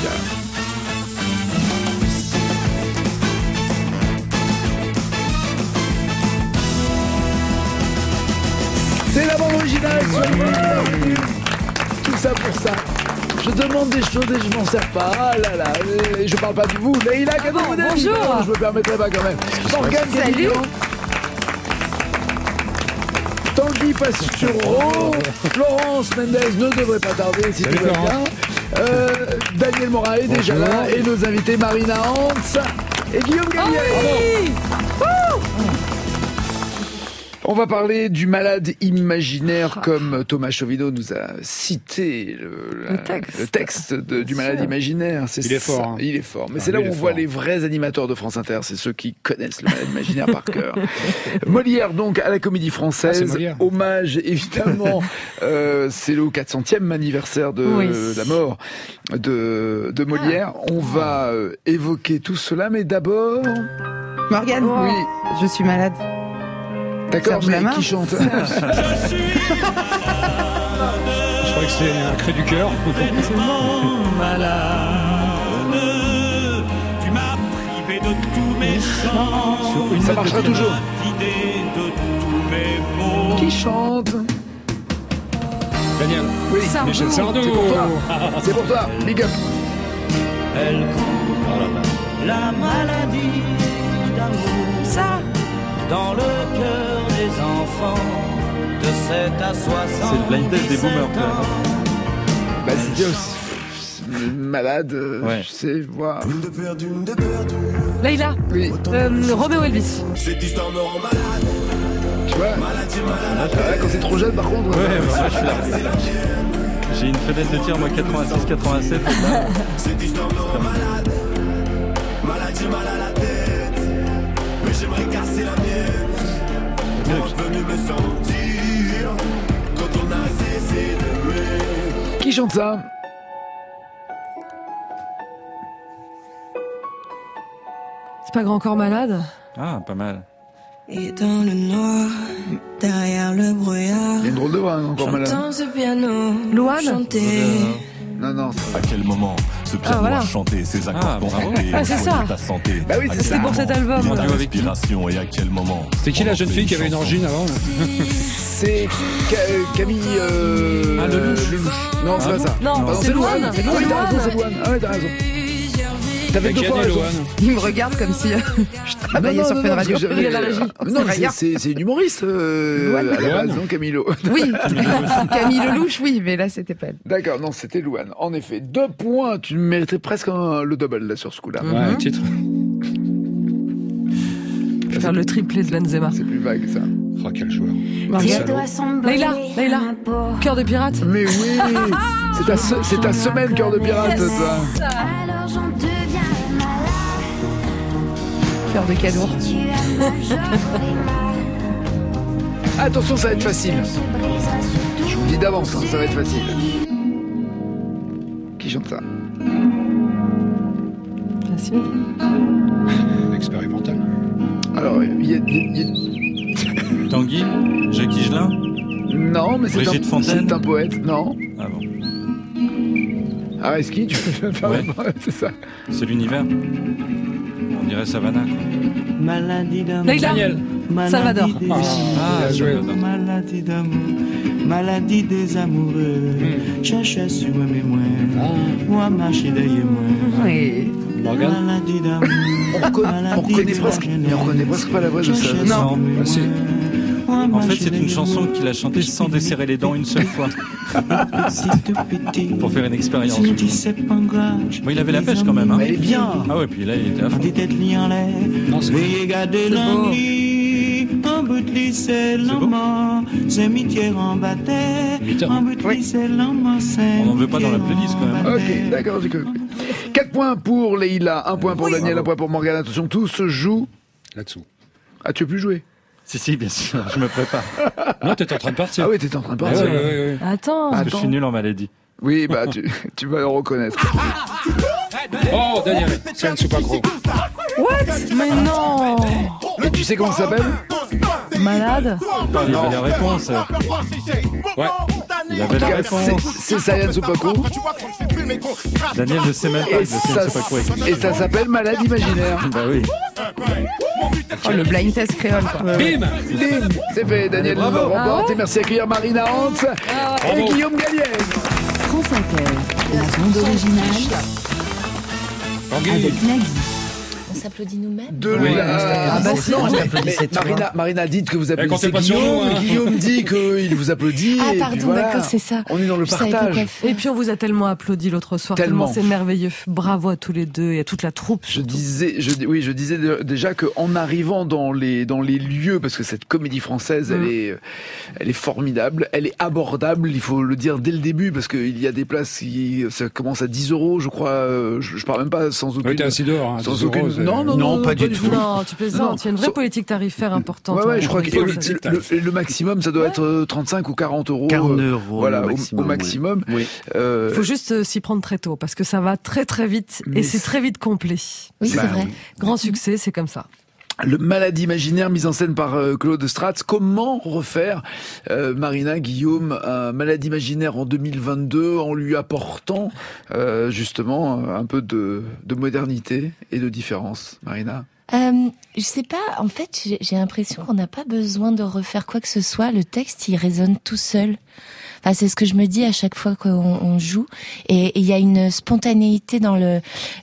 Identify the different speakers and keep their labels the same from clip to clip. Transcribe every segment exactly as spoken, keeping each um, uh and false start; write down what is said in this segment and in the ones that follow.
Speaker 1: spécial. C'est la bande originale sur le... Tout ça pour ça. Je demande des choses et je m'en sers pas. Ah là là, et je parle pas de vous. Leïla, cadeau
Speaker 2: oh,
Speaker 1: modèle.
Speaker 2: Bonjour.
Speaker 1: Je me permettrai pas quand même. Morgane,
Speaker 2: salut.
Speaker 1: Tanguy Pastureau. Florence Mendes ne devrait pas tarder si
Speaker 3: salut,
Speaker 1: tout va bien. Euh, Daniel Morat est déjà
Speaker 3: bonjour.
Speaker 1: là. Et nos invités Marina Hans et Guillaume Gallier.
Speaker 2: Oh oui.
Speaker 1: On va parler du malade imaginaire comme Thomas Chauvineau nous a cité le,
Speaker 2: le texte,
Speaker 1: le texte de, du malade imaginaire. C'est
Speaker 3: il est
Speaker 1: ça.
Speaker 3: fort. Hein.
Speaker 1: Il est fort. Mais
Speaker 3: ah,
Speaker 1: c'est là où on
Speaker 3: fort.
Speaker 1: voit les vrais animateurs de France Inter. C'est ceux qui connaissent le malade imaginaire par cœur. Molière donc à la Comédie Française.
Speaker 3: Ah,
Speaker 1: hommage évidemment. euh, c'est le quatre centième anniversaire de
Speaker 2: oui.
Speaker 1: la mort de, de Molière. Ah. On va euh, évoquer tout cela. Mais d'abord...
Speaker 4: Morgane,
Speaker 2: oh.
Speaker 4: oui, je suis malade.
Speaker 1: D'accord, mais qui chante?
Speaker 3: Je crois que c'est un cri du cœur.
Speaker 5: Malade, tu m'as privé de tous mes chants.
Speaker 1: Ça marchera toujours.
Speaker 5: De tous mes mots.
Speaker 1: Qui chante?
Speaker 3: Daniel.
Speaker 1: Oui,
Speaker 2: Sardou.
Speaker 3: Michel Sardou.
Speaker 1: C'est pour toi. C'est pour toi. Big up.
Speaker 5: Elle court la maladie d'amour.
Speaker 2: Ça.
Speaker 5: Dans le cœur des enfants de sept à soixante.
Speaker 6: C'est le blind test des boomers.
Speaker 1: Bah c'est aussi malade,
Speaker 6: ouais.
Speaker 1: Je sais voir.
Speaker 2: Leïla,
Speaker 1: oui.
Speaker 2: euh, Roméo Elvis.
Speaker 7: Cette histoire me rend malade.
Speaker 1: Tu vois,
Speaker 7: maladie, malade.
Speaker 1: Ah, quand c'est trop jeune par contre.
Speaker 6: Ouais, bah, moi, je suis là. J'ai une fenêtre de tir moi quatre-vingt-six quatre-vingt-sept.
Speaker 7: Cette histoire me rend malade. Maladie, mal à la tête. Mais j'aimerais casser la mienne. Pour revenir me sentir quand on a cessé d'aimer.
Speaker 1: Qui chante ça?
Speaker 2: C'est pas Grand Corps Malade?
Speaker 6: Ah, pas mal.
Speaker 8: Et dans le noir, derrière le brouillard,
Speaker 1: il y a une drôle de voix, hein, encore malade.
Speaker 8: j'entends ce piano
Speaker 2: Louane
Speaker 8: chanter.
Speaker 1: Non, non.
Speaker 7: À quel moment ce piano
Speaker 2: ah, voilà.
Speaker 7: a chanté, ses accords
Speaker 6: Ah,
Speaker 7: vont
Speaker 6: bravo.
Speaker 7: rapper,
Speaker 2: Ah, c'est ça.
Speaker 7: ta santé.
Speaker 1: Bah oui, c'est
Speaker 2: C'est pour cet album.
Speaker 7: Il y a
Speaker 6: Voilà.
Speaker 7: la respiration et à quel moment?
Speaker 3: C'est qui la jeune fille qui avait une origine avant là?
Speaker 1: C'est Ca- Camille. Euh...
Speaker 6: Ah, Lelouch.
Speaker 1: Lelouch. Non, c'est
Speaker 6: Ah
Speaker 1: pas
Speaker 6: bon
Speaker 1: ça.
Speaker 2: Non,
Speaker 1: Pardon,
Speaker 2: c'est Louane.
Speaker 1: Ah oui, t'as raison, c'est Louane. Ah oui, t'as raison. T'avais
Speaker 3: Qui
Speaker 1: deux
Speaker 3: a
Speaker 1: fois
Speaker 3: dit
Speaker 1: raison.
Speaker 3: Loane?
Speaker 4: Il me regarde comme si euh, je travaillais sur Fun Radio.
Speaker 1: parce que j'avais-
Speaker 2: Il est à la régie.
Speaker 1: Non, mais c'est- c'est c'est une humoriste. Euh,
Speaker 4: Louane.
Speaker 1: à la base,
Speaker 3: Louane.
Speaker 1: non, Camilo.
Speaker 4: Oui, Camille Lelouch, oui, mais là c'était pas elle.
Speaker 1: D'accord, non, c'était Louane. En effet, deux points. Tu méritais presque un- le double là sur ce coup-là.
Speaker 3: Ouais, un titre.
Speaker 2: Je vais faire le triplé de Benzema.
Speaker 1: C'est plus vague ça.
Speaker 3: Oh, quel joueur.
Speaker 2: Leïla, Leïla, Cœur de pirate.
Speaker 1: Mais oui, c'est ta, se- c'est ta semaine cœur de pirate,
Speaker 2: Yes.
Speaker 1: ça.
Speaker 9: Alors j'en deviens malade.
Speaker 4: Cœur de cadeau.
Speaker 9: Tu as ma jolie main.
Speaker 1: Attention, ça va être facile.
Speaker 9: Se brisera sur
Speaker 1: Je vous le dis d'avance, hein, ça va être facile. Qui chante ça?
Speaker 2: Facile.
Speaker 3: Expérimental.
Speaker 1: Alors, il y a... il y a- il y
Speaker 6: Tanguy, Jacques Higelin.
Speaker 1: a- Non, mais c'est un,
Speaker 6: Brigitte Fontaine.
Speaker 1: c'est un poète, non?
Speaker 6: Ah bon.
Speaker 1: Ah, est-ce qu'il tu peux faire
Speaker 6: Ouais.
Speaker 1: la- C'est ça.
Speaker 6: C'est l'univers. On dirait Savannah. Quoi.
Speaker 5: Maladie d'amour.
Speaker 2: Leïla,
Speaker 3: Daniel.
Speaker 2: Salvador.
Speaker 3: Ah,
Speaker 6: Ah,
Speaker 3: bien joué.
Speaker 6: Salvador.
Speaker 5: Maladie d'amour, maladie des amoureux. Cherche sur moi, mais moi, moi marcher derrière moi.
Speaker 4: Oui.
Speaker 3: Morgane.
Speaker 5: Maladie d'amour.
Speaker 1: On reconnaît, on reconnaît presque, mais on reconnaît presque pas la voix de ça.
Speaker 6: Non.
Speaker 3: Ah, si.
Speaker 6: En fait, c'est une chanson qu'il a chantée sans desserrer les dents une seule fois. Pour faire une expérience. Bon, il avait la pêche quand même. Hein.
Speaker 1: Mais elle est bien.
Speaker 6: Ah ouais, puis là, il était à fond.
Speaker 3: Non, c'est
Speaker 5: Regardez l'ennui, en bout de lit c'est l'amant, c'est mitière en bataille,
Speaker 3: Mitterrand.
Speaker 5: en bout de lit c'est l'amant, c'est
Speaker 6: On n'en veut pas dans la playlist quand même.
Speaker 1: Ok, d'accord, j'ai compris. quatre points pour Leïla, un point pour Daniel, un point pour Morgane. Attention, tout se joue.
Speaker 3: là-dessous.
Speaker 1: Ah, tu veux plus jouer?
Speaker 6: Si, si, bien sûr, je me prépare.
Speaker 3: Non, t'es en train de partir.
Speaker 1: Ah oui, t'étais en train de
Speaker 3: Ah,
Speaker 1: partir.
Speaker 3: ouais, ouais, ouais.
Speaker 2: Attends.
Speaker 6: Parce que je
Speaker 1: Attends.
Speaker 6: suis nul en maladie.
Speaker 1: Oui, bah tu, tu vas le reconnaître.
Speaker 3: Oh, Daniel, c'est un soupacro.
Speaker 2: What? Mais non.
Speaker 1: Et tu sais comment ça s'appelle?
Speaker 2: Malade.
Speaker 6: Il y avait les réponses.
Speaker 3: Ouais.
Speaker 6: Il avait la réponse.
Speaker 1: C'est Sayan Soupako.
Speaker 6: Daniel ne sait même pas.
Speaker 1: Et ça, et ça s'appelle Malade imaginaire.
Speaker 6: Bah oui.
Speaker 4: Oh, le blind test créole, quoi.
Speaker 3: Bim.
Speaker 1: Bim, c'est fait. Daniel nous
Speaker 3: Bravo.
Speaker 1: remporte. Et merci à accueillir Marina Hans et
Speaker 3: Bravo.
Speaker 1: Guillaume Gallienne.
Speaker 10: France Inter, la bande originale
Speaker 3: Tanguy.
Speaker 10: avec Nagui.
Speaker 11: On s'applaudit nous-mêmes.
Speaker 1: De
Speaker 3: Oui.
Speaker 1: la...
Speaker 4: Ah bah
Speaker 1: Non,
Speaker 4: si,
Speaker 1: mais-
Speaker 4: moi, je
Speaker 1: mais Marina, Marina, dites que vous applaudissez
Speaker 3: comptez pas sur
Speaker 1: Guillaume.
Speaker 3: nous, hein.
Speaker 1: Guillaume dit qu'il vous applaudit.
Speaker 11: Ah
Speaker 1: et puis
Speaker 11: pardon,
Speaker 1: voilà.
Speaker 11: d'accord, c'est ça.
Speaker 1: On est dans le
Speaker 11: Je savais pas
Speaker 1: partage.
Speaker 11: quoi faire.
Speaker 2: Et puis on vous a tellement applaudi l'autre soir,
Speaker 1: Tellement.
Speaker 2: tellement, c'est merveilleux. Bravo à tous les deux et à toute la troupe.
Speaker 1: Je
Speaker 2: surtout.
Speaker 1: disais, je, dis- oui, je disais de- déjà qu'en arrivant dans les dans les lieux, parce que cette comédie française,
Speaker 2: Mm.
Speaker 1: elle est, elle est formidable, elle est abordable. Il faut le dire dès le début, parce qu'il y a des places qui ça commence à dix euros, je crois. euh, Je, je parle même pas sans aucune.
Speaker 3: Oui, t'es assis dehors. Hein,
Speaker 1: sans
Speaker 3: dix
Speaker 1: aucune.
Speaker 3: euros, c'est-
Speaker 1: Non, non, non,
Speaker 12: Non, pas du tout.
Speaker 2: Non, tu plaisantes. Il y a une vraie
Speaker 1: So-
Speaker 2: politique tarifaire importante.
Speaker 1: Ouais, ouais, je
Speaker 2: hein.
Speaker 1: crois que
Speaker 2: Il faut
Speaker 1: le,
Speaker 2: ça.
Speaker 1: le- le- le maximum, ça doit être euh, trente-cinq ou quarante euros.
Speaker 12: quarante
Speaker 1: euh,
Speaker 12: euros
Speaker 1: Voilà,
Speaker 12: au
Speaker 1: au-
Speaker 12: maximum.
Speaker 1: au maximum.
Speaker 12: Oui.
Speaker 1: Euh,
Speaker 2: Il faut juste euh, s'y prendre très tôt parce que ça va très très vite
Speaker 1: Mais
Speaker 2: et c'est
Speaker 1: c'est-
Speaker 2: très vite complet.
Speaker 11: Oui, c'est
Speaker 1: Bah
Speaker 11: vrai.
Speaker 2: Grand succès, c'est comme ça.
Speaker 1: Le Maladie imaginaire, mise en scène par euh, Claude Stratz. Comment refaire, euh, Marina, Guillaume, un Maladie imaginaire en deux mille vingt-deux en lui apportant euh, justement un peu de, de modernité et de différence, Marina?
Speaker 11: Euh, je sais pas, en fait, j'ai j'ai l'impression qu'on n'a pas besoin de refaire quoi que ce soit. Le texte, il résonne tout seul. Enfin, c'est ce que je me dis à chaque fois qu'on on joue. Et il y a une spontanéité dans le,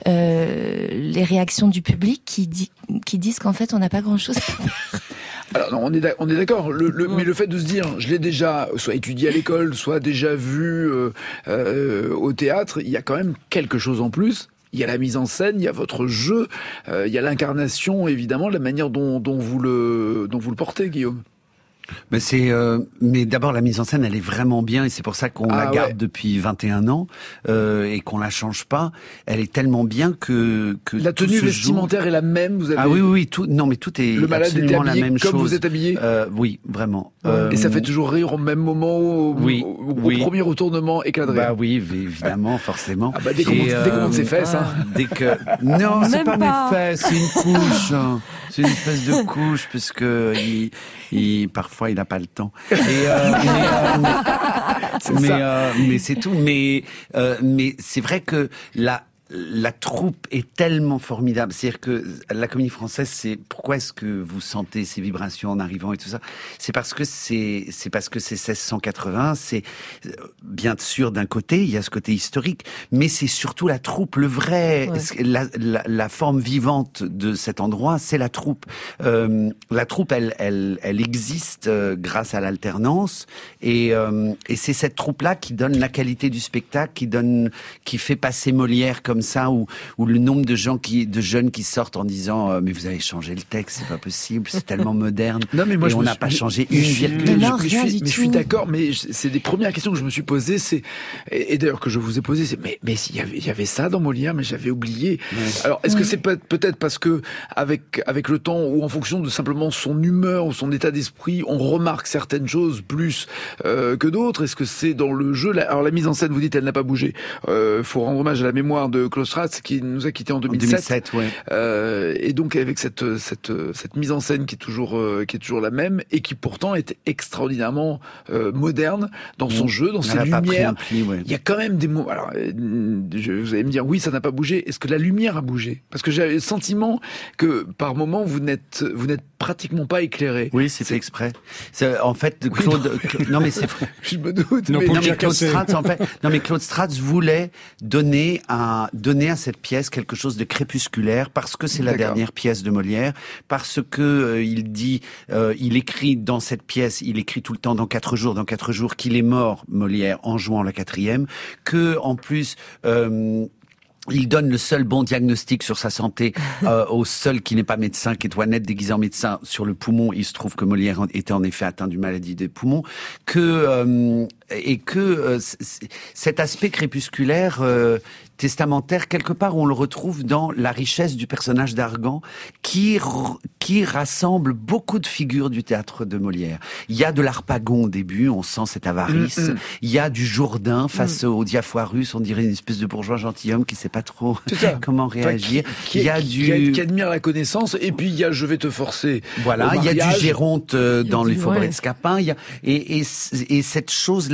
Speaker 11: euh, les réactions du public qui, dit, qui disent qu'en fait, on n'a pas grand-chose à faire.
Speaker 1: Alors non, on est d'ac- on est d'accord, le, le, mais le fait de se dire, je l'ai déjà soit étudié à l'école, soit déjà vu euh, euh, au théâtre, il y a quand même quelque chose en plus. Il y a la mise en scène, il y a votre jeu, euh, il y a l'incarnation, évidemment, la manière dont, dont vous le dont vous le portez, Guillaume.
Speaker 12: Mais c'est, euh, mais d'abord la mise en scène, elle est vraiment bien et c'est pour ça qu'on
Speaker 1: Ah
Speaker 12: la garde
Speaker 1: ouais.
Speaker 12: depuis vingt et un ans euh, et qu'on la change pas. Elle est tellement bien que que
Speaker 1: La
Speaker 12: tout
Speaker 1: tenue
Speaker 12: se
Speaker 1: vestimentaire est la même, vous avez.
Speaker 12: joue. Ah oui oui oui tout. Non mais tout est
Speaker 1: Le malade était
Speaker 12: absolument la
Speaker 1: habillé
Speaker 12: même
Speaker 1: comme
Speaker 12: chose.
Speaker 1: vous êtes habillé.
Speaker 12: Euh, oui vraiment.
Speaker 1: Et ça
Speaker 12: Euh,
Speaker 1: fait toujours rire au même moment, au,
Speaker 12: Oui,
Speaker 1: au, au
Speaker 12: oui.
Speaker 1: premier retournement écladré.
Speaker 12: Bah oui, évidemment, forcément.
Speaker 1: Ah bah dès qu'on
Speaker 12: Et,
Speaker 1: dès qu'on monte ses fesses, hein.
Speaker 12: Dès que non, c'est
Speaker 2: Même
Speaker 12: pas,
Speaker 2: pas.
Speaker 12: mes fesses, c'est une couche, hein. C'est une espèce de couche puisque il, il parfois il a pas le temps. Et, euh, mais, euh,
Speaker 1: C'est
Speaker 12: mais,
Speaker 1: ça.
Speaker 12: euh, mais c'est tout. Mais euh, mais c'est vrai que la la troupe est tellement formidable. C'est-à-dire que la comédie française, c'est pourquoi est-ce que vous sentez ces vibrations en arrivant et tout ça. C'est parce que c'est c'est parce que c'est seize cent quatre-vingts. C'est bien sûr d'un côté, il y a ce côté historique, mais c'est surtout la troupe, le vrai,
Speaker 2: Ouais.
Speaker 12: la, la, la forme vivante de cet endroit, c'est la troupe. Euh, la troupe, elle elle elle existe euh, grâce à l'alternance et euh, et c'est cette troupe-là qui donne la qualité du spectacle, qui donne, qui fait passer Molière comme ça, ou ou le nombre de gens qui, de jeunes qui sortent en disant euh, mais vous avez changé le texte, c'est pas possible, c'est tellement moderne.
Speaker 1: Non mais moi
Speaker 12: et
Speaker 1: je
Speaker 12: on
Speaker 1: me
Speaker 12: n'a
Speaker 1: suis-
Speaker 12: pas changé
Speaker 1: mais
Speaker 12: une
Speaker 1: je suis-
Speaker 12: virgule.
Speaker 1: mais je-
Speaker 11: Non,
Speaker 1: mais je
Speaker 11: rien
Speaker 1: suis-
Speaker 11: du
Speaker 1: mais je suis
Speaker 11: tout.
Speaker 1: d'accord, mais je- c'est des premières questions que je me suis posées, c'est et, et d'ailleurs que je vous ai posées, c'est mais mais s'il y avait il y avait ça dans Molière, mais j'avais oublié. Alors est-ce que c'est peut- peut-être parce que avec avec le temps ou en fonction de simplement son humeur ou son état d'esprit, on remarque certaines choses plus euh, que d'autres. Est-ce que c'est dans le jeu? La- Alors la mise en scène, vous dites, elle n'a pas bougé. Euh, faut rendre hommage à la mémoire de Claude Stratz qui nous a quittés en deux
Speaker 12: En
Speaker 1: mille sept.
Speaker 12: deux mille sept, ouais.
Speaker 1: Euh, et donc avec cette cette cette mise en scène qui est toujours euh, qui est toujours la même et qui pourtant est extraordinairement euh, moderne dans son
Speaker 12: Mmh.
Speaker 1: jeu, dans
Speaker 12: Elle
Speaker 1: ses
Speaker 12: a pas pris
Speaker 1: lumières.
Speaker 12: un pli, ouais.
Speaker 1: Il y a quand même des mots. Alors, euh, je, vous allez me dire oui, ça n'a pas bougé. Est-ce que la lumière a bougé? Parce que j'ai le sentiment que par moment vous n'êtes vous n'êtes pratiquement pas éclairé.
Speaker 12: Oui, c'est fait exprès. C'est, en fait, Claude, Claude- non mais c'est
Speaker 1: Je me doute.
Speaker 3: Non,
Speaker 1: mais-
Speaker 3: pour
Speaker 12: non,
Speaker 3: le
Speaker 12: mais Claude
Speaker 3: casser.
Speaker 12: Stratz, en fait, non mais Claude Stratz voulait donner à donner à cette pièce quelque chose de crépusculaire parce que c'est la
Speaker 1: D'accord.
Speaker 12: dernière pièce de Molière, parce que euh, il dit, euh, il écrit dans cette pièce, il écrit tout le temps dans quatre jours, dans quatre jours qu'il est mort Molière en jouant la quatrième, que en plus. Euh, Il donne le seul bon diagnostic sur sa santé euh, au seul qui n'est pas médecin, qui est Toinette déguisé en médecin sur le poumon. Il se trouve que Molière était en effet atteint d'une maladie des poumons, que euh, et que euh, c- c- cet aspect crépusculaire euh, testamentaire, quelque part, on le retrouve dans la richesse du personnage d'Argan, qui r- qui rassemble beaucoup de figures du théâtre de Molière. Il y a de l'Harpagon au début, on sent cette avarice.
Speaker 1: Mm, mm.
Speaker 12: Il y a du Jourdain face au Diafoirus, on dirait une espèce de bourgeois gentilhomme qui sait pas trop
Speaker 1: C'est ça.
Speaker 12: comment
Speaker 1: Enfin,
Speaker 12: réagir.
Speaker 1: qui, qui,
Speaker 12: il y a
Speaker 1: qui-
Speaker 12: du
Speaker 1: qui admire la connaissance et puis il y a je vais te forcer.
Speaker 12: voilà,
Speaker 1: au
Speaker 12: il y a du
Speaker 1: mariage.
Speaker 12: Géronte euh,
Speaker 2: Il y a
Speaker 12: dans
Speaker 2: du-
Speaker 12: les forêts
Speaker 2: ouais.
Speaker 12: de Scapin. Il y a et, et, et cette chose là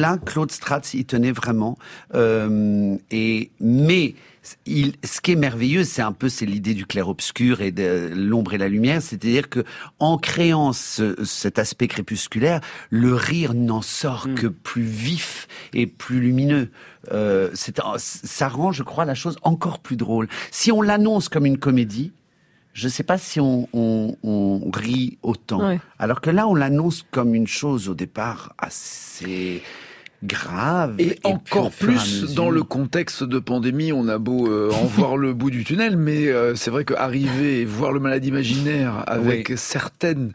Speaker 12: là, Claude Stratz, il tenait vraiment. Euh, et mais il, ce qui est merveilleux, c'est un peu c'est l'idée du clair-obscur et de l'ombre et la lumière, c'est-à-dire que en créant ce, cet aspect crépusculaire, le rire n'en sort mmh. que plus vif et plus lumineux. Euh, c'est, ça rend, je crois, la chose encore plus drôle. Si on l'annonce comme une comédie, je ne sais pas si on, on, on rit autant. Ouais. Alors que là, on l'annonce comme une chose au départ assez grave.
Speaker 1: Et, et encore plus dans le contexte de pandémie, on a beau euh, en voir le bout du tunnel, mais euh, c'est vrai qu'arriver et voir le Malade imaginaire avec oui. certaines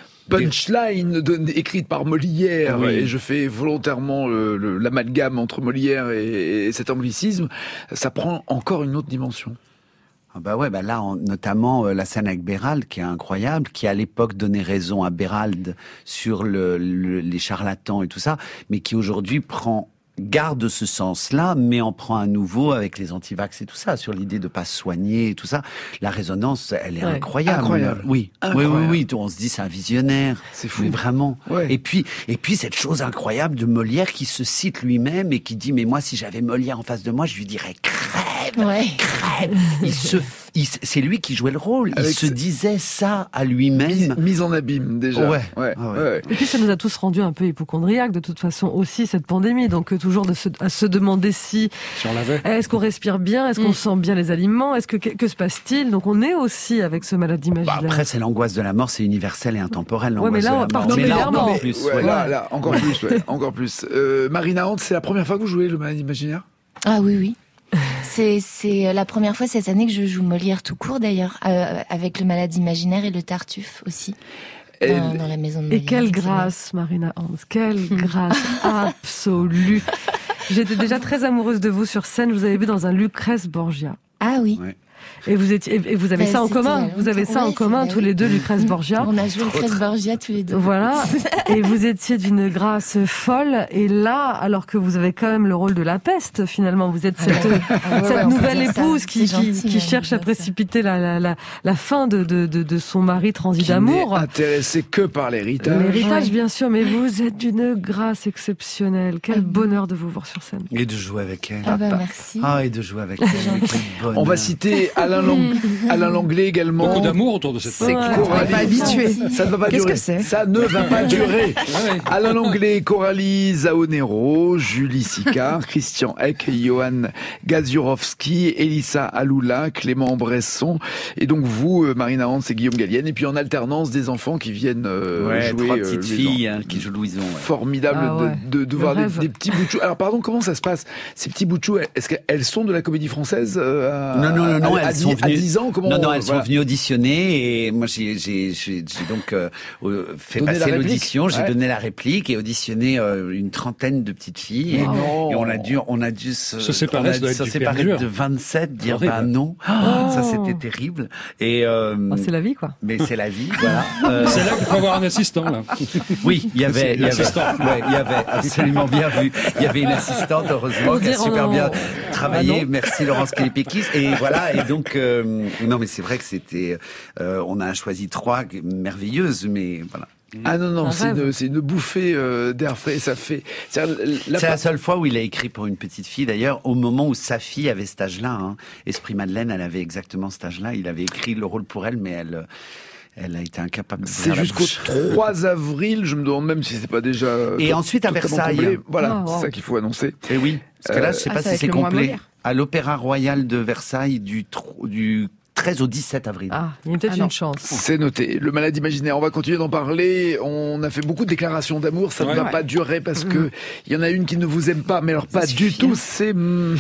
Speaker 1: punchline écrite par Molière, oui. et je fais volontairement le, le, l'amalgame entre Molière et, et cet anglicisme, ça prend encore une autre dimension.
Speaker 12: Ah bah ouais, bah là, on, notamment euh, la scène avec Bérald, qui est incroyable, qui à l'époque donnait raison à Bérald sur le, le, les charlatans et tout ça, mais qui aujourd'hui prend garde ce sens-là, mais en prend à nouveau avec les antivax et tout ça, sur l'idée de pas se soigner et tout ça. La résonance, elle est ouais. incroyable.
Speaker 1: Incroyable.
Speaker 12: Oui.
Speaker 1: Incroyable.
Speaker 12: oui, oui, oui. On se dit c'est un visionnaire.
Speaker 1: C'est fou.
Speaker 12: Mais vraiment.
Speaker 1: Ouais.
Speaker 12: Et puis, et puis cette chose incroyable de Molière qui se cite lui-même et qui dit mais moi si j'avais Molière en face de moi, je lui dirais crève,
Speaker 11: ouais.
Speaker 12: crève. Il se Il, c'est lui qui jouait le rôle. Il Avec se disait ça à lui-même.
Speaker 1: Mise, mise en abîme, déjà.
Speaker 12: Ouais.
Speaker 1: Ouais.
Speaker 2: Ah ouais. Ouais. Et puis, ça nous a tous rendus un peu hypochondriaques, de toute façon, aussi, cette pandémie. Donc, euh, toujours de se, à se demander si...
Speaker 3: Si on l'avait.
Speaker 2: Est-ce qu'on respire bien? Est-ce qu'on mmh. sent bien les aliments? Est-ce que, que, que se passe-t-il? Donc, on est aussi avec ce malade imaginaire.
Speaker 12: Bah après, c'est l'angoisse de la mort, c'est universel et intemporel, l'angoisse
Speaker 2: ouais, mais là,
Speaker 12: de la mort.
Speaker 2: Particulièrement.
Speaker 12: Mais là, encore plus.
Speaker 1: Ouais,
Speaker 12: Ouais.
Speaker 1: Là, là, encore plus, ouais, encore plus. Euh, Marina Hans, c'est la première fois que vous jouez le malade imaginaire?
Speaker 11: Ah oui, oui. C'est, c'est la première fois cette année que je joue Molière tout court d'ailleurs, euh, avec le Malade imaginaire et le Tartuffe aussi,
Speaker 1: Elle...
Speaker 11: dans, dans la maison de Molière.
Speaker 2: Et quelle grâce, Marina Hans, quelle grâce absolue. J'étais déjà très amoureuse de vous sur scène, je vous avais vu dans un Lucrèce Borgia.
Speaker 11: Ah oui.
Speaker 12: Ouais.
Speaker 2: Et vous étiez, et vous avez bah, ça en commun. Vous avez ça ouais, en commun tous les deux, Lucrèce Borgia.
Speaker 11: On a joué Lucrèce Borgia tous les deux.
Speaker 2: Voilà. Et vous étiez d'une grâce folle. Et là, alors que vous avez quand même le rôle de la peste, finalement, vous êtes cette, ah ouais, cette ouais, nouvelle épouse ça. qui, gentil, qui, qui cherche à précipiter la, la, la, la fin de, de, de, de son mari transi
Speaker 1: qui
Speaker 2: d'amour.
Speaker 1: N'est intéressé que par l'héritage.
Speaker 2: L'héritage, ouais. bien sûr, mais vous êtes d'une grâce exceptionnelle. Quel ah, bonheur de vous voir sur scène.
Speaker 12: Et de jouer avec elle.
Speaker 11: Ah bah merci.
Speaker 12: Ah, et de jouer avec elle.
Speaker 1: On va citer Alain Lang. Alain Langlais également.
Speaker 3: Beaucoup d'amour autour de cette
Speaker 1: C'est
Speaker 3: ouais.
Speaker 1: Coralie.
Speaker 4: Pas habitué.
Speaker 1: Ça ne va pas
Speaker 4: Qu'est-ce
Speaker 1: durer.
Speaker 4: que c'est
Speaker 1: Ça ne va pas durer. Ouais. Alain Langlais, Coralie Zaonero, Julie Sicard, Christian Eck, Johan Gaziurowski, Elissa Aloula, Clément Bresson, et donc vous, Marina Hans et Guillaume Gallienne, et puis en alternance des enfants qui viennent euh,
Speaker 12: ouais,
Speaker 1: jouer.
Speaker 12: Trois petites
Speaker 1: euh,
Speaker 12: filles hein, qui jouent Louison. Ouais.
Speaker 1: Formidable ah ouais. de, de, de voir des, des petits bouts de chou. Alors pardon, comment ça se passe? Ces petits bouts de chou, est-ce qu'elles sont de la comédie française euh, à,
Speaker 12: Non, non, non, non
Speaker 1: à,
Speaker 12: elles
Speaker 1: à,
Speaker 12: sont
Speaker 1: à
Speaker 12: venues.
Speaker 1: dix ans, comment
Speaker 12: non, non,
Speaker 1: on,
Speaker 12: elles
Speaker 1: voilà.
Speaker 12: sont venues auditionner et moi j'ai, j'ai, j'ai, j'ai donc euh, fait
Speaker 1: donner
Speaker 12: passer l'audition, j'ai
Speaker 1: ouais.
Speaker 12: donné la réplique et auditionné euh, une trentaine de petites filles et,
Speaker 1: oh.
Speaker 12: et on a dû, on a dû se,
Speaker 3: se séparer,
Speaker 12: on a dû se séparer de vingt-sept, dire bah non, oh. ça c'était terrible. Et euh,
Speaker 2: oh, c'est la vie quoi.
Speaker 12: Mais c'est la vie, voilà. Euh,
Speaker 3: c'est là qu'il faut avoir un assistant là.
Speaker 12: Oui, il y avait, il y avait, ouais, il y avait absolument bien vu. Il y avait une assistante heureusement qui a super bien travaillé. Ah Merci Laurence Kelipekis. Et voilà. Et donc euh, non mais c'est vrai que c'était, euh, on a choisi trois merveilleuses, mais voilà.
Speaker 1: Ah non, non, c'est une, c'est une bouffée euh, d'air frais, ça fait... C'est,
Speaker 12: la, c'est la seule fois où il a écrit pour une petite fille, d'ailleurs, au moment où sa fille avait cet âge-là. Hein. Esprit Madeleine, elle avait exactement cet âge-là. Il avait écrit le rôle pour elle, mais elle... Elle a été incapable de
Speaker 1: C'est jusqu'au trois avril, je me demande même si c'est pas déjà...
Speaker 12: Et tout, ensuite à Versailles.
Speaker 1: Tombé. Voilà,
Speaker 2: oh, wow.
Speaker 1: c'est ça qu'il faut annoncer.
Speaker 12: Et oui, parce que là, je sais
Speaker 4: euh,
Speaker 12: pas
Speaker 4: ah,
Speaker 12: si c'est complet. À l'Opéra Royal de Versailles du... du treize au dix-sept avril.
Speaker 2: Ah, il y a peut-être ah, une chance.
Speaker 1: C'est noté. Le malade imaginaire, on va continuer d'en parler. On a fait beaucoup de déclarations d'amour. Ça ouais, ne va ouais. pas durer parce mmh. que il y en a une qui ne vous aime pas, mais alors pas du tout. Hein. C'est Morgane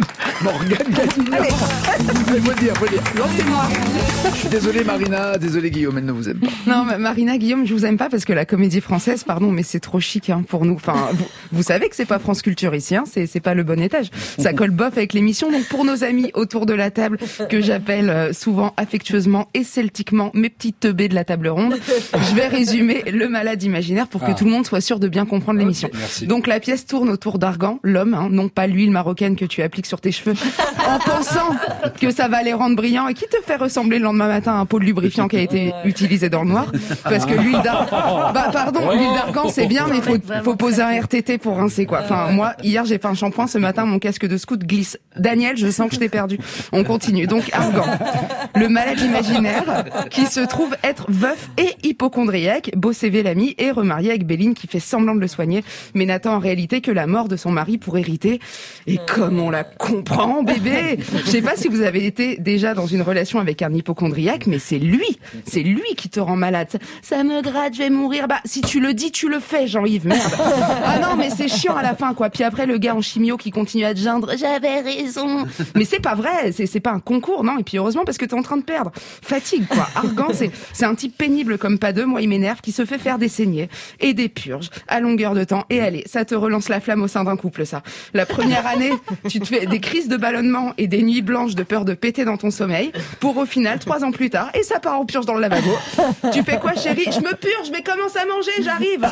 Speaker 1: Casino. Allez, faut le dire, faut le dire.
Speaker 4: Non, c'est moi.
Speaker 1: Je suis désolé, Marina. Désolé, Guillaume, elle ne vous aime pas.
Speaker 4: Non, Marina, Guillaume, je vous aime pas parce que la comédie française, pardon, mais c'est trop chic hein, pour nous. Enfin, vous, vous savez que c'est pas France Culture ici. Hein, c'est, c'est pas le bon étage. Ça colle bof avec l'émission. Donc pour nos amis autour de la table que j'appelle souvent affectueusement et celtiquement mes petites teubées de la table ronde, je vais résumer le malade imaginaire pour que ah. tout le monde soit sûr de bien comprendre l'émission.
Speaker 3: Okay,
Speaker 4: donc la pièce tourne autour d'Argan, l'homme, hein, non pas l'huile marocaine que tu appliques sur tes cheveux, cheveux, en pensant que ça va les rendre brillants et qui te fait ressembler le lendemain matin à un pot de lubrifiant qui a été utilisé dans le noir. Parce que l'huile d'argan, bah pardon, l'huile d'argan c'est bien, mais faut, faut poser un R T T pour rincer quoi. Enfin, moi, hier j'ai fait un shampoing, ce matin mon casque de scout glisse. Daniel, je sens que je t'ai perdu. On continue. Donc, argan. Le malade imaginaire qui se trouve être veuf et hypocondriaque. Beau C V l'ami et remarié avec Béline qui fait semblant de le soigner, mais n'attend en réalité que la mort de son mari pour hériter. Et comme on la comprend, bébé. Je sais pas si vous avez été déjà dans une relation avec un hypocondriaque, mais c'est lui. C'est lui qui te rend malade. Ça, ça me gratte, je vais mourir. Bah, si tu le dis, tu le fais, Jean-Yves. Merde. Ah non, mais c'est chiant à la fin, quoi. Puis après, le gars en chimio qui continue à te geindre. J'avais raison. Mais c'est pas vrai. C'est, c'est pas un concours, non. Et puis heureusement, parce que t'es en train de perdre. Fatigue, quoi. Argan, c'est, c'est un type pénible comme pas deux. Moi, il m'énerve, qui se fait faire des saignées et des purges à longueur de temps. Et allez, ça te relance la flamme au sein d'un couple, ça. La première année, tu te fais des crises de ballonnement et des nuits blanches de peur de péter dans ton sommeil. Pour au final, trois ans plus tard, et ça part en purge dans le lavabo. Tu fais quoi, chérie? Je me purge, mais commence à manger, j'arrive.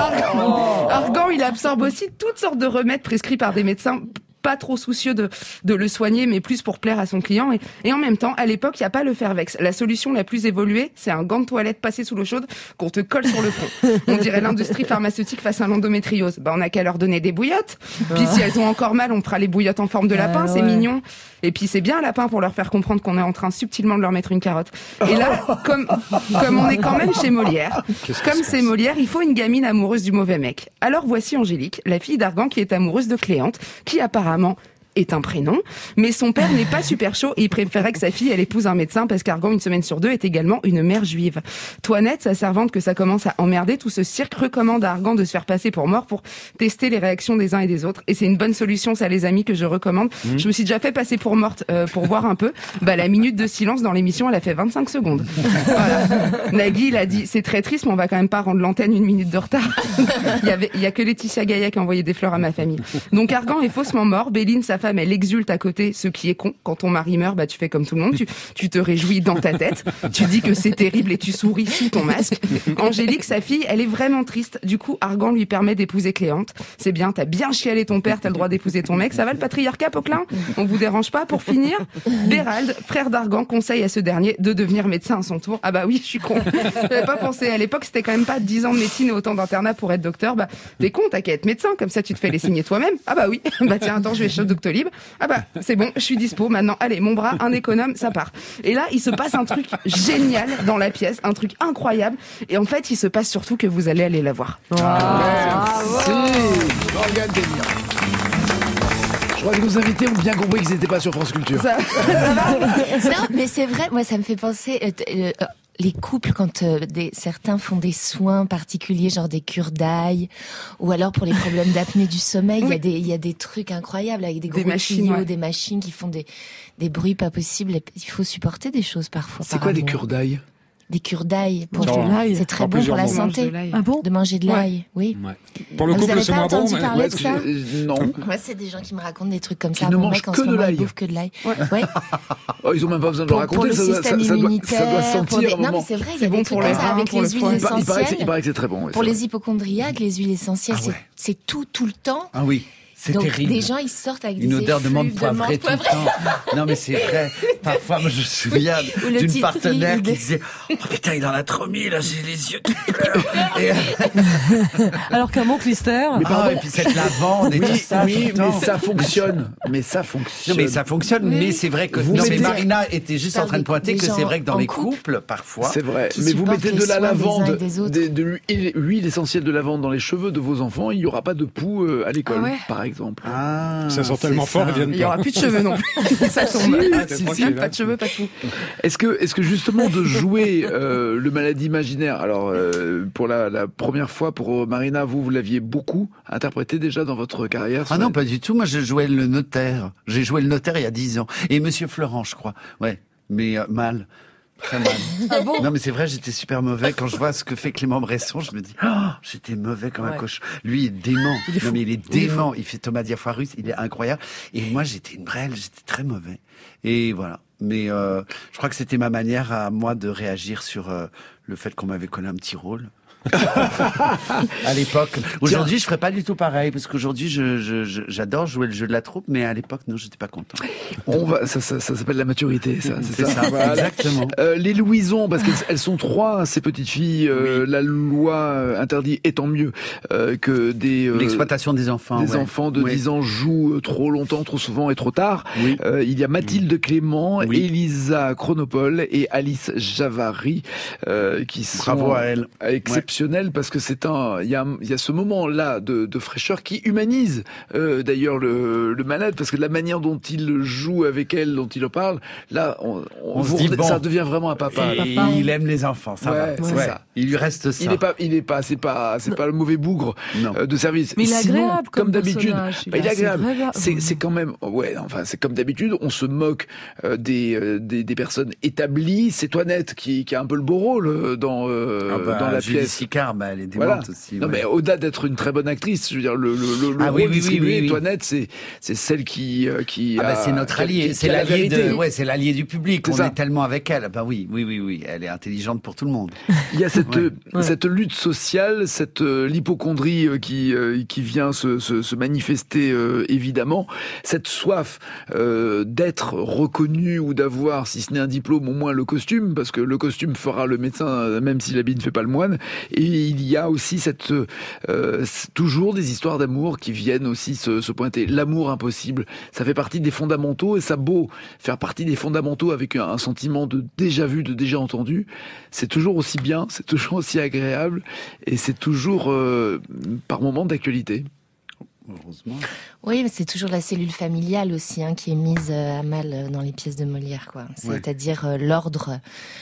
Speaker 4: Argan, Argan, il absorbe aussi toutes sortes de remèdes prescrits par des médecins pas trop soucieux de, de le soigner, mais plus pour plaire à son client. Et, et en même temps, à l'époque, il n'y a pas le Fervex. La solution la plus évoluée, c'est un gant de toilette passé sous l'eau chaude qu'on te colle sur le front. On dirait l'industrie pharmaceutique face à l'endométriose. Bah, on n'a qu'à leur donner des bouillottes. Puis si elles ont encore mal, on fera les bouillottes en forme de lapin, c'est mignon. Et puis c'est bien un lapin pour leur faire comprendre qu'on est en train subtilement de leur mettre une carotte. Et là, comme, comme on est quand même chez Molière, comme c'est Molière, il faut une gamine amoureuse du mauvais mec. Alors voici Angélique, la fille d'Argan qui est amoureuse de Cléante, qui apparemment est un prénom, mais son père n'est pas super chaud et il préférait que sa fille elle épouse un médecin parce qu'Argan une semaine sur deux est également une mère juive. Toinette, sa servante que ça commence à emmerder, tout ce cirque recommande à Argan de se faire passer pour mort pour tester les réactions des uns et des autres et c'est une bonne solution ça les amis que je recommande. Mmh. Je me suis déjà fait passer pour morte euh, pour voir un peu. Bah la minute de silence dans l'émission elle a fait vingt-cinq secondes. Voilà. Nagui il a dit c'est très triste mais on va quand même pas rendre l'antenne une minute de retard. il y avait il y a que Laetitia Gaïa qui a envoyé des fleurs à ma famille. Donc Argan est faussement mort, Béline sa femme elle exulte à côté, ce qui est con. Quand ton mari meurt, bah tu fais comme tout le monde, tu, tu te réjouis dans ta tête, tu dis que c'est terrible et tu souris sous ton masque. Angélique, sa fille, elle est vraiment triste. Du coup, Argan lui permet d'épouser Cléante. C'est bien, t'as bien chialé ton père, t'as le droit d'épouser ton mec. Ça va le patriarcat, Poquelin? On vous dérange pas? Pour finir, Bérald, frère d'Argan, conseille à ce dernier de devenir médecin à son tour. Ah bah oui, je suis con. J'avais pas pensé. À l'époque, c'était quand même pas dix ans de médecine et autant d'internat pour être docteur. Bah, t'es con, t'as qu'à être médecin. Comme ça, tu te fais les signer toi-même. Ah bah oui. Bah tiens, attends, je vais chez Doctolib. Ah bah, c'est bon, je suis dispo. Maintenant, allez, mon bras, un économe, ça part. Et là, il se passe un truc génial dans la pièce, un truc incroyable. Et en fait, il se passe surtout que vous allez aller la voir.
Speaker 1: Ah, merci. Morgane Ténia. Je crois que nos invités ont bien compris qu'ils n'étaient pas sur France Culture.
Speaker 11: Ça, ça va non, mais c'est vrai, moi, ça me fait penser... Euh, euh, les couples, quand euh, des, certains font des soins particuliers, genre des cures d'ail, ou alors pour les problèmes d'apnée du sommeil, il oui. y a des, il y a des trucs incroyables avec des, des gros machines, tuyaux, ouais. des machines qui font des, des bruits pas possibles. Il faut supporter des choses parfois.
Speaker 1: C'est quoi des cures d'ail?
Speaker 11: Des cures d'ail. Pour
Speaker 1: Genre,
Speaker 11: de l'ail. C'est très bon pour la moments. santé. De
Speaker 2: ah bon?
Speaker 11: De manger de l'ail,
Speaker 2: ouais.
Speaker 11: oui.
Speaker 3: Ouais. Pour le
Speaker 11: ah,
Speaker 3: couple, c'est moins bon.
Speaker 11: Vous avez pas entendu parler
Speaker 1: ouais,
Speaker 11: de ça?
Speaker 1: Je... Non.
Speaker 11: Moi, c'est des gens qui me racontent des trucs comme
Speaker 1: qui
Speaker 11: ça.
Speaker 1: ne
Speaker 11: Mon
Speaker 1: mangent
Speaker 11: mec, en
Speaker 1: que
Speaker 11: ce
Speaker 1: de
Speaker 11: moment,
Speaker 1: l'ail.
Speaker 11: il bouffe que de l'ail. Ouais. ouais.
Speaker 1: Oh, ils ont même pas besoin de
Speaker 11: pour,
Speaker 1: le raconter.
Speaker 11: Pour le
Speaker 1: ça,
Speaker 11: système
Speaker 1: ça, ça,
Speaker 11: immunitaire.
Speaker 1: Ça doit, ça doit sentir.
Speaker 11: Des... Non, mais c'est vrai, il y a
Speaker 4: bon
Speaker 11: des trucs comme ça avec les huiles essentielles.
Speaker 1: Il paraît, il paraît que c'est très bon.
Speaker 11: Pour les hypocondriaques, les huiles essentielles,
Speaker 12: ah ouais.
Speaker 11: c'est tout, tout le temps.
Speaker 12: Ah oui. C'est
Speaker 11: Donc,
Speaker 12: terrible.
Speaker 11: des gens, ils sortent avec
Speaker 12: une
Speaker 11: des
Speaker 12: odeur de menthe
Speaker 11: poivrée
Speaker 12: tout le temps. Non, mais c'est vrai. Parfois, moi, je me souviens d'une partenaire qui disait « Oh putain, il en a trop mis, là, j'ai les yeux qui pleurent. » et...
Speaker 2: Alors qu'un bon clister...
Speaker 12: Mais pardon, ah, et puis cette lavande et
Speaker 1: oui,
Speaker 12: tout ça.
Speaker 1: Oui,
Speaker 12: tout
Speaker 1: mais
Speaker 12: temps.
Speaker 1: ça fonctionne. Mais ça fonctionne.
Speaker 12: Non, mais ça fonctionne, oui. mais c'est vrai que...
Speaker 1: Vous
Speaker 12: non,
Speaker 1: mettez...
Speaker 12: mais Marina était juste en train de pointer que c'est vrai que dans les couples, parfois...
Speaker 1: C'est vrai. Mais vous mettez de la lavande, de l'huile essentielle de lavande dans les cheveux de vos enfants, il n'y aura pas de poux à l'école, par exemple.
Speaker 3: Ah, ça sent tellement fort,
Speaker 4: il n'y aura plus de cheveux non plus. Ça tombe. Si, si, si, pas de cheveux, pas de tout.
Speaker 1: Est-ce que, est-ce que justement de jouer euh, le maladie imaginaire, alors euh, pour la, la première fois pour Marina, vous, vous l'aviez beaucoup interprété déjà dans votre carrière?
Speaker 12: Ah non, pas du tout. Moi, je jouais le notaire. J'ai joué le notaire il y a dix ans. Et Monsieur Florent, je crois. Ouais, mais euh, mal. Très mal.
Speaker 11: Ah bon?
Speaker 12: Non mais c'est vrai, j'étais super mauvais. Quand je vois ce que fait Clément Bresson, je me dis, oh, j'étais mauvais comme ouais. un cochon. Lui, il est dément. Il est non mais il est dément. Il, il fait Thomas Diafoirus, il est incroyable. Et moi, j'étais une brêle, j'étais très mauvais. Et voilà. Mais euh, je crois que c'était ma manière à moi de réagir sur euh, le fait qu'on m'avait collé un petit rôle. À l'époque. Aujourd'hui, je ferais pas du tout pareil, parce qu'aujourd'hui, je, je, je, j'adore jouer le jeu de la troupe, mais à l'époque, non, j'étais pas content.
Speaker 1: On va, ça, ça, ça s'appelle la maturité, ça. C'est,
Speaker 12: c'est ça, ça voilà. Exactement.
Speaker 1: Euh, les Louisons, parce qu'elles elles sont trois, ces petites filles. Euh, oui. La loi interdit étant mieux euh, que des euh,
Speaker 12: l'exploitation des enfants.
Speaker 1: Des
Speaker 12: ouais.
Speaker 1: enfants de
Speaker 12: oui.
Speaker 1: dix ans jouent trop longtemps, trop souvent et trop tard.
Speaker 12: Oui.
Speaker 1: Euh, il y a Mathilde oui. Clément, oui. Elisa Chronopole et Alice Javary euh, qui sont
Speaker 12: Bravo à elle.
Speaker 1: exceptionnelles ouais. parce que c'est un, il y a, il y a ce moment-là de, de fraîcheur qui humanise euh, d'ailleurs le, le malade, parce que de la manière dont il joue avec elle, dont il en parle, là, on, on, on vous, dit, bon, ça devient vraiment un papa.
Speaker 12: Et
Speaker 1: papa.
Speaker 12: il aime les enfants, ça
Speaker 1: ouais,
Speaker 12: va.
Speaker 1: C'est
Speaker 12: ouais.
Speaker 1: ça.
Speaker 12: Il lui reste ça.
Speaker 1: Il est pas, il est pas, c'est pas, c'est non. pas le mauvais bougre euh, de service.
Speaker 2: Mais il est
Speaker 1: Sinon,
Speaker 2: agréable
Speaker 1: comme,
Speaker 2: comme
Speaker 1: d'habitude.
Speaker 2: Il,
Speaker 1: bah, il est agréable. C'est, c'est quand même, ouais, enfin, c'est comme d'habitude. On se moque euh, des, euh, des, des personnes établies. C'est Toinette qui, qui a un peu le beau rôle dans, euh,
Speaker 12: ah bah,
Speaker 1: dans la
Speaker 12: Julie
Speaker 1: pièce.
Speaker 12: Sicard, bah, elle est démente
Speaker 1: voilà.
Speaker 12: aussi.
Speaker 1: Non,
Speaker 12: ouais.
Speaker 1: mais au-delà d'être une très bonne actrice, je veux dire, le, le, le,
Speaker 12: ah,
Speaker 1: le
Speaker 12: oui,
Speaker 1: rôle
Speaker 12: oui,
Speaker 1: distribué,
Speaker 12: oui, oui,
Speaker 1: Toinette, c'est, c'est celle qui, euh, qui
Speaker 12: ah bah,
Speaker 1: a,
Speaker 12: c'est notre allié.
Speaker 1: Qui,
Speaker 12: c'est
Speaker 1: qui
Speaker 12: l'allié
Speaker 1: la
Speaker 12: de, ouais, c'est l'allié du public.
Speaker 1: C'est
Speaker 12: on
Speaker 1: ça.
Speaker 12: est tellement avec elle. Bah oui, oui, oui, oui. Elle est intelligente pour tout le monde.
Speaker 1: Il y a cette,
Speaker 12: ouais.
Speaker 1: euh, cette lutte sociale, cette euh, l'hypocondrie euh, qui, euh, qui vient se, se, se manifester euh, évidemment, cette soif euh, d'être reconnu ou d'avoir, si ce n'est un diplôme, au moins le costume, parce que le costume fera le médecin, même si l'habit ne fait pas le moine. Et il y a aussi cette euh, toujours des histoires d'amour qui viennent aussi se, se pointer. L'amour impossible, ça fait partie des fondamentaux, et ça beau faire partie des fondamentaux avec un, un sentiment de déjà vu, de déjà entendu, c'est toujours aussi bien, c'est toujours aussi agréable, et c'est toujours euh, par moments d'actualité.
Speaker 12: Heureusement.
Speaker 11: Oui, mais c'est toujours la cellule familiale aussi hein, qui est mise à mal dans les pièces de Molière, quoi. C'est-à-dire ouais. euh, l'ordre.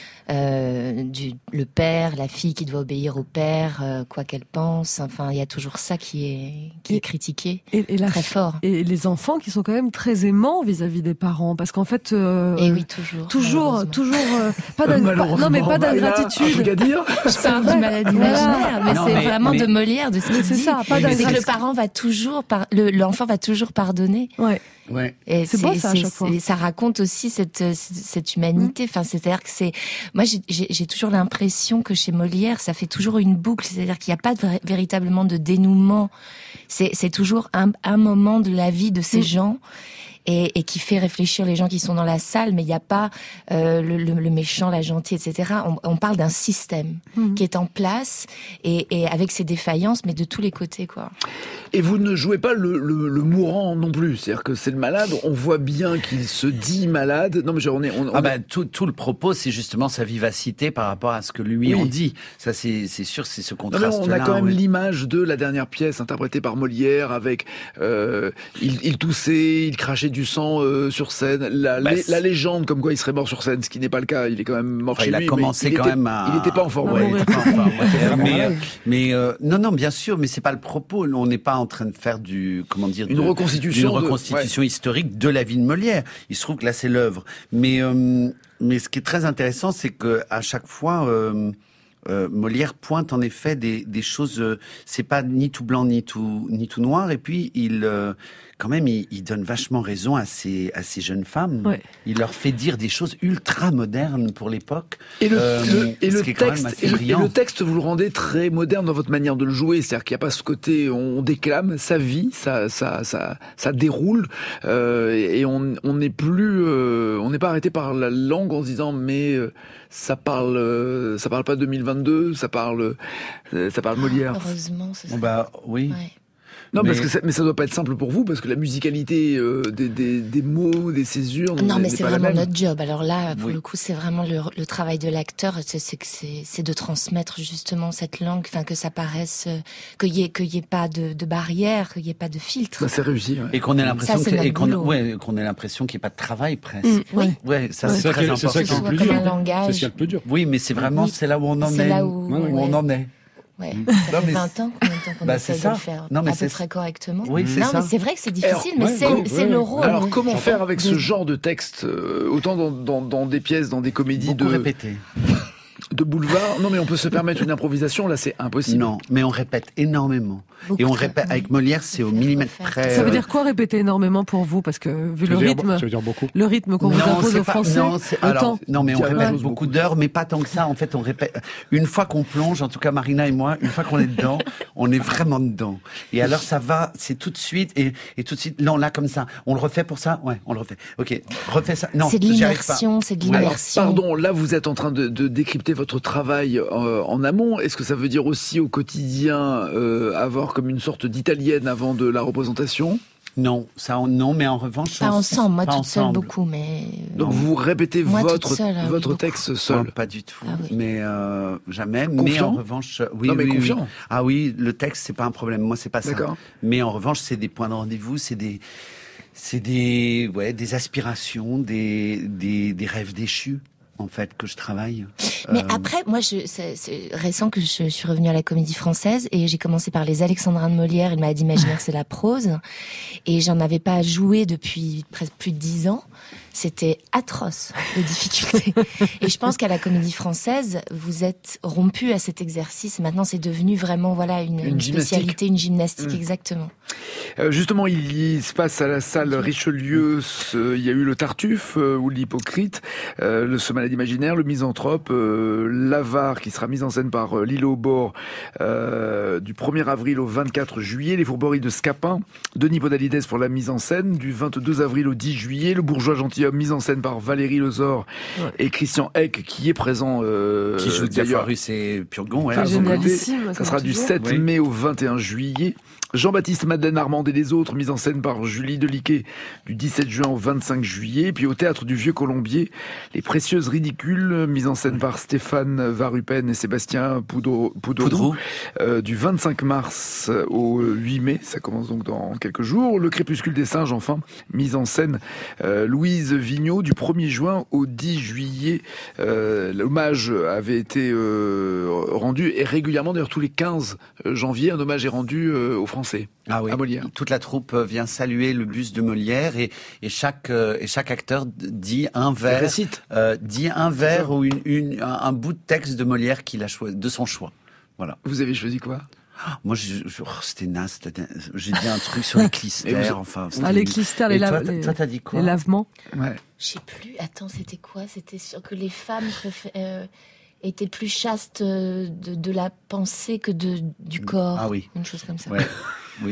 Speaker 11: Euh, du, le père, la fille qui doit obéir au père, euh, quoi qu'elle pense. Enfin, il y a toujours ça qui est, qui et, est critiqué
Speaker 2: et, et la
Speaker 11: très
Speaker 2: f...
Speaker 11: fort.
Speaker 2: Et les enfants qui sont quand même très aimants vis-à-vis des parents, parce qu'en fait, euh,
Speaker 11: et oui, toujours,
Speaker 2: toujours, toujours, euh, pas d'un, pas, non mais pas d'ingratitude.
Speaker 1: Bah, dire.
Speaker 11: Je parle du malade imaginaire, mais
Speaker 12: non,
Speaker 11: c'est
Speaker 12: mais,
Speaker 11: vraiment
Speaker 12: mais,
Speaker 11: de Molière, de ce qu'il
Speaker 2: c'est
Speaker 11: dit.
Speaker 2: ça, pas
Speaker 11: c'est que le parent va toujours, par... le, l'enfant va toujours pardonner.
Speaker 2: Ouais.
Speaker 12: Ouais.
Speaker 11: Et
Speaker 2: c'est, c'est beau ça à chaque fois.
Speaker 11: Ça raconte aussi cette cette humanité. Mmh. Enfin, c'est-à-dire que c'est moi j'ai, j'ai j'ai toujours l'impression que chez Molière ça fait toujours une boucle. C'est-à-dire qu'il n'y a pas de vrai, véritablement de dénouement. C'est c'est toujours un un moment de la vie de ces mmh. gens. Et, et qui fait réfléchir les gens qui sont dans la salle, mais il n'y a pas euh, le, le, le méchant, la gentille, et cetera. On, on parle d'un système mmh. qui est en place et, et avec ses défaillances, mais de tous les côtés, quoi.
Speaker 1: Et vous ne jouez pas le, le, le mourant non plus, c'est-à-dire que c'est le malade. On voit bien qu'il se dit malade. Non, mais genre, on est. On, on
Speaker 12: ah ben tout, tout le propos, c'est justement sa vivacité par rapport à ce que lui oui. on dit. Ça, c'est, c'est sûr, c'est ce contraste-là.
Speaker 1: Non, on a quand même
Speaker 12: ouais.
Speaker 1: l'image de la dernière pièce interprétée par Molière avec euh, il, il toussait, il crachait du sang euh, sur scène. La, bah, la légende comme quoi il serait mort sur scène, ce qui n'est pas le cas. Il est quand même mort
Speaker 12: enfin,
Speaker 1: chez
Speaker 12: il
Speaker 1: lui.
Speaker 12: Il a commencé quand
Speaker 1: était,
Speaker 12: même à.
Speaker 1: Il n'était pas en forme.
Speaker 12: Ouais, il était pas en forme. mais euh, mais euh, non, non, bien sûr, mais c'est pas le propos. On n'est pas en train de faire du comment dire
Speaker 1: une
Speaker 12: de,
Speaker 1: reconstitution,
Speaker 12: une reconstitution
Speaker 1: de, ouais.
Speaker 12: historique de la vie de Molière. Il se trouve que là c'est l'œuvre. Mais euh, mais ce qui est très intéressant, c'est que à chaque fois. Euh, Euh, Molière pointe en effet des, des choses. Euh, c'est pas ni tout blanc ni tout ni tout noir. Et puis il, euh, quand même, il, il donne vachement raison à ces à ces jeunes femmes.
Speaker 2: Ouais.
Speaker 12: Il leur fait dire des choses ultra modernes pour l'époque.
Speaker 1: Et le,
Speaker 12: euh,
Speaker 1: le et le texte et le, et le texte vous le rendez très moderne dans votre manière de le jouer. C'est-à-dire qu'il n'y a pas ce côté on déclame, ça vit, ça ça ça ça déroule euh, et on on n'est plus euh, on n'est pas arrêté par la langue en se disant mais euh, ça parle euh, ça parle pas deux mille vingt-deux, ça parle euh, ça parle Molière.
Speaker 11: Heureusement, c'est ça.
Speaker 12: Bah oui.
Speaker 11: Ouais.
Speaker 1: Non,
Speaker 12: mais...
Speaker 1: parce que ça, mais ça doit pas être simple pour vous, parce que la musicalité euh, des, des, des mots, des césures.
Speaker 11: Non, mais
Speaker 1: n'est
Speaker 11: c'est
Speaker 1: pas
Speaker 11: vraiment
Speaker 1: la même.
Speaker 11: notre job. Alors là, pour
Speaker 12: oui.
Speaker 11: le coup, c'est vraiment le, le travail de l'acteur, c'est, c'est, c'est, c'est de transmettre justement cette langue, enfin que ça paraisse, euh, qu'il y ait, qu'il y ait pas de, de barrière, qu'il y ait pas de filtre.
Speaker 1: Ça c'est réussi. Ouais.
Speaker 12: Et qu'on ait l'impression,
Speaker 11: ça,
Speaker 12: que, et qu'on,
Speaker 11: boulot.
Speaker 12: ouais, qu'on ait l'impression qu'il n'y ait pas de travail presque.
Speaker 11: Mmh, oui.
Speaker 12: Ouais, ça
Speaker 3: ouais.
Speaker 12: c'est,
Speaker 3: c'est
Speaker 12: très
Speaker 3: ça
Speaker 12: important.
Speaker 3: C'est ça qui est le plus dur.
Speaker 11: C'est
Speaker 3: ce qui est le plus dur.
Speaker 12: Oui, mais c'est vraiment
Speaker 11: oui.
Speaker 12: c'est là où on en
Speaker 11: c'est
Speaker 12: est.
Speaker 11: Là où,
Speaker 12: où
Speaker 11: ouais.
Speaker 12: on en est.
Speaker 11: Ouais.
Speaker 12: Mmh.
Speaker 11: Ça
Speaker 12: Non,
Speaker 11: fait
Speaker 12: mais
Speaker 11: vingt ans, combien de temps qu'on
Speaker 12: bah,
Speaker 11: essaie
Speaker 12: c'est
Speaker 11: de
Speaker 12: ça.
Speaker 11: le faire
Speaker 12: Non, mais
Speaker 11: à
Speaker 12: c'est
Speaker 11: peu près correctement.
Speaker 12: Oui, c'est
Speaker 11: non,
Speaker 12: ça.
Speaker 11: mais c'est vrai que c'est difficile,
Speaker 1: Alors,
Speaker 11: mais
Speaker 1: ouais,
Speaker 11: c'est,
Speaker 1: ouais,
Speaker 11: c'est
Speaker 1: ouais.
Speaker 11: le rôle.
Speaker 1: Alors, comment
Speaker 11: J'entends.
Speaker 1: faire avec ce genre de texte, euh, autant dans, dans, dans des pièces, dans des comédies
Speaker 12: Beaucoup
Speaker 1: de
Speaker 12: répéter.
Speaker 1: de boulevard. Non, mais on peut se permettre une improvisation. Là, c'est impossible.
Speaker 12: Non, mais on répète énormément. Beaucoup et on répète, avec Molière, c'est au millimètre près.
Speaker 2: Ça veut dire quoi répéter énormément pour vous? Parce que vu le rythme,
Speaker 13: ça veut dire beaucoup.
Speaker 2: Le rythme qu'on vous impose aux Français,
Speaker 12: non, alors, non, mais on répète
Speaker 2: ouais.
Speaker 12: beaucoup d'heures, mais pas tant que ça. En fait, on répète. Une fois qu'on plonge, en tout cas Marina et moi, une fois qu'on est dedans, on est vraiment dedans. Et alors ça va, c'est tout de suite et, et tout de suite. Non, là comme ça, on le refait pour ça. Ouais, on le refait. Ok, refais ça. Non,
Speaker 11: c'est de l'immersion, c'est de l'immersion.
Speaker 1: Alors, pardon, là vous êtes en train de, de décrypter votre travail euh, en amont. Est-ce que ça veut dire aussi au quotidien euh, avoir comme une sorte d'italienne avant de la représentation?
Speaker 12: Non, ça non, mais en revanche,
Speaker 11: pas
Speaker 12: on,
Speaker 11: ensemble. Moi
Speaker 12: pas
Speaker 11: toute
Speaker 12: ensemble.
Speaker 11: seule beaucoup, mais
Speaker 1: donc vous répétez
Speaker 11: moi,
Speaker 1: votre
Speaker 11: seule,
Speaker 1: votre
Speaker 11: oui,
Speaker 1: texte seul.
Speaker 12: Non, pas du tout,
Speaker 11: ah, oui.
Speaker 12: mais euh, jamais.
Speaker 1: Confiant?
Speaker 12: Mais en revanche, oui,
Speaker 1: non, mais
Speaker 12: oui,
Speaker 1: confiant.
Speaker 12: oui. Ah oui, le texte c'est pas un problème. Moi c'est pas ça.
Speaker 1: D'accord.
Speaker 12: Mais en revanche, c'est des points de rendez-vous, c'est des c'est des ouais des aspirations, des des des rêves déchus. En fait, que je travaille.
Speaker 11: Mais
Speaker 12: euh...
Speaker 11: après, moi, je, c'est, c'est récent que je suis revenue à la Comédie Française et j'ai commencé par les Alexandrins de Molière et le Maladie imaginaire, c'est la prose. Et j'en avais pas joué depuis presque plus de dix ans. C'était atroce, les difficultés. Et je pense qu'à la Comédie Française, vous êtes rompu à cet exercice. Maintenant, c'est devenu vraiment, voilà, une,
Speaker 1: une,
Speaker 11: une
Speaker 1: gymnastique.
Speaker 11: spécialité, une gymnastique, mmh. exactement.
Speaker 1: Euh, justement, il, il se passe à la salle Richelieu, ce, il y a eu le Tartuffe euh, ou l'Hypocrite, euh, le Ce Malade imaginaire, le Misanthrope, euh, l'Avare qui sera mise en scène par euh, Lilo au bord euh, du premier avril au vingt-quatre juillet, les Fourberies de Scapin, Denis Podalides pour la mise en scène, du vingt-deux avril au dix juillet, le Bourgeois gentilhomme mise en scène par Valérie Lezor ouais. et Christian Eck qui est présent euh,
Speaker 12: qui joue Diafoirus et Purgon, ouais,
Speaker 2: c'est génialissime,
Speaker 1: ça sera du sept
Speaker 12: oui.
Speaker 1: mai au vingt et un juillet. Jean-Baptiste, Madeleine Armande et les autres, mise en scène par Julie Deliquet du dix-sept juin au vingt-cinq juillet. Puis au Théâtre du Vieux Colombier, Les Précieuses Ridicules, mise en scène par Stéphane Varupen et Sébastien Poudreau, Poudreau euh, du vingt-cinq mars au huit mai. Ça commence donc dans quelques jours. Le Crépuscule des Singes, enfin, mise en scène euh, Louise Vigneault du premier juin au dix juillet. Euh, l'hommage avait été euh, rendu et régulièrement, d'ailleurs tous les quinze janvier, un hommage est rendu euh, aux Français.
Speaker 12: Ah oui.
Speaker 1: À Molière.
Speaker 12: Toute la troupe vient saluer le buste de Molière et, et chaque euh, et chaque acteur dit un vers,
Speaker 1: récite.
Speaker 12: Euh, dit un vers ou une, une un, un bout de texte de Molière qu'il a choisi, de son choix. Voilà.
Speaker 1: Vous avez choisi quoi?
Speaker 12: Moi, je, je, oh, c'était naze. C'était, j'ai dit un truc sur les clistères. Enfin,
Speaker 2: ah, les clistères, les,
Speaker 12: toi,
Speaker 2: la-
Speaker 12: toi, t'as dit quoi?
Speaker 2: les lavements.
Speaker 1: Ouais.
Speaker 11: Je sais plus. Attends, c'était quoi? C'était sûr que les femmes préfé- euh, étaient plus chastes de, de la pensée que de, du corps.
Speaker 12: Ah oui.
Speaker 11: Une chose comme ça.
Speaker 12: Ouais. Oui.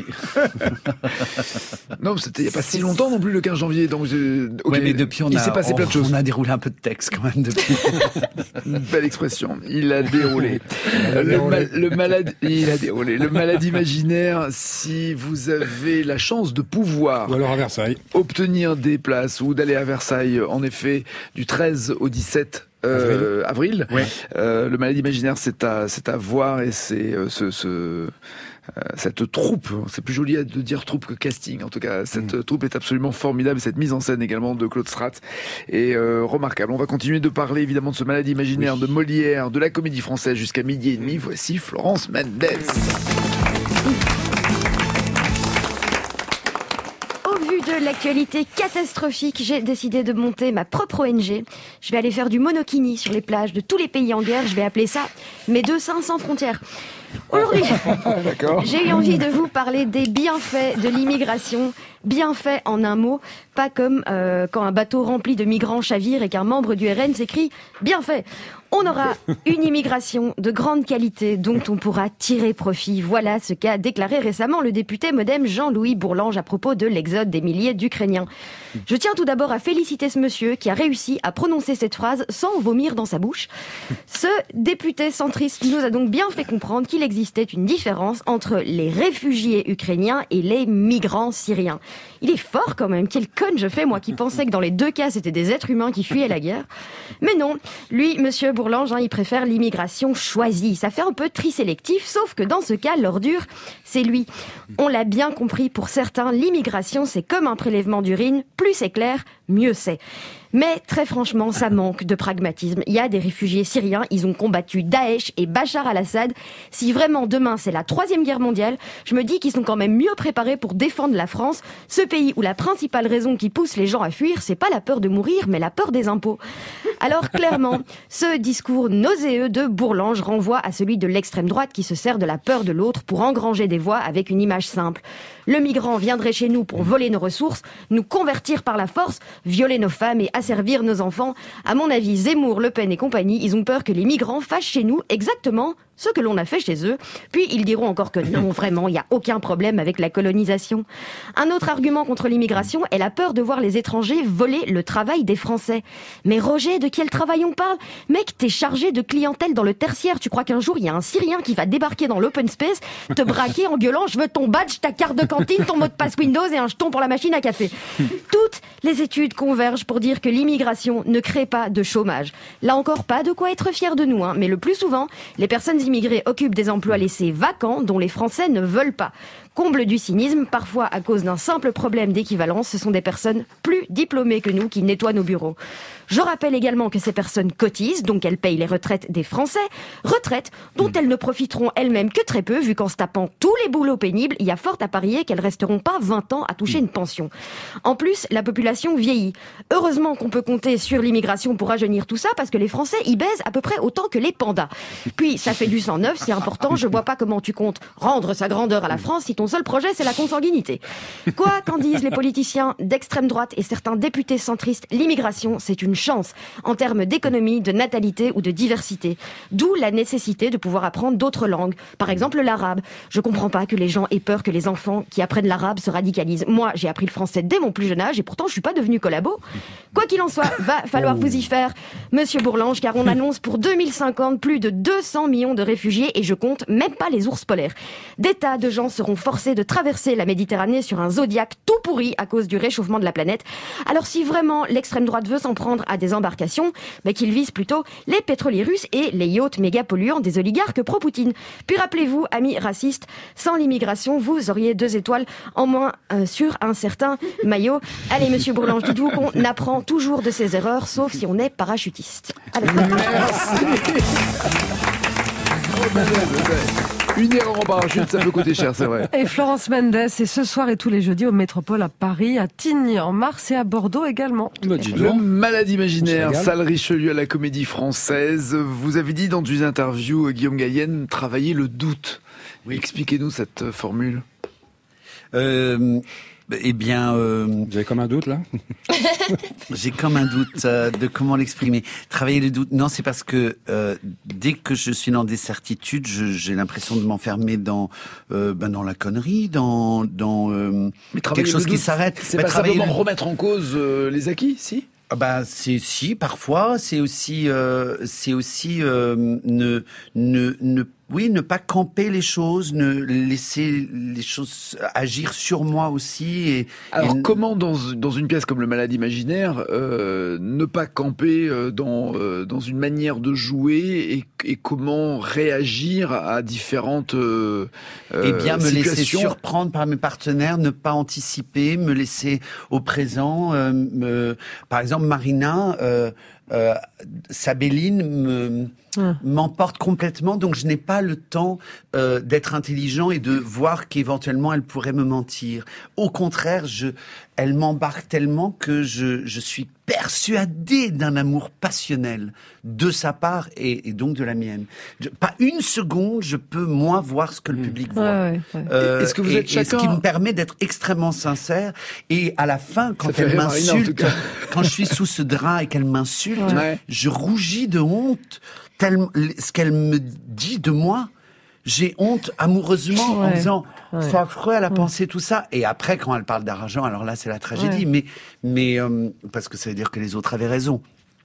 Speaker 1: Non, c'était il n'y a pas si longtemps non plus, le quinze janvier. Donc, j'ai... Okay.
Speaker 12: Ouais, mais depuis, on
Speaker 1: il
Speaker 12: a,
Speaker 1: s'est passé
Speaker 12: on,
Speaker 1: plein de choses.
Speaker 12: On a déroulé un peu de texte quand même depuis.
Speaker 1: Une belle expression. Il a déroulé. le, mal, le malade, il a déroulé. Le malade imaginaire. Si vous avez la chance de pouvoir.
Speaker 13: Ou alors à Versailles.
Speaker 1: Obtenir des places ou d'aller à Versailles, en effet, du treize au dix-sept. Euh, avril. avril.
Speaker 12: Ouais.
Speaker 1: Euh, le malade imaginaire, c'est à, c'est à voir et c'est euh, ce, ce euh, cette troupe. C'est plus joli de dire troupe que casting. En tout cas, cette mmh. troupe est absolument formidable. Cette mise en scène également de Claude Stratz est euh, remarquable. On va continuer de parler évidemment de ce malade imaginaire, oui. de Molière, de la Comédie Française jusqu'à midi et demi. Voici Florence Mendes.
Speaker 14: De l'actualité catastrophique, j'ai décidé de monter ma propre O N G. Je vais aller faire du monokini sur les plages de tous les pays en guerre. Je vais appeler ça Médecins sans frontières. Aujourd'hui, j'ai eu envie de vous parler des bienfaits de l'immigration. Bienfaits en un mot, pas comme euh, quand un bateau rempli de migrants chavire et qu'un membre du R N s'écrie « Bienfait ». On aura une immigration de grande qualité dont on pourra tirer profit. Voilà ce qu'a déclaré récemment le député modem Jean-Louis Bourlange à propos de l'exode des milliers d'Ukrainiens. Je tiens tout d'abord à féliciter ce monsieur qui a réussi à prononcer cette phrase sans vomir dans sa bouche. Ce député centriste nous a donc bien fait comprendre qu'il existait une différence entre les réfugiés ukrainiens et les migrants syriens. Il est fort quand même, quelle conne je fais moi qui pensais que dans les deux cas c'était des êtres humains qui fuyaient la guerre. Mais non, lui, monsieur Bourlange, hein, il préfère l'immigration choisie. Ça fait un peu tri-sélectif, sauf que dans ce cas, l'ordure, c'est lui. On l'a bien compris, pour certains, l'immigration c'est comme un prélèvement d'urine, plus c'est clair, mieux c'est. Mais très franchement, ça manque de pragmatisme. Il y a des réfugiés syriens, ils ont combattu Daesh et Bachar al-Assad. Si vraiment demain c'est la troisième guerre mondiale, je me dis qu'ils sont quand même mieux préparés pour défendre la France, ce pays où la principale raison qui pousse les gens à fuir, c'est pas la peur de mourir, mais la peur des impôts. Alors clairement, ce discours nauséeux de Bourlange renvoie à celui de l'extrême droite qui se sert de la peur de l'autre pour engranger des voix avec une image simple. Le migrant viendrait chez nous pour voler nos ressources, nous convertir par la force, violer nos femmes et asservir nos enfants. À mon avis, Zemmour, Le Pen et compagnie, ils ont peur que les migrants fassent chez nous exactement ce que l'on a fait chez eux. Puis ils diront encore que non, vraiment, il n'y a aucun problème avec la colonisation. Un autre argument contre l'immigration est la peur de voir les étrangers voler le travail des Français. Mais Roger, de quel travail on parle ? Mec, t'es chargé de clientèle dans le tertiaire. Tu crois qu'un jour, il y a un Syrien qui va débarquer dans l'open space, te braquer en gueulant « Je veux ton badge, ta carte de cantine, ton mot de passe Windows et un jeton pour la machine à café ». Toutes les études convergent pour dire que l'immigration ne crée pas de chômage. Là encore, pas de quoi être fier de nous, hein, mais le plus souvent, les personnes immigrés occupent des emplois laissés vacants dont les Français ne veulent pas. Comble du cynisme, parfois à cause d'un simple problème d'équivalence, ce sont des personnes plus diplômées que nous qui nettoient nos bureaux. Je rappelle également que ces personnes cotisent, donc elles payent les retraites des Français, retraites dont elles ne profiteront elles-mêmes que très peu, vu qu'en se tapant tous les boulots pénibles, il y a fort à parier qu'elles resteront pas vingt ans à toucher une pension. En plus, la population vieillit. Heureusement qu'on peut compter sur l'immigration pour rajeunir tout ça, parce que les Français y baisent à peu près autant que les pandas. Puis, ça fait du sang neuf, c'est important, je vois pas comment tu comptes rendre sa grandeur à la France si ton seul projet c'est la consanguinité. Quoi qu'en disent les politiciens d'extrême droite et certains députés centristes, l'immigration c'est une chance en termes d'économie, de natalité ou de diversité. D'où la nécessité de pouvoir apprendre d'autres langues. Par exemple l'arabe. Je comprends pas que les gens aient peur que les enfants qui apprennent l'arabe se radicalisent. Moi j'ai appris le français dès mon plus jeune âge et pourtant je suis pas devenue collabo. Quoi qu'il en soit, va falloir vous y faire, Monsieur Bourlange, car on annonce pour deux mille cinquante plus de deux cents millions de réfugiés et je compte même pas les ours polaires. Des tas de gens seront forcés de traverser la Méditerranée sur un Zodiac tout pourri à cause du réchauffement de la planète. Alors si vraiment l'extrême droite veut s'en prendre à des embarcations, bah qu'il vise plutôt les pétroliers russes et les yachts méga polluants des oligarques pro-Poutine. Puis rappelez-vous, amis racistes, sans l'immigration, vous auriez deux étoiles en moins euh, sur un certain maillot. Allez, Monsieur Bourlange, dites-vous qu'on apprend toujours de ses erreurs, sauf si on est parachutiste. Allez.
Speaker 1: Merci. Une erreur en parachute, ça peut coûter cher, c'est vrai.
Speaker 2: Et Florence Mendes, c'est ce soir et tous les jeudis au Métropole à Paris, à Tignes en mars et à Bordeaux également.
Speaker 1: Le Malade imaginaire, salle Richelieu à la Comédie Française. Vous avez dit dans une interview, Guillaume Gallienne, travailler le doute. Oui. Expliquez-nous cette formule.
Speaker 12: Euh... Eh bien, euh...
Speaker 3: vous avez comme un doute là.
Speaker 12: J'ai comme un doute euh, de comment l'exprimer. Travailler le doute, non, c'est parce que euh, dès que je suis dans des certitudes, je, j'ai l'impression de m'enfermer dans euh, ben dans la connerie, dans dans euh, quelque chose qui s'arrête.
Speaker 1: C'est pas simplement le... remettre en cause euh, les acquis, si.
Speaker 12: Ah bah c'est si parfois, c'est aussi euh, c'est aussi euh, ne ne ne oui, ne pas camper les choses, ne laisser les choses agir sur moi aussi. Et,
Speaker 1: Alors
Speaker 12: et...
Speaker 1: comment dans dans une pièce comme Le Malade imaginaire euh, ne pas camper dans euh, dans une manière de jouer et, et comment réagir à différentes euh,
Speaker 12: Eh bien, me
Speaker 1: situations.
Speaker 12: laisser surprendre par mes partenaires, ne pas anticiper, me laisser au présent. Euh, me... Par exemple, Marina, euh, euh, Sabéline me Hum. m'emporte complètement, donc je n'ai pas le temps euh, d'être intelligent et de voir qu'éventuellement elle pourrait me mentir. Au contraire, je, elle m'embarque tellement que je, je suis persuadé d'un amour passionnel de sa part et, et donc de la mienne. Je, pas une seconde, je peux moi voir ce que le public voit.
Speaker 2: Ouais, ouais, ouais.
Speaker 12: Euh,
Speaker 1: Est-ce que vous
Speaker 12: et,
Speaker 1: êtes chacun...
Speaker 12: et ce qui me permet d'être extrêmement sincère. Et à la fin, quand
Speaker 1: Ça
Speaker 12: elle
Speaker 1: fait
Speaker 12: m'insulte,
Speaker 1: Marina,
Speaker 12: quand je suis sous ce drap et qu'elle m'insulte,
Speaker 1: ouais.
Speaker 12: je rougis de honte. Tellement, ce qu'elle me dit de moi, j'ai honte amoureusement ouais, en disant ouais. c'est affreux, elle a ouais. pensé tout ça. Et après, quand elle parle d'argent, alors là, c'est la tragédie. Ouais. Mais, mais euh, parce que ça veut dire que les autres avaient raison.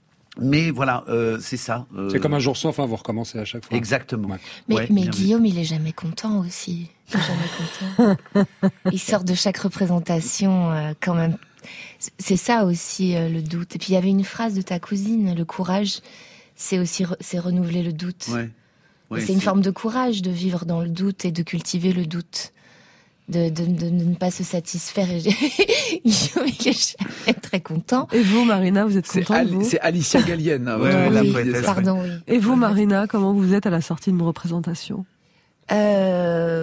Speaker 12: Mais voilà, euh, c'est ça. Euh...
Speaker 3: C'est comme un jour sans fin, vous recommencez à chaque fois.
Speaker 12: Exactement.
Speaker 3: Ouais.
Speaker 11: Mais,
Speaker 12: ouais,
Speaker 11: mais Guillaume, vu. il est jamais content aussi. Il est jamais content. Il sort de chaque représentation euh, quand même. C'est ça aussi euh, le doute. Et puis il y avait une phrase de ta cousine, le courage. C'est aussi re, c'est renouveler le doute.
Speaker 12: Ouais. Ouais,
Speaker 11: c'est,
Speaker 12: c'est une
Speaker 11: forme de courage de vivre dans le doute et de cultiver le doute, de, de, de, de ne pas se satisfaire. Et Guillaume, il est jamais très content.
Speaker 2: Et vous, Marina, vous êtes contente,
Speaker 1: c'est,
Speaker 2: vous
Speaker 1: c'est Alicia Gallienne. Hein,
Speaker 12: ouais,
Speaker 11: oui,
Speaker 12: la
Speaker 11: oui,
Speaker 12: poétesse,
Speaker 11: pardon, oui.
Speaker 2: Et vous, Marina, comment vous êtes à la sortie d'une représentation
Speaker 11: euh...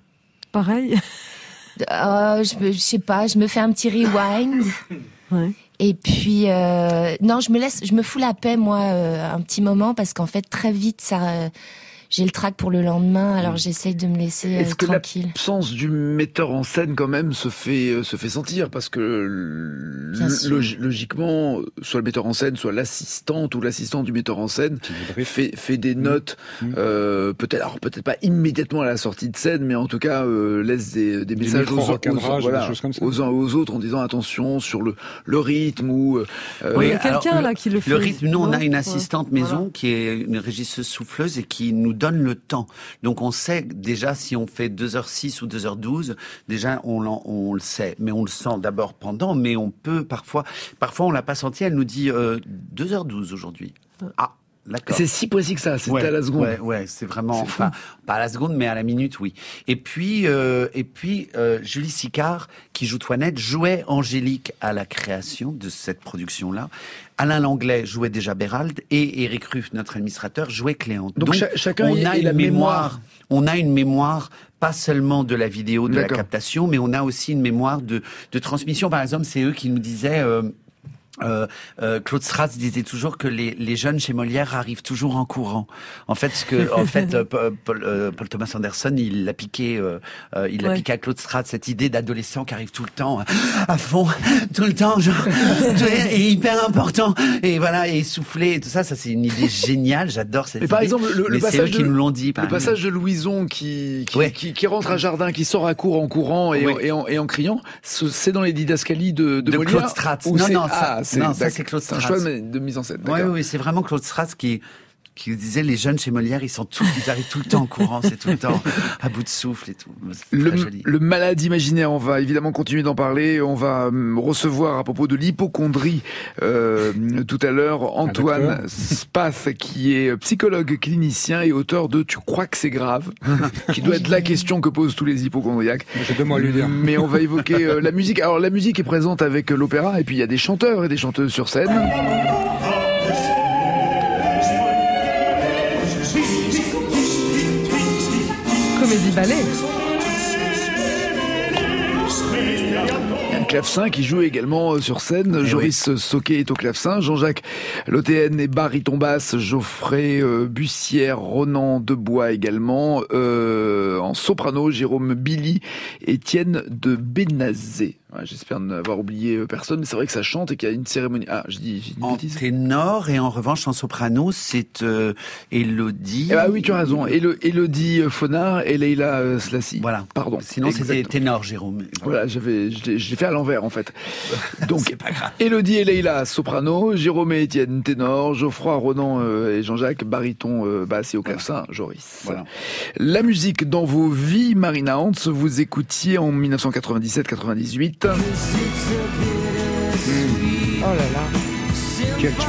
Speaker 2: Pareil.
Speaker 11: Euh, je, je sais pas, je me fais un petit rewind.
Speaker 2: Ouais.
Speaker 11: Et puis euh, non, je me laisse, je me fous la paix moi euh, un petit moment parce qu'en fait très vite ça, euh, j'ai le trac pour le lendemain, alors j'essaye de me laisser euh,
Speaker 1: Est-ce que
Speaker 11: tranquille.
Speaker 1: l'absence du metteur en scène quand même se fait euh, se fait sentir parce que log- logiquement, soit le metteur en scène, soit l'assistante ou l'assistant du metteur en scène fait fait des notes, mmh. euh, peut-être alors peut-être pas immédiatement à la sortie de scène, mais en tout cas euh, laisse des, des messages aux, aux, voilà, aux uns aux autres en disant attention sur le le rythme ou euh,
Speaker 2: oui, il y a quelqu'un
Speaker 12: alors,
Speaker 2: là qui le fait.
Speaker 12: Le rythme, nous on a une
Speaker 2: ouais.
Speaker 12: assistante maison voilà. qui est une régisseuse souffleuse et qui nous donne le temps. Donc on sait déjà si on fait deux heures six ou deux heures douze, déjà on, on le sait, mais on le sent d'abord pendant, mais on peut parfois, parfois on l'a pas senti, elle nous dit euh, deux heures douze aujourd'hui. Ah. D'accord.
Speaker 1: C'est si précis que ça, c'est
Speaker 12: ouais,
Speaker 1: à la seconde.
Speaker 12: Ouais, ouais, c'est vraiment, c'est enfin, pas à la seconde, mais à la minute, oui. Et puis, euh, et puis, euh, Julie Sicard, qui joue Toinette, jouait Angélique à la création de cette production-là. Alain Langlais jouait déjà Bérald et Éric Ruff, notre administrateur, jouait Cléante.
Speaker 1: Donc, Donc ch- chacun
Speaker 12: on a une
Speaker 1: la mémoire.
Speaker 12: mémoire. On a une mémoire, pas seulement de la vidéo, de D'accord. la captation, mais on a aussi une mémoire de, de transmission. Par exemple, c'est eux qui nous disaient. Euh, Euh, euh, Claude Stratz disait toujours que les, les jeunes chez Molière arrivent toujours en courant. En fait, ce que, en fait, euh, Paul, euh, Paul Thomas Anderson, il l'a piqué, euh, euh, il l'a ouais. piqué à Claude Stratz cette idée d'adolescent qui arrive tout le temps, à fond, tout le temps, genre, et hyper important. Et voilà, et essoufflé et tout ça, ça c'est une idée géniale. J'adore cette
Speaker 1: Mais
Speaker 12: idée.
Speaker 1: par exemple, le, le
Speaker 12: Mais
Speaker 1: passage
Speaker 12: c'est eux
Speaker 1: de,
Speaker 12: qui nous l'ont dit.
Speaker 1: Le passage de Louison qui qui,
Speaker 12: ouais.
Speaker 1: qui qui rentre à Jardin, qui sort à court en courant et, ouais. en, et, en, et en criant, c'est dans les didascalies de, de,
Speaker 12: de
Speaker 1: Molière.
Speaker 12: Claude Stratz.
Speaker 1: Non, non,
Speaker 12: ça,
Speaker 1: ah,
Speaker 12: non, ça c'est Claude
Speaker 1: C'est un choix de mise en scène.
Speaker 12: Oui, oui, c'est vraiment Claude Stratz qui, qui disait les jeunes chez Molière, ils sont tous, ils arrivent tout le temps en courant, c'est tout le temps à bout de souffle et tout.
Speaker 1: Le, le malade imaginaire, on va évidemment continuer d'en parler. On va recevoir à propos de l'hypocondrie euh, tout à l'heure Antoine Spath, qui est psychologue clinicien et auteur de Tu crois que c'est grave, qui doit être la question que posent tous les hypocondriaques.
Speaker 3: J'ai deux mots à lui dire.
Speaker 1: Mais on va évoquer euh, la musique. Alors la musique est présente avec l'opéra et puis il y a des chanteurs et des chanteuses sur scène.
Speaker 2: Comédie ballet.
Speaker 1: Un clavecin qui joue également sur scène. Et Joris oui. Soquet est au clavecin. Jean-Jacques Lotéen est baryton basse. Geoffrey euh, Bussière, Ronan Debois également. Euh, en soprano, Jérôme Billy, Étienne de Bénazé. Ouais, j'espère n'avoir oublié personne, mais c'est vrai que ça chante et qu'il y a une cérémonie. Ah, je dis, je dis une
Speaker 12: en
Speaker 1: bêtise.
Speaker 12: Ténor et en revanche en soprano, c'est euh, Élodie.
Speaker 1: Ah oui, tu as raison. Élo- Élodie Fonard et Leila euh, Slassi.
Speaker 12: Voilà.
Speaker 1: Pardon.
Speaker 12: Sinon c'était ténor, Jérôme.
Speaker 1: Voilà, voilà j'avais, je l'ai, je l'ai fait à l'envers en fait. Donc, c'est pas grave. Élodie et Leila soprano, Jérôme et Étienne ténor, Geoffroy, Ronan euh, et Jean-Jacques baryton euh, basse et au clavecin, voilà. Joris. Voilà. La musique dans vos vies, Marina Hans, vous écoutiez en dix-neuf cent quatre-vingt-dix-sept quatre-vingt-dix-huit. Mmh.
Speaker 4: Oh là là.
Speaker 1: Quel tube.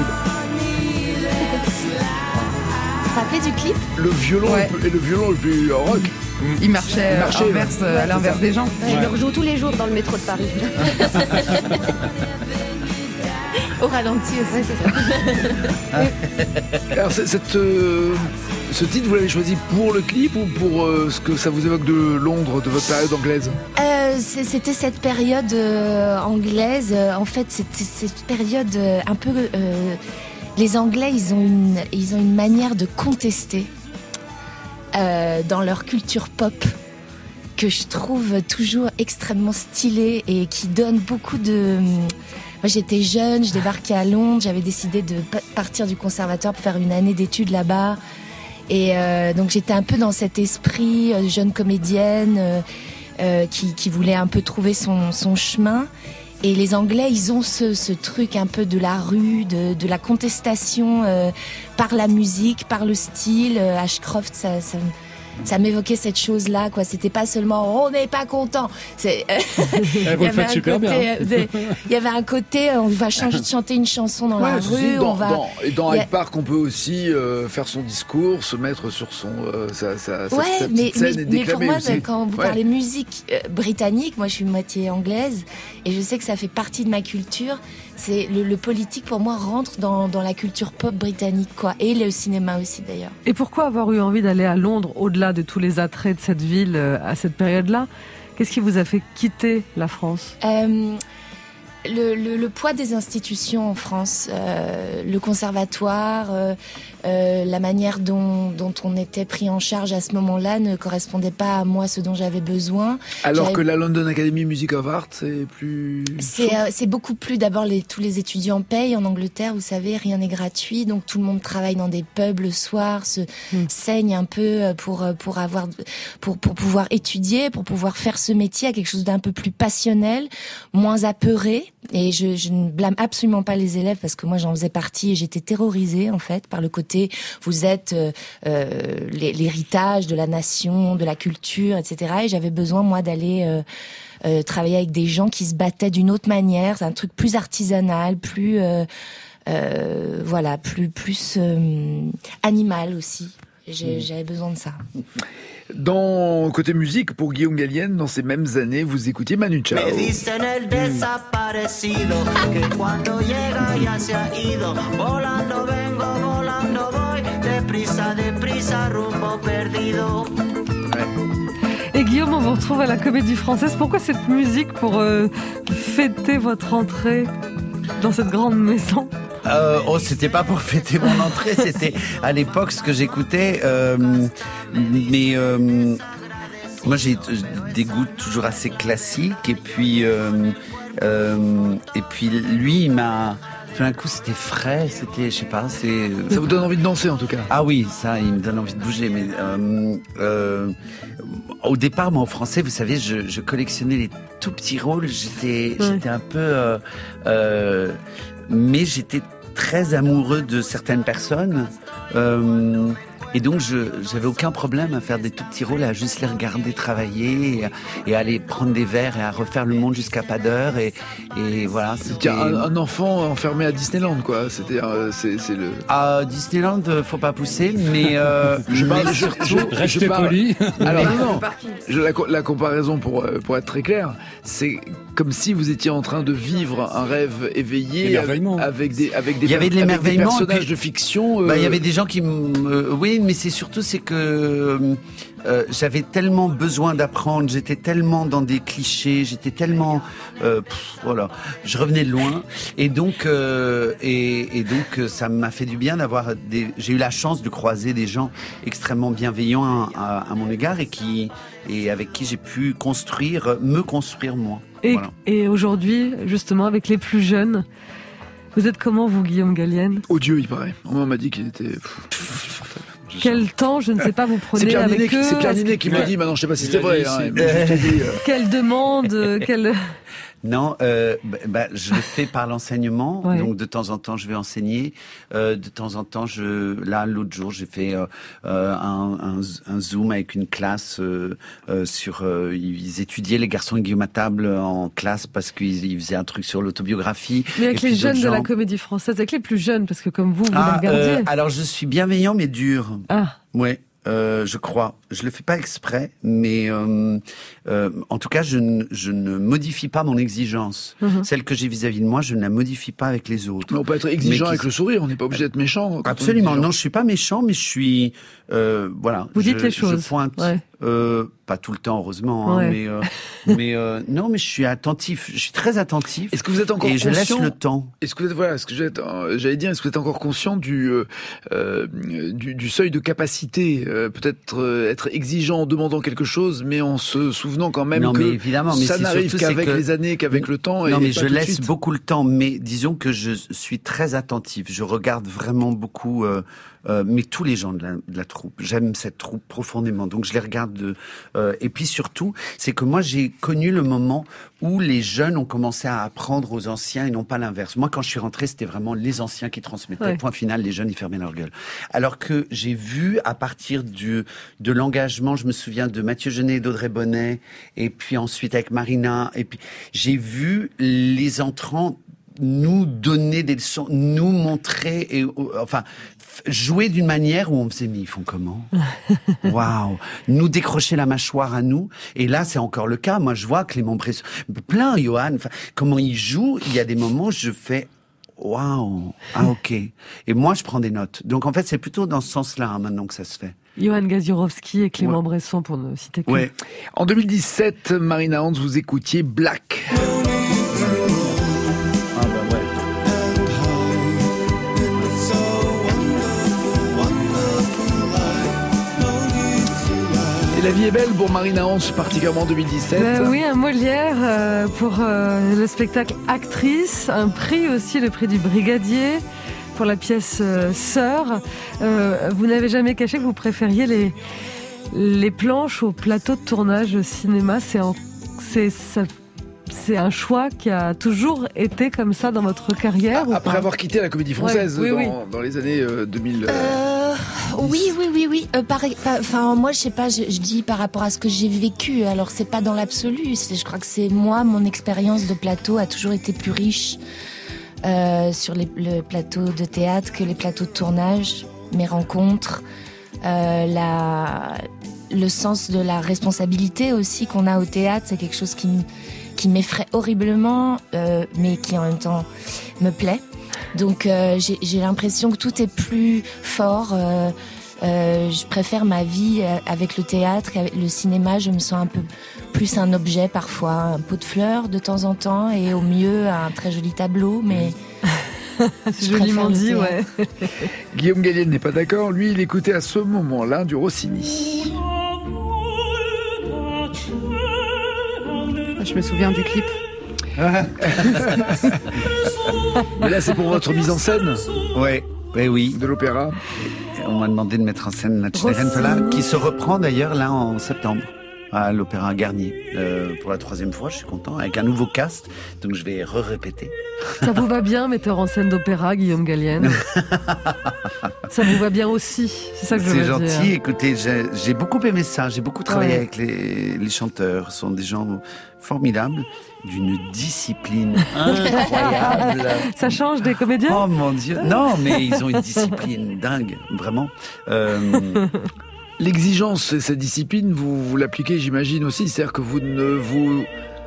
Speaker 11: Rappelez du clip.
Speaker 1: Le violon ouais. et le violon le plus rock.
Speaker 4: Mmh. Il marchait, Il marchait inverse, ouais, à l'inverse des gens.
Speaker 14: Ouais. Il le rejoue tous les jours dans le métro de Paris.
Speaker 11: Au ralenti aussi, c'est ça.
Speaker 1: Alors cette, euh, ce titre, vous l'avez choisi pour le clip ou pour euh, ce que ça vous évoque de Londres, de votre période anglaise?
Speaker 11: euh, C'était cette période euh, anglaise. En fait, c'était cette période euh, un peu... Euh, les Anglais, ils ont une, ils ont une manière de contester euh, dans leur culture pop que je trouve toujours extrêmement stylée et qui donne beaucoup de... Moi, j'étais jeune, je débarquais à Londres, j'avais décidé de partir du conservatoire pour faire une année d'études là-bas. Et euh, donc, j'étais un peu dans cet esprit euh, jeune comédienne euh, euh, qui, qui voulait un peu trouver son, son chemin. Et les Anglais, ils ont ce, ce truc un peu de la rue, de, de la contestation euh, par la musique, par le style. Euh, Ashcroft, ça... ça ça m'évoquait cette chose-là, quoi. C'était pas seulement on n'est pas content. C'est.
Speaker 3: Vous le faites super
Speaker 11: côté,
Speaker 3: bien.
Speaker 11: Il y avait un côté, on va changer de chanter une chanson dans
Speaker 1: ouais,
Speaker 11: la rue.
Speaker 1: Dans,
Speaker 11: on va.
Speaker 1: Dans, et dans Hyde
Speaker 11: a...
Speaker 1: Park, on peut aussi euh, faire son discours, se mettre sur son euh, sa, sa,
Speaker 11: ouais,
Speaker 1: sa, sa
Speaker 11: mais,
Speaker 1: petite scène
Speaker 11: mais,
Speaker 1: et déclamer
Speaker 11: mais pour moi,
Speaker 1: aussi.
Speaker 11: quand vous
Speaker 1: ouais.
Speaker 11: parlez musique euh, britannique, moi je suis moitié anglaise et je sais que ça fait partie de ma culture. C'est le, le politique pour moi rentre dans, dans la culture pop britannique, quoi, et le cinéma aussi d'ailleurs.
Speaker 2: Et pourquoi avoir eu envie d'aller à Londres au-delà de tous les attraits de cette ville euh, à cette période-là? Qu'est-ce qui vous a fait quitter la France?
Speaker 11: euh, le, le, le poids des institutions en France, euh, le conservatoire, euh, euh, la manière dont, dont on était pris en charge à ce moment-là ne correspondait pas à moi, ce dont j'avais besoin.
Speaker 1: Alors
Speaker 11: j'avais...
Speaker 1: que la London Academy Music of Art, c'est plus...
Speaker 11: C'est, euh, c'est beaucoup plus, d'abord, les, tous les étudiants payent. En Angleterre, vous savez, rien n'est gratuit, donc tout le monde travaille dans des pubs le soir, se mm. saigne un peu pour, pour, avoir, pour, pour pouvoir étudier, pour pouvoir faire ce métier à quelque chose d'un peu plus passionnel, moins apeuré. Et je, je ne blâme absolument pas les élèves parce que moi j'en faisais partie et j'étais terrorisée en fait par le côté vous êtes euh, euh, l'héritage de la nation, de la culture, et cetera. Et j'avais besoin moi d'aller euh, euh, travailler avec des gens qui se battaient d'une autre manière, c'est un truc plus artisanal, plus euh, euh, voilà, plus plus euh, animal aussi. J'ai, j'avais besoin de ça.
Speaker 1: Dans côté musique, pour Guillaume Gallienne, dans ces mêmes années, vous écoutiez Manu Chao.
Speaker 5: Me dicen el desaparecido, que cuando llega ya se ha ido. Volando vengo, volando voy, deprisa, deprisa, rumbo perdido.
Speaker 2: Et Guillaume, on vous retrouve à la Comédie Française. Pourquoi cette musique pour euh, fêter votre entrée dans cette grande maison ?
Speaker 12: Euh, oh, c'était pas pour fêter mon entrée, c'était à l'époque ce que j'écoutais. Euh, mais euh, moi, j'ai des goûts toujours assez classiques. Et puis, euh, euh, et puis lui, il m'a. Tout d'un coup, c'était frais, c'était, je sais pas, c'est.
Speaker 1: Ça vous donne envie de danser, en tout cas.
Speaker 12: Ah oui, ça, il me donne envie de bouger. Mais euh, euh, au départ, moi, en français, vous savez, je, je collectionnais les tout petits rôles. J'étais, ouais. j'étais un peu, euh, euh, mais j'étais très amoureux de certaines personnes. Euh, et donc, je j'avais aucun problème à faire des tout petits rôles, à juste les regarder travailler, et à, et à aller prendre des verres et à refaire le monde jusqu'à pas d'heure. Et, et voilà.
Speaker 1: C'était un, un enfant enfermé à Disneyland, quoi. C'était, euh, c'est, c'est le.
Speaker 12: À Disneyland, faut pas pousser, mais euh,
Speaker 1: je parle surtout.
Speaker 3: Reste
Speaker 1: je parle,
Speaker 3: poli.
Speaker 1: Alors non, non. Je, la, la comparaison pour pour être très clair, c'est comme si vous étiez en train de vivre un rêve éveillé avec des avec des,
Speaker 12: il y avait de l'émerveillement,
Speaker 1: des personnages
Speaker 12: puis,
Speaker 1: de fiction.
Speaker 12: Euh... Bah, il y avait des gens qui, euh, oui, mais c'est surtout c'est que euh, j'avais tellement besoin d'apprendre, j'étais tellement dans des clichés, j'étais tellement, euh, pff, voilà, je revenais de loin, et donc euh, et, et donc ça m'a fait du bien d'avoir des. J'ai eu la chance de croiser des gens extrêmement bienveillants à, à, à mon égard et qui et avec qui j'ai pu construire, me construire moi.
Speaker 2: Et,
Speaker 12: voilà.
Speaker 2: et aujourd'hui, justement, avec les plus jeunes, vous êtes comment, vous, Guillaume Gallienne ?
Speaker 1: Odieux, il paraît. On m'a dit qu'il était...
Speaker 2: Quel temps, je ne sais pas, vous prenez
Speaker 1: c'est
Speaker 2: avec
Speaker 1: Ninet,
Speaker 2: eux ?
Speaker 1: C'est Pierre Ninet qui m'a dit, maintenant je sais pas si c'était vrai. Hein, mais dit, euh...
Speaker 2: Quelle demande quelle...
Speaker 12: Non, euh, bah, bah, je le fais par l'enseignement.
Speaker 2: Ouais.
Speaker 12: Donc de temps en temps, je vais enseigner. Euh, de temps en temps, je là l'autre jour, j'ai fait euh, un, un, un zoom avec une classe euh, euh, sur. Euh, ils étudiaient les garçons et Guillaume à table en classe parce qu'ils ils faisaient un truc sur l'autobiographie.
Speaker 2: Mais avec
Speaker 12: et
Speaker 2: les jeunes
Speaker 12: gens...
Speaker 2: de la Comédie Française, avec les plus jeunes, parce que comme vous, vous
Speaker 12: ah,
Speaker 2: les regardiez.
Speaker 12: Euh, alors je suis bienveillant mais dur.
Speaker 2: Ah.
Speaker 12: Ouais. Euh, je crois. Je le fais pas exprès, mais euh, euh, en tout cas, je ne, je ne modifie pas mon exigence. Mm-hmm. Celle que j'ai vis-à-vis de moi, je ne la modifie pas avec les autres.
Speaker 1: Mais on peut être exigeant
Speaker 12: qui...
Speaker 1: avec le sourire, on n'est pas obligé d'être méchant.
Speaker 12: Absolument. Non, je suis pas méchant, mais je suis, euh, voilà.
Speaker 2: Vous dites
Speaker 12: je,
Speaker 2: les choses.
Speaker 12: Je pointe.
Speaker 2: Ouais.
Speaker 12: Euh, pas tout le temps, heureusement,
Speaker 2: ouais.
Speaker 12: hein, mais euh, mais euh, non, mais je suis attentif. Je suis très attentif.
Speaker 1: Est-ce que vous êtes encore
Speaker 12: et
Speaker 1: conscient ?
Speaker 12: Et je laisse le temps.
Speaker 1: Est-ce que vous êtes, voilà, ce que j'allais dire, est-ce que vous êtes encore conscient du euh, du, du seuil de capacité, euh, peut-être euh, être exigeant en demandant quelque chose, mais en se souvenant quand même
Speaker 12: non,
Speaker 1: que
Speaker 12: mais évidemment, mais
Speaker 1: ça n'arrive
Speaker 12: surtout,
Speaker 1: qu'avec
Speaker 12: que...
Speaker 1: les années, qu'avec le temps.
Speaker 12: Non,
Speaker 1: et
Speaker 12: mais
Speaker 1: pas
Speaker 12: je
Speaker 1: tout de
Speaker 12: laisse
Speaker 1: suite.
Speaker 12: beaucoup le temps. Mais disons que je suis très attentif. Je regarde vraiment beaucoup. Euh, Euh, mais tous les gens de la, de la troupe. J'aime cette troupe profondément, donc je les regarde. De, euh, et puis surtout, c'est que moi j'ai connu le moment où les jeunes ont commencé à apprendre aux anciens et non pas l'inverse. Moi, quand je suis rentré, c'était vraiment les anciens qui transmettaient. Ouais. Point final, les jeunes ils fermaient leur gueule. Alors que j'ai vu à partir du de l'engagement, je me souviens de Mathieu Genet et d'Audrey Bonnet, et puis ensuite avec Marina, et puis j'ai vu les entrants nous donner des leçons, nous montrer, et enfin jouer d'une manière où on me disait mais ils font comment ? Waouh ! Nous décrocher la mâchoire à nous, et là c'est encore le cas. Moi je vois Clément Bresson, plein Johan, comment il joue. Il y a des moments où je fais waouh, ah ok. Et moi je prends des notes. Donc en fait c'est plutôt dans ce sens-là hein, maintenant que ça se fait.
Speaker 2: Johan Gaziorowski et Clément ouais. Bresson pour ne citer que.
Speaker 12: Ouais.
Speaker 1: En deux mille dix-sept, Marina Hans, vous écoutiez Black. La vie est belle pour Marina Hans, particulièrement en deux mille dix-sept.
Speaker 2: Ben oui, un Molière euh, pour euh, le spectacle Actrice, un prix aussi, le prix du Brigadier pour la pièce euh, Sœur. Euh, vous n'avez jamais caché que vous préfériez les, les planches au plateau de tournage au cinéma. C'est, en, c'est, ça, c'est un choix qui a toujours été comme ça dans votre carrière.
Speaker 1: Après
Speaker 2: ou
Speaker 1: avoir quitté la Comédie Française
Speaker 2: ouais, oui,
Speaker 1: dans,
Speaker 2: oui.
Speaker 1: dans les années euh, deux mille.
Speaker 11: Euh, oui, oui, oui, oui. Euh, pareil, enfin, moi, je sais pas, je, je dis par rapport à ce que j'ai vécu. Alors, c'est pas dans l'absolu. C'est, je crois que c'est moi, mon expérience de plateau a toujours été plus riche euh, sur les, le plateau de théâtre que les plateaux de tournage, mes rencontres, euh, la, le sens de la responsabilité aussi qu'on a au théâtre. C'est quelque chose qui, qui m'effraie horriblement, euh, mais qui en même temps me plaît. Donc euh, j'ai, j'ai l'impression que tout est plus fort. Euh, euh, je préfère ma vie avec le théâtre qu'avec le cinéma. Je me sens un peu plus un objet parfois, un pot de fleurs de temps en temps, et au mieux un très joli tableau. Mais
Speaker 2: c'est joliment dit, ouais.
Speaker 1: Guillaume Gallienne n'est pas d'accord. Lui, il écoutait à ce moment-là du Rossini.
Speaker 4: Je me souviens du clip.
Speaker 1: Mais là, c'est pour votre mise en scène.
Speaker 12: Ouais, oui, oui.
Speaker 1: De l'opéra.
Speaker 12: On m'a demandé de mettre en scène la Cenerentola, qui se reprend d'ailleurs là en septembre à l'Opéra Garnier euh, pour la troisième fois. Je suis content, avec un nouveau cast, donc je vais re-répéter.
Speaker 2: Ça vous va bien, metteur en scène d'opéra, Guillaume Gallienne? Ça vous va bien aussi, c'est ça que je veux
Speaker 12: dire.
Speaker 2: dire.
Speaker 12: C'est gentil, écoutez, j'ai, j'ai beaucoup aimé ça, j'ai beaucoup travaillé
Speaker 2: ouais.
Speaker 12: avec les, les chanteurs, ce sont des gens formidables, d'une discipline incroyable.
Speaker 2: Ça change des comédiens?
Speaker 12: Oh mon Dieu, non, mais ils ont une discipline dingue, vraiment. Euh...
Speaker 1: L'exigence et cette discipline, vous, vous l'appliquez, j'imagine aussi, c'est-à-dire que vous ne vous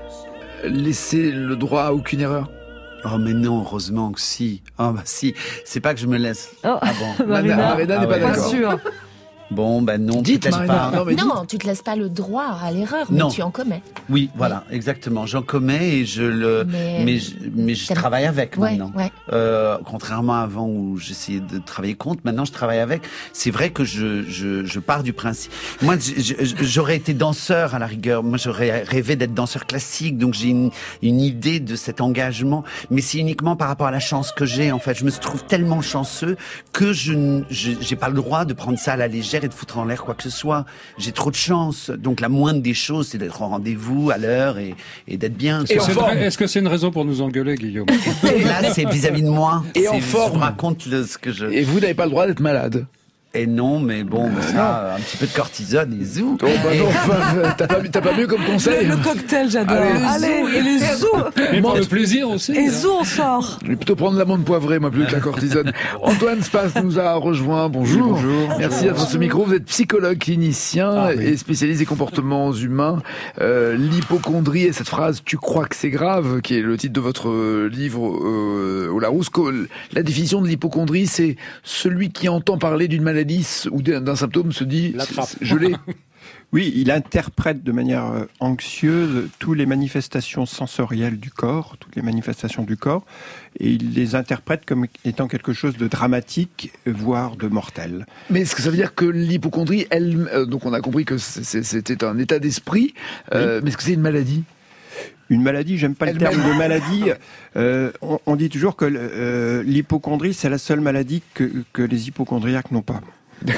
Speaker 1: laissez le droit à aucune erreur.
Speaker 12: Oh mais non, heureusement que si. Oh bah si, c'est pas que je me laisse.
Speaker 2: Oh,
Speaker 12: ah bon.
Speaker 2: Marina,
Speaker 1: Marina n'est
Speaker 12: ah
Speaker 1: pas
Speaker 12: ouais.
Speaker 1: d'accord.
Speaker 2: Pas sûr.
Speaker 12: Bon, ben non,
Speaker 1: dites,
Speaker 12: peut-être
Speaker 1: Marina,
Speaker 12: pas.
Speaker 1: non, mais
Speaker 11: non, tu te laisses pas le droit à l'erreur, mais
Speaker 12: non.
Speaker 11: tu en commets.
Speaker 12: Oui, voilà, exactement. J'en commets et je le,
Speaker 11: mais,
Speaker 12: mais je, mais je travaille avec
Speaker 11: ouais,
Speaker 12: maintenant.
Speaker 11: Ouais.
Speaker 12: Euh, contrairement à avant où j'essayais de travailler contre, maintenant je travaille avec. C'est vrai que je, je, je pars du principe. Moi, je, je, j'aurais été danseur à la rigueur. Moi, j'aurais rêvé d'être danseur classique, donc j'ai une, une idée de cet engagement. Mais c'est uniquement par rapport à la chance que j'ai. En fait, je me trouve tellement chanceux que je, je j'ai pas le droit de prendre ça à la légère et de foutre en l'air quoi que ce soit. J'ai trop de chance. Donc la moindre des choses, c'est d'être au rendez-vous à l'heure et, et d'être bien.
Speaker 3: Et c'est vrai, est-ce que c'est une raison pour nous engueuler, Guillaume?
Speaker 12: Et là, c'est vis-à-vis de moi.
Speaker 1: Et
Speaker 12: c'est,
Speaker 1: en forme.
Speaker 12: Je raconte le, ce que je...
Speaker 1: Et vous n'avez pas le droit d'être malade.
Speaker 12: Et non, mais bon, mais ça, un petit peu de cortisone et zou.
Speaker 1: Oh, bah non, enfin, t'as, pas, t'as pas mieux comme conseil.
Speaker 2: Le, le cocktail, j'adore.
Speaker 1: Allez,
Speaker 2: Allez, et les zoos.
Speaker 3: Et pour le plaisir aussi.
Speaker 2: Et
Speaker 3: hein.
Speaker 2: zoos, on sort.
Speaker 1: Je vais plutôt prendre l'amande poivrée, moi, plus que la cortisone. Antoine Spas nous a rejoint. Bonjour.
Speaker 6: Oui, bonjour.
Speaker 1: Merci d'être sur ce micro. Vous êtes psychologue clinicien
Speaker 6: Ah, oui.
Speaker 1: et spécialiste des comportements humains. Euh, l'hypocondrie et cette phrase « tu crois que c'est grave » qui est le titre de votre livre euh, au Larousse. La définition de l'hypocondrie, c'est celui qui entend parler d'une maladie ou d'un d'un symptôme se dit « je l'ai ».
Speaker 6: Oui, il interprète de manière euh, anxieuse toutes les manifestations sensorielles du corps, toutes les manifestations du corps, et il les interprète comme étant quelque chose de dramatique, voire de mortel.
Speaker 1: Mais est-ce que ça veut dire que l'hypocondrie, elle, euh, donc on a compris que c'est, c'était un état d'esprit, euh, oui. mais est-ce que c'est une maladie ?
Speaker 6: Une maladie, j'aime pas
Speaker 1: Elle
Speaker 6: le terme
Speaker 1: même.
Speaker 6: de maladie. Euh, on, on dit toujours que euh, l'hypocondrie, c'est la seule maladie que, que les hypocondriaques n'ont pas.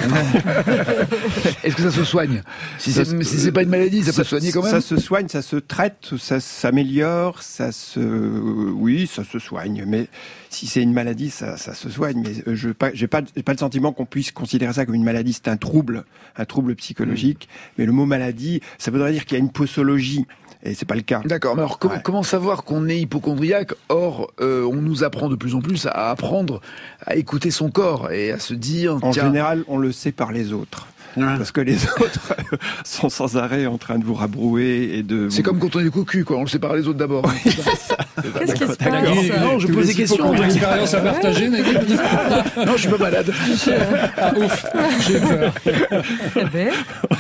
Speaker 1: Est-ce que ça se soigne? Si c'est, si c'est pas une maladie, ça, ça peut se soigner quand même?
Speaker 6: Ça se soigne, ça se traite, ça s'améliore, ça se... Oui, ça se soigne, mais si c'est une maladie, ça, ça se soigne. Mais je n'ai pas, j'ai pas, j'ai pas le sentiment qu'on puisse considérer ça comme une maladie. C'est un trouble, un trouble psychologique. Mmh. Mais le mot maladie, ça voudrait dire qu'il y a une posologie. Et c'est pas le cas.
Speaker 1: D'accord, mais alors com-
Speaker 6: ouais.
Speaker 1: comment savoir qu'on est hypocondriaque? Or, euh, on nous apprend de plus en plus à apprendre à écouter son corps et à se dire...
Speaker 6: En
Speaker 1: tiens,
Speaker 6: général, on le sait par les autres. Ouais. Parce que les autres sont sans arrêt en train de vous rabrouer et de...
Speaker 1: C'est vous... comme quand on est cocu, quoi. On le sait par les autres d'abord.
Speaker 6: Oui, c'est ça.
Speaker 2: Qu'est-ce qui se passe?
Speaker 1: Non, je pose des questions.
Speaker 3: Une expérience à partager, Nagui?
Speaker 1: Non, je suis pas malade.
Speaker 3: Ah, ouf, j'ai peur.
Speaker 2: Eh ben...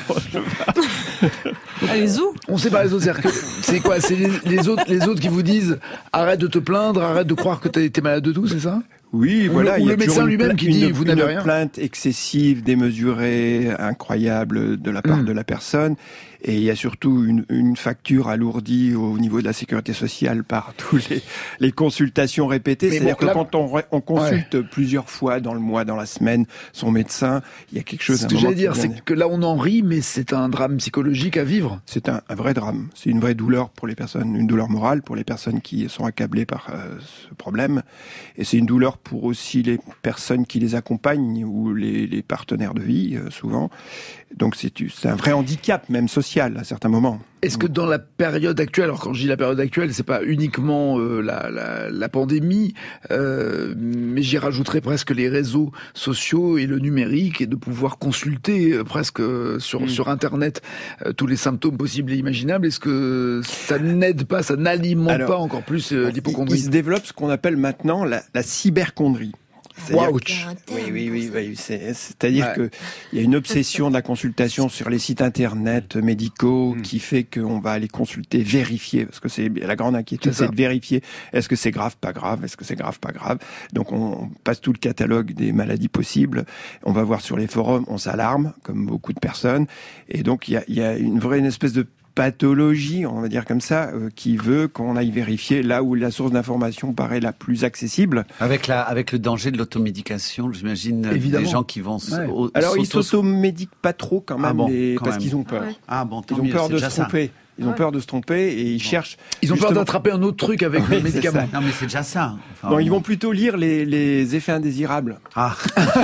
Speaker 2: Allez, zou.
Speaker 1: On sait pas les autres, c'est, que, c'est quoi? C'est les, les autres, les autres qui vous disent arrête de te plaindre, arrête de croire que t'es, t'es malade de tout, c'est ça?
Speaker 6: Oui,
Speaker 1: ou
Speaker 6: voilà.
Speaker 1: Le, ou
Speaker 6: il y a
Speaker 1: le médecin
Speaker 6: une
Speaker 1: lui-même
Speaker 6: pla-
Speaker 1: qui
Speaker 6: une,
Speaker 1: dit vous n'avez
Speaker 6: une
Speaker 1: rien.
Speaker 6: plainte excessive, démesurée, incroyable de la part mmh. de la personne. Et il y a surtout une, une facture alourdie au niveau de la sécurité sociale par tous les, les consultations répétées. Mais C'est-à-dire bon, là, que quand on, on consulte ouais. plusieurs fois dans le mois, dans la semaine, son médecin, il y a quelque chose...
Speaker 1: Ce que j'allais dire, c'est que là on en rit, mais c'est un drame psychologique à vivre.
Speaker 6: C'est un, un vrai drame. C'est une vraie douleur pour les personnes, une douleur morale pour les personnes qui sont accablées par euh, ce problème. Et c'est une douleur pour aussi les personnes qui les accompagnent ou les, les partenaires de vie, euh, souvent. Donc c'est, c'est un vrai handicap, même social, à certains moments.
Speaker 1: Est-ce que dans la période actuelle, alors quand je dis la période actuelle, c'est pas uniquement euh, la, la, la pandémie, euh, mais j'y rajouterais presque les réseaux sociaux et le numérique, et de pouvoir consulter euh, presque euh, sur, mmh. sur Internet euh, tous les symptômes possibles et imaginables. Est-ce que ça n'aide pas, ça n'alimente alors, pas encore plus euh, l'hypocondrie ?
Speaker 6: Il se développe ce qu'on appelle maintenant la, la cyberchondrie.
Speaker 1: Wow.
Speaker 6: Oui, oui, oui, oui. C'est, c'est-à-dire ouais. que il y a une obsession de la consultation sur les sites internet médicaux mmh. qui fait qu'on va aller consulter, vérifier, parce que c'est la grande inquiétude, c'est, c'est de vérifier est-ce que c'est grave, pas grave, est-ce que c'est grave, pas grave. Donc on passe tout le catalogue des maladies possibles. On va voir sur les forums, on s'alarme, comme beaucoup de personnes, et donc il y a, il y a une vraie une espèce de pathologie, on va dire comme ça, euh, qui veut qu'on aille vérifier là où la source d'information paraît la plus accessible.
Speaker 12: Avec la, avec le danger de l'automédication, j'imagine,
Speaker 6: évidemment.
Speaker 12: Des gens qui vont...
Speaker 6: Ouais. Au, Alors ils s'automédiquent pas trop quand même, ah bon, les, quand parce même. qu'ils ont peur.
Speaker 12: Ah bon,
Speaker 6: ils ont
Speaker 12: mieux,
Speaker 6: peur de se tromper. Ça. Ils ont peur de se tromper et ils bon. cherchent...
Speaker 1: Ils ont peur d'attraper un autre truc avec oui, le médicament.
Speaker 12: Non mais c'est déjà ça.
Speaker 6: Enfin, non, bon. Ils vont plutôt lire les, les effets indésirables.
Speaker 12: Ah.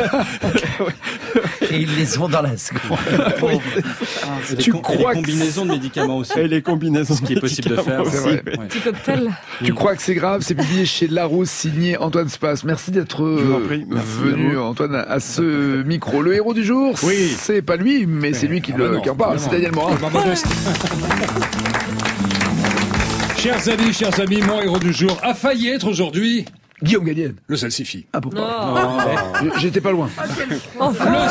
Speaker 12: Et ils les ont dans la seconde.
Speaker 13: Oui. Ah, tu com- crois les combinaisons de médicaments aussi.
Speaker 6: Et les combinaisons
Speaker 13: Ce qui est possible de faire.
Speaker 6: Aussi,
Speaker 13: ouais.
Speaker 2: Ouais. Petit cocktail.
Speaker 1: Tu crois que c'est grave? C'est publié chez Larousse, signé Antoine Spass. Merci d'être euh, venu, Antoine, à ce micro. Le héros du jour, oui. c'est pas lui, mais c'est lui qui, ah le, bah non, qui en parle. C'est Daniel Morin.
Speaker 3: Chers amis, chers amis, mon héros du jour a failli être aujourd'hui...
Speaker 1: Guillaume Gallienne.
Speaker 3: Le salsifis.
Speaker 1: Ah bon. J'étais pas loin.
Speaker 3: Le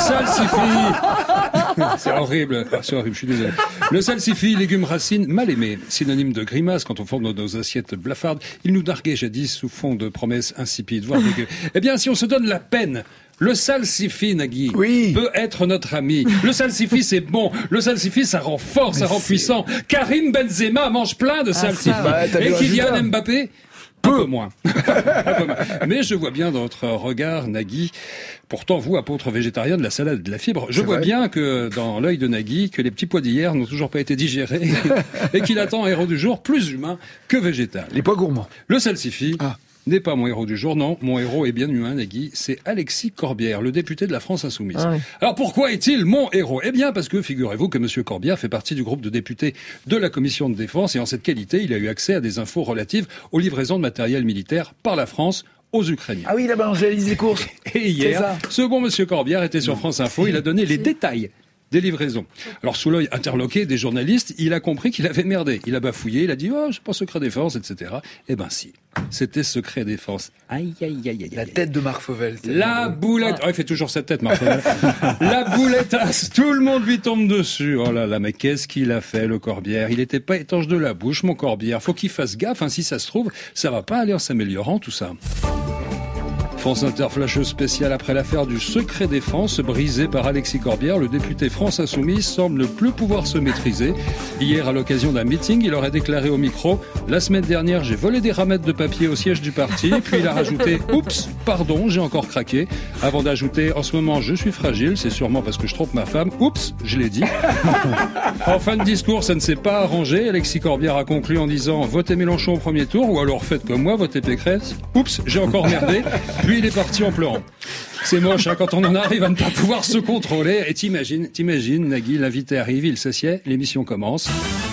Speaker 3: salsifis. C'est horrible. Ah, c'est horrible, je suis désolé. Le salsifis, légume racine mal aimé, synonyme de grimace quand on forme nos, nos assiettes blafardes. Il nous narguait jadis sous fond de promesses insipides, voire dégueu. Eh bien, si on se donne la peine, le salsifis, Nagui,
Speaker 1: oui.
Speaker 3: peut être notre ami. Le salsifis, c'est bon. Le salsifis, ça rend fort, Mais ça rend c'est... puissant. Karim Benzema mange plein de salsifis. Ah, bah, et Kylian Mbappé, un peu moins. un peu moins. Mais je vois bien dans votre regard, Nagui, pourtant vous, apôtre végétarien de la salade et de la fibre, je c'est vois vrai. bien que dans l'œil de Nagui, que les petits pois d'hier n'ont toujours pas été digérés et qu'il attend un héros du jour plus humain que végétal.
Speaker 1: Les pois gourmands.
Speaker 3: Le salsifis... Ah. n'est pas mon héros du jour, non. Mon héros est bien humain, Nagui. C'est Alexis Corbière, le député de la France Insoumise. Ah oui. Alors pourquoi est-il mon héros ? Eh bien parce que, figurez-vous que M. Corbière fait partie du groupe de députés de la Commission de Défense et en cette qualité, il a eu accès à des infos relatives aux livraisons de matériel militaire par la France aux Ukrainiens.
Speaker 1: Ah oui, là-bas, on réalise les courses.
Speaker 3: Et hier, ce bon M. Corbière était sur France Info, il a donné les détails des livraisons. Alors, sous l'œil interloqué des journalistes, il a compris qu'il avait merdé. Il a bafouillé, il a dit « Oh, c'est pas secret défense, et cetera » Eh ben si, c'était secret défense. Aïe, aïe, aïe, aïe.
Speaker 1: La tête de Marc Fauvel.
Speaker 3: La boulette... Ah. Oh, il fait toujours cette tête, Marc Fauvel. La boulettasse, tout le monde lui tombe dessus. Oh là là, mais qu'est-ce qu'il a fait, le Corbière ? Il était pas étanche de la bouche, mon Corbière. Faut qu'il fasse gaffe, hein, si ça se trouve, ça va pas aller en s'améliorant, tout ça. France Inter flasheuse spéciale après l'affaire du secret défense brisé par Alexis Corbière. Le député France Insoumise semble ne plus pouvoir se maîtriser. Hier, à l'occasion d'un meeting, il aurait déclaré au micro « La semaine dernière, j'ai volé des ramettes de papier au siège du parti. » Puis il a rajouté « Oups, pardon, j'ai encore craqué. » Avant d'ajouter « En ce moment, je suis fragile. C'est sûrement parce que je trompe ma femme. Oups, je l'ai dit. » En fin de discours, ça ne s'est pas arrangé. Alexis Corbière a conclu en disant « Votez Mélenchon au premier tour ou alors faites comme moi, votez Pécresse. Oups, j'ai encore merdé. » Puis il est parti en pleurant. C'est moche, hein, quand on en arrive à ne pas pouvoir se contrôler. Et t'imagines, t'imagines, Nagui, l'invité arrive, il s'assied, l'émission commence.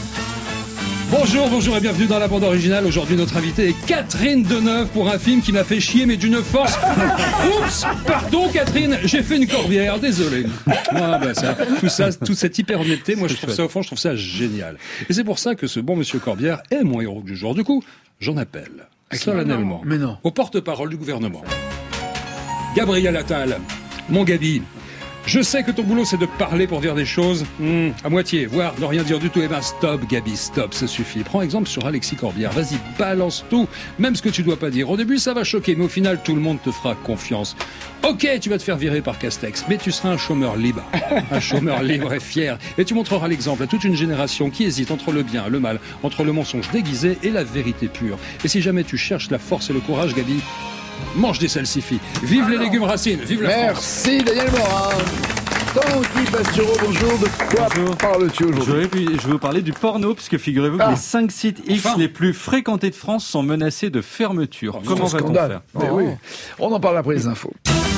Speaker 3: Bonjour, bonjour et bienvenue dans la bande originale. Aujourd'hui, notre invitée est Catherine Deneuve pour un film qui m'a fait chier, mais d'une force. Oups, pardon Catherine, j'ai fait une Corbière, désolé. Ah, bah, ça, tout ça, toute cette hyper honnêteté, moi je trouve ça au fond, je trouve ça génial. Et c'est pour ça que ce bon monsieur Corbière est mon héros du jour. Du coup, j'en appelle solennellement
Speaker 1: mais non.
Speaker 3: au porte-parole du gouvernement. Gabriel Attal, mon Gabi, Je sais que ton boulot c'est de parler pour dire des choses hmm, à moitié, voire ne rien dire du tout. Eh ben stop Gabi, stop, ça suffit. Prends exemple sur Alexis Corbière, vas-y, balance tout, même ce que tu dois pas dire. Au début ça va choquer, mais au final tout le monde te fera confiance. Ok, tu vas te faire virer par Castex, mais tu seras un chômeur libre. Un chômeur libre et fier. Et tu montreras l'exemple à toute une génération qui hésite entre le bien, le mal, entre le mensonge déguisé et la vérité pure. Et si jamais tu cherches la force et le courage, Gabi, mange des salsifis. Vive les légumes racines, vive la France.
Speaker 1: Merci Daniel Morin. Tanguy Pastureau, bonjour. De quoi parles-tu aujourd'hui?
Speaker 13: Je vais, je vais vous parler du porno, puisque figurez-vous ah. que les cinq sites X enfin. les plus fréquentés de France sont menacés de fermeture. Oh, Comment va-t-on faire
Speaker 1: oh. oui. On en parle après les infos.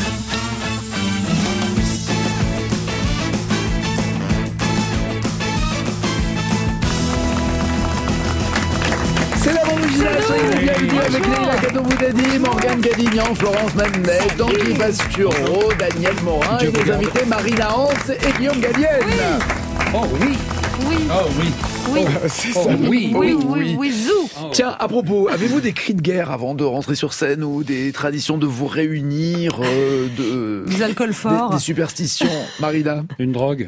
Speaker 1: C'est la bande originale, bienvenue avec Leïla Katoboudadi, Morgane Gadignan, Florence Mendet, Tanguy Pastureau, Daniel Morin et nos invités Marina Hans et Guillaume Gallienne.
Speaker 3: Oui. Oh oui.
Speaker 11: Oui.
Speaker 3: Oh oui.
Speaker 11: Oui.
Speaker 1: Oh, c'est ça.
Speaker 3: Oh, oui.
Speaker 11: Oui, oui, oui, oui, zou.
Speaker 1: Oh. Tiens, à propos, avez-vous des cris de guerre avant de rentrer sur scène ou des traditions de vous réunir, euh, de
Speaker 2: des alcools forts,
Speaker 1: des, des superstitions, Marina?
Speaker 3: Une drogue.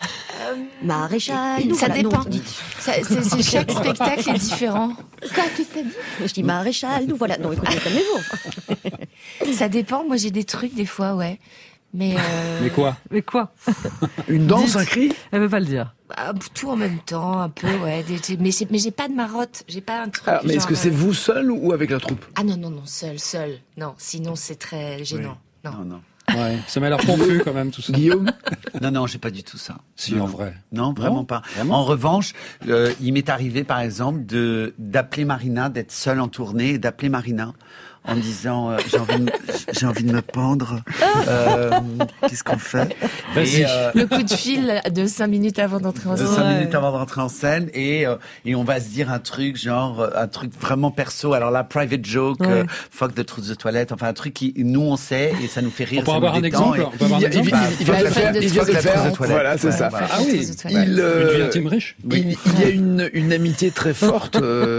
Speaker 14: Maréchal,
Speaker 11: ça
Speaker 14: voilà,
Speaker 11: dépend.
Speaker 14: Non,
Speaker 11: ça, c'est, c'est, chaque spectacle est différent.
Speaker 14: Quoi, qu'est-ce que t'as dit? Je dis maréchal, nous voilà. Non, écoutez, calmez-vous.
Speaker 11: Ça dépend. Moi, j'ai des trucs des fois, ouais. Mais euh...
Speaker 3: mais quoi?
Speaker 2: Mais quoi?
Speaker 1: Une danse,
Speaker 2: Dites.
Speaker 1: Un cri?
Speaker 2: Elle veut pas le dire.
Speaker 11: Bah, tout en même temps, un peu, ouais. Des, mais, j'ai, mais j'ai pas de marotte. J'ai pas un truc.
Speaker 1: Alors, mais
Speaker 11: genre,
Speaker 1: est-ce que c'est
Speaker 11: euh...
Speaker 1: vous seul ou avec la troupe?
Speaker 11: Ah non, non, non, seul, seul. Non, sinon c'est très gênant. Oui. Non,
Speaker 12: non. non.
Speaker 3: Ouais, ça m'a l'air confus quand même tout ça.
Speaker 1: Guillaume?
Speaker 12: Non, non, j'ai pas du tout ça.
Speaker 3: Si,
Speaker 12: non.
Speaker 3: en vrai.
Speaker 12: Non, vraiment non, pas.
Speaker 3: Vraiment
Speaker 12: en revanche, euh, il m'est arrivé, par exemple, de d'appeler Marina, d'être seule en tournée, et d'appeler Marina en disant euh, j'ai envie de, j'ai envie de me pendre. Euh, qu'est-ce qu'on fait?
Speaker 11: Vas-y. Et, euh, le coup de fil de cinq minutes avant d'entrer en scène.
Speaker 12: De cinq ouais. minutes avant d'entrer en scène et euh, et on va se dire un truc genre un truc vraiment perso. Alors là, private joke, ouais. euh, fuck the truth de toilette, enfin un truc qui nous on sait et ça nous fait rire.
Speaker 3: On peut avoir un exemple. On peut avoir un exemple.
Speaker 1: Il vient de le faire. Il vient de le faire. Voilà, c'est ça.
Speaker 3: Ah oui. Il une vie intime riche.
Speaker 1: Il y a une une amitié très forte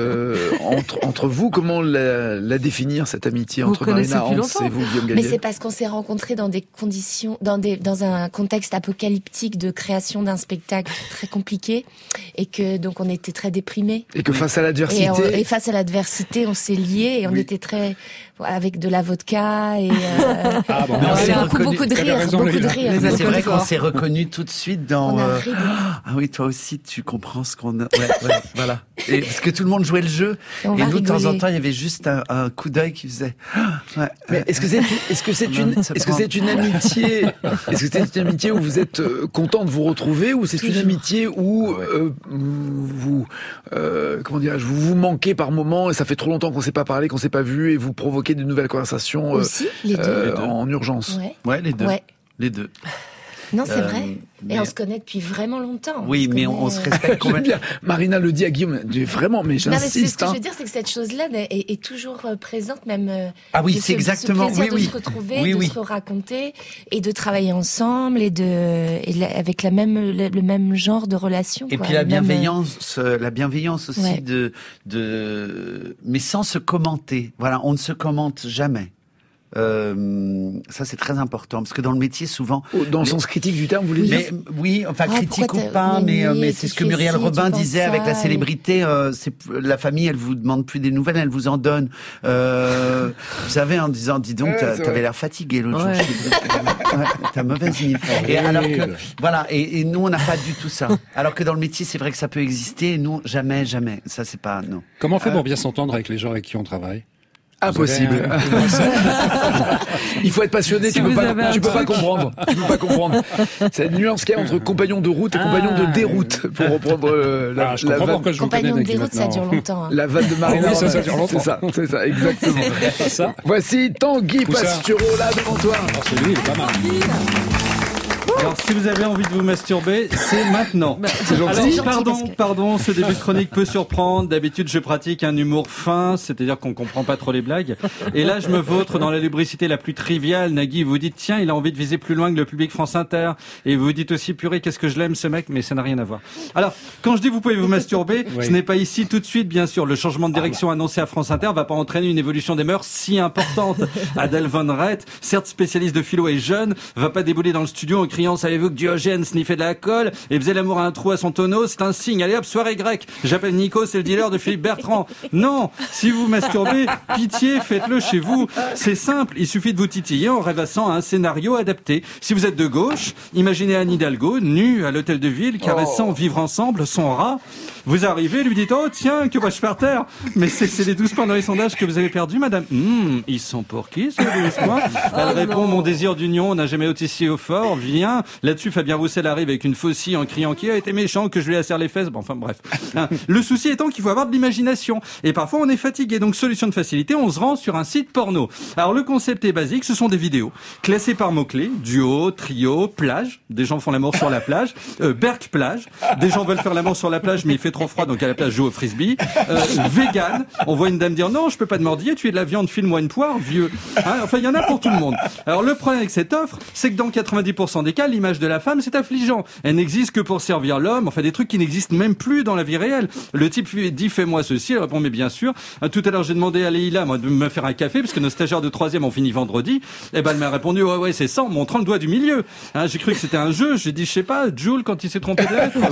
Speaker 1: entre entre vous. Comment la définir cette amitié entre Marina Hans et vous, Guillaume Gallienne?
Speaker 11: Mais c'est parce qu'on s'est rencontrés dans des conditions, dans des, dans un contexte apocalyptique de création d'un spectacle très compliqué, et que donc on était très déprimés.
Speaker 1: Et que face à l'adversité.
Speaker 11: Et, on, et face à l'adversité, on s'est liés et on oui. était très avec de la vodka et euh,
Speaker 3: ah bon,
Speaker 11: alors,
Speaker 12: beaucoup,
Speaker 11: beaucoup, beaucoup de rire,
Speaker 3: raison,
Speaker 11: beaucoup de rire.
Speaker 12: Mais c'est vrai qu'on s'est reconnus tout de suite dans.
Speaker 11: Euh...
Speaker 12: Ah oui, toi aussi, tu comprends ce qu'on a. Ouais, ouais, voilà. Et parce que tout le monde jouait le jeu. Et, et nous, rigoler. De temps en temps, il y avait juste un, un coup d'œil qui faisait.
Speaker 1: Ouais. Mais est-ce que c'est est-ce que c'est une est-ce que c'est une amitié est-ce que c'est une amitié où vous êtes content de vous retrouver ou c'est Toujours. Une amitié où euh, vous euh, comment dirais-je vous vous manquez par moment et ça fait trop longtemps qu'on s'est pas parlé, qu'on s'est pas vu et vous provoquez de nouvelles conversations euh,
Speaker 11: Aussi, les deux.
Speaker 1: Euh,
Speaker 11: Les deux.
Speaker 1: En urgence.
Speaker 11: Ouais,
Speaker 12: ouais les deux.
Speaker 11: Ouais.
Speaker 12: Les deux.
Speaker 11: Non, c'est euh, vrai.
Speaker 12: mais...
Speaker 11: Et on se connaît depuis vraiment longtemps.
Speaker 12: Oui,
Speaker 11: on
Speaker 12: mais
Speaker 11: connaît...
Speaker 12: on, on se respecte complètement.
Speaker 1: Marina le dit à Guillaume, vraiment, mais j'insiste.
Speaker 11: Non, mais c'est ce que
Speaker 1: hein.
Speaker 11: je veux dire, c'est que cette chose-là est, est toujours présente, même.
Speaker 12: Ah oui, c'est
Speaker 11: ce,
Speaker 12: exactement.
Speaker 11: Ce plaisir
Speaker 12: oui,
Speaker 11: de
Speaker 12: oui.
Speaker 11: se retrouver,
Speaker 12: oui,
Speaker 11: de
Speaker 12: oui.
Speaker 11: se raconter et de travailler ensemble et de et la, avec la même le, le même genre de relation.
Speaker 12: Et
Speaker 11: quoi.
Speaker 12: puis la
Speaker 11: même...
Speaker 12: bienveillance, la bienveillance aussi
Speaker 11: ouais.
Speaker 12: de de, mais sans se commenter. Voilà, on ne se commente jamais. Euh, ça c'est très important parce que dans le métier souvent
Speaker 1: dans le
Speaker 12: les...
Speaker 1: sens critique du terme vous voulez
Speaker 12: mais,
Speaker 1: dire
Speaker 12: oui enfin
Speaker 11: ah,
Speaker 12: critique ou pas mais mais, mais c'est ce que Muriel si, Robin disait avec la célébrité euh, c'est la famille elle vous demande plus des nouvelles elle vous en donne euh, vous savez en disant dis donc ouais, t'avais l'air fatigué l'autre ouais. jour ouais, t'as mauvaise mine et alors que voilà et, et nous on n'a pas du tout ça alors que dans le métier c'est vrai que ça peut exister et nous jamais jamais ça c'est pas non.
Speaker 3: Comment on fait pour bien s'entendre avec les gens avec qui on travaille?
Speaker 1: Impossible. Il faut être passionné, si tu peux pas, tu peux pas comprendre. Tu peux pas comprendre. C'est une nuance qu'il y a entre compagnon de route et ah, compagnon de déroute, pour reprendre euh, la,
Speaker 3: ah, je
Speaker 1: la
Speaker 3: vanne.
Speaker 1: Pourquoi
Speaker 11: je compagnon de déroute, ça dure longtemps. Hein.
Speaker 1: La vanne de Marina.
Speaker 3: Oui, ça, ça dure longtemps.
Speaker 1: C'est ça, c'est ça, exactement. C'est ça. Voici Tanguy Pastureau là devant toi.
Speaker 3: Alors celui, il est pas mal.
Speaker 13: Alors, si vous avez envie de vous masturber, c'est maintenant.
Speaker 1: C'est gentil.
Speaker 13: Alors, pardon, pardon, ce début de chronique peut surprendre. D'habitude, je pratique un humour fin, c'est-à-dire qu'on comprend pas trop les blagues. Et là, je me vautre dans la lubricité la plus triviale. Nagui, vous dites, tiens, il a envie de viser plus loin que le public France Inter. Et vous dites aussi, purée, qu'est-ce que je l'aime, ce mec, mais ça n'a rien à voir. Alors, quand je dis vous pouvez vous masturber, oui. Ce n'est pas ici tout de suite, bien sûr. Le changement de direction annoncé à France Inter va pas entraîner une évolution des mœurs si importante. Adèle Van Rett, certes spécialiste de philo et jeune, va pas débouler dans le studio en criant criant, savez-vous que Diogène sniffait de la colle et faisait l'amour à un trou à son tonneau, c'est un signe, allez hop, soirée grecque. J'appelle Nico, c'est le dealer de Philippe Bertrand. Non, si vous masturbez, pitié, faites-le chez vous. C'est simple, il suffit de vous titiller en rêvassant à un scénario adapté. Si vous êtes de gauche, imaginez Anne Hidalgo, nue à l'hôtel de ville, caressant oh. vivre ensemble son rat. Vous arrivez, lui dites, oh tiens, que vois-je par terre? Mais c'est, c'est les douze points dans les sondages que vous avez perdus, madame. Hum, ils sont pour qui, ces douze points? Elle oh répond, non. Mon désir d'union n'a jamais été si au fort, viens. Là-dessus, Fabien Roussel arrive avec une faucille en criant qui a été méchant, que je lui asserre les fesses. Bon, enfin, bref. Hein. Le souci étant qu'il faut avoir de l'imagination. Et parfois, on est fatigué. Donc, solution de facilité, on se rend sur un site porno. Alors, le concept est basique, ce sont des vidéos classées par mots-clés, duo, trio, plage. Des gens font l'amour sur la plage. Euh, Berck plage. Des gens veulent faire l'amour sur la plage, mais il fait trop froid, donc à la plage joue au frisbee. Euh, vegan, on voit une dame dire non, je peux pas te mordiller, tu es de la viande, file-moi une poire, vieux. Hein, enfin, il y en a pour tout le monde. Alors le problème avec cette offre, c'est que dans quatre-vingt-dix pour cent des cas, l'image de la femme, c'est affligeant. Elle n'existe que pour servir l'homme, enfin des trucs qui n'existent même plus dans la vie réelle. Le type dit fais-moi ceci, elle répond mais bien sûr. Tout à l'heure j'ai demandé à Leïla moi, de me faire un café, parce que nos stagiaires de troisième ont fini vendredi. Et ben elle m'a répondu ouais ouais c'est ça, en montrant le doigt du milieu. Hein, j'ai cru que c'était un jeu, j'ai dit je sais pas, Jules quand il s'est trompé de lettre.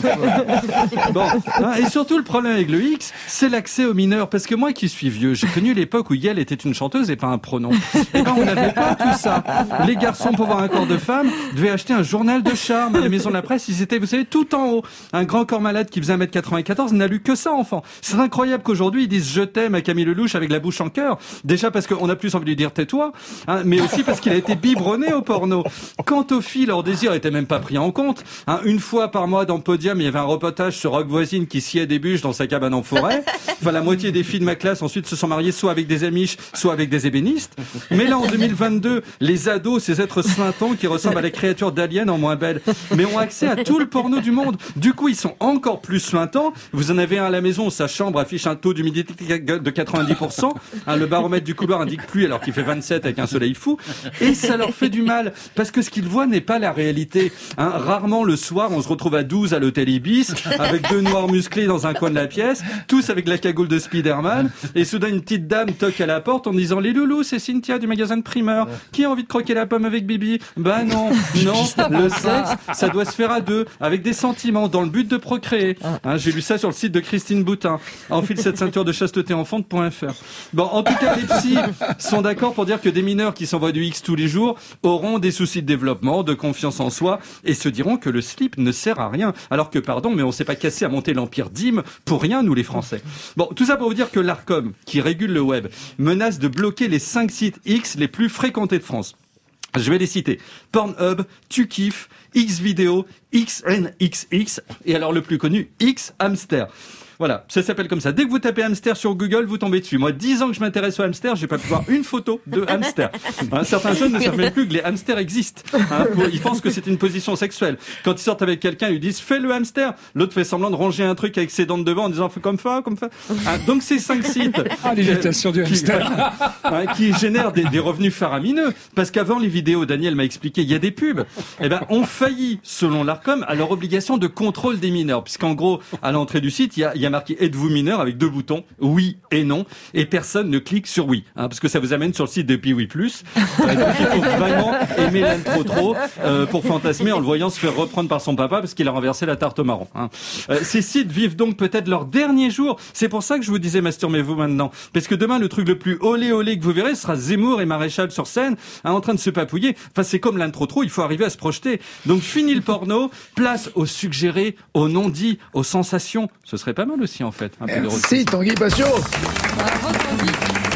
Speaker 13: Bon, hein, et surtout le problème avec le X, c'est l'accès aux mineurs. Parce que moi qui suis vieux, j'ai connu l'époque où Yael était une chanteuse et pas un pronom. Et ben on n'avait pas tout ça. Les garçons, pour voir un corps de femme, devaient acheter un journal de charme. À la maison de la presse, ils étaient, vous savez, tout en haut. Un grand corps malade qui faisait un mètre quatre-vingt-quatorze n'a lu que ça, enfant. C'est incroyable qu'aujourd'hui, ils disent je t'aime à Camille Lelouch avec la bouche en cœur. Déjà parce qu'on a plus envie de lui dire tais-toi, hein, mais aussi parce qu'il a été biberonné au porno. Quant aux filles, leur désir était même pas pris en compte. Hein, une fois par mois dans Podium, il y avait un reportage sur Rock Voisine qui sciait des bûches dans sa cabane en forêt. Enfin, la moitié des filles de ma classe ensuite se sont mariées soit avec des Amish, soit avec des ébénistes. Mais là, en deux mille vingt-deux, les ados, ces êtres suintants qui ressemblent à la créature d'Alien en moins belle, mais ont accès à tout le porno du monde. Du coup, ils sont encore plus suintants. Vous en avez un à la maison, sa chambre affiche un taux d'humidité de quatre-vingt-dix pour cent. Hein, le baromètre du couloir indique pluie alors qu'il fait vingt-sept avec un soleil fou. Et ça leur fait du mal, parce que ce qu'ils voient n'est pas la réalité. Hein, rarement le soir, on se retrouve à douze à l'hôtel Ibis, avec deux noirs musclés dans un coin de la pièce, tous avec la cagoule de Spider-Man, et soudain une petite dame toque à la porte en disant les loulous, c'est Cynthia du magasin de primeur. Qui a envie de croquer la pomme avec Bibi? Bah non, non, le sexe, ça doit se faire à deux, avec des sentiments, dans le but de procréer. Hein, j'ai lu ça sur le site de Christine Boutin. Enfile cette ceinture de chasteté enfante point f r. Bon, en tout cas, les psys sont d'accord pour dire que des mineurs qui s'envoient du X tous les jours auront des soucis de développement, de confiance en soi, et se diront que le slip ne sert à rien. Alors que, pardon, mais on s'est pas cassé à monter l'empire D I M pour rien, nous les Français. Bon, tout ça pour vous dire que l'Arcom, qui régule le web, menace de bloquer les cinq sites X les plus fréquentés de France. Je vais les citer. Pornhub, TuKiff, Xvideo, X N X X, et alors le plus connu, X Hamster. Voilà, ça s'appelle comme ça. Dès que vous tapez hamster sur Google, vous tombez dessus. Moi, dix ans que je m'intéresse aux hamsters, j'ai pas pu voir une photo de hamster. Hein, certains jeunes ne savent même plus que les hamsters existent. Hein, pour, ils pensent que c'est une position sexuelle. Quand ils sortent avec quelqu'un, ils lui disent « fais le hamster ». L'autre fait semblant de ranger un truc avec ses dents de devant en disant « fais comme ça, comme ça ». Hein, donc ces cinq sites
Speaker 3: ah, l'imitation du hamster.
Speaker 13: Qui, hein, qui génèrent des, des revenus faramineux. Parce qu'avant les vidéos, Daniel m'a expliqué, il y a des pubs. Eh ben, ont failli, selon l'Arcom, à leur obligation de contrôle des mineurs. Puisqu'en gros, à l'entrée du site, il y a, il y a marqué « êtes-vous mineur ?» avec deux boutons, oui et non, et personne ne clique sur oui, hein, parce que ça vous amène sur le site de Piwi Plus. Euh, donc il faut vraiment aimer l'âne trop trop euh, pour fantasmer en le voyant se faire reprendre par son papa parce qu'il a renversé la tarte au marron. Hein. Euh, ces sites vivent donc peut-être leur dernier jour. C'est pour ça que je vous disais masturbez-vous maintenant, parce que demain le truc le plus olé olé que vous verrez ce sera Zemmour et Maréchal sur scène, hein, en train de se papouiller. Enfin c'est comme l'âne trop trop, il faut arriver à se projeter. Donc fini le porno, place au suggéré, au non-dit, aux sensations. Ce serait pas mal aussi en fait. Un peu
Speaker 1: Merci Tanguy Pastureau.
Speaker 2: Bravo Tanguy.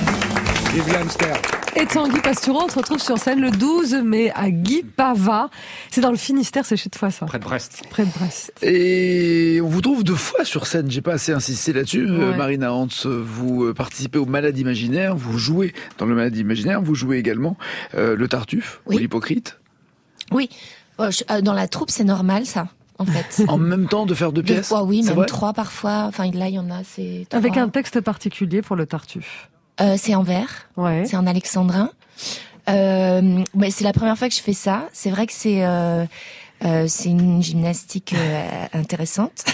Speaker 3: Vive l'hamster.
Speaker 2: Et Tanguy Pastureau, on se retrouve sur scène le douze mai à Guipava. C'est dans le Finistère, c'est chez toi ça.
Speaker 13: Près de Brest.
Speaker 2: Près de Brest.
Speaker 1: Et on vous trouve deux fois sur scène, j'ai pas assez insisté là-dessus.
Speaker 2: Ouais.
Speaker 1: Euh, Marina Hans, vous participez au Malade Imaginaire, vous jouez dans le Malade Imaginaire, vous jouez également euh, le Tartuffe
Speaker 11: oui.
Speaker 1: ou l'Hypocrite.
Speaker 11: Oui, euh, je, euh, dans la troupe c'est normal ça. En fait.
Speaker 1: En même temps de faire deux pièces.
Speaker 11: Deux, oui,
Speaker 1: c'est
Speaker 11: même
Speaker 1: vrai
Speaker 11: trois parfois. Enfin, là, il y en a, c'est trois.
Speaker 2: Avec un texte particulier pour le Tartuffe.
Speaker 11: Euh, c'est en vers.
Speaker 2: Ouais.
Speaker 11: C'est en alexandrin. Euh, mais c'est la première fois que je fais ça. C'est vrai que c'est, euh, Euh, c'est une gymnastique euh, intéressante,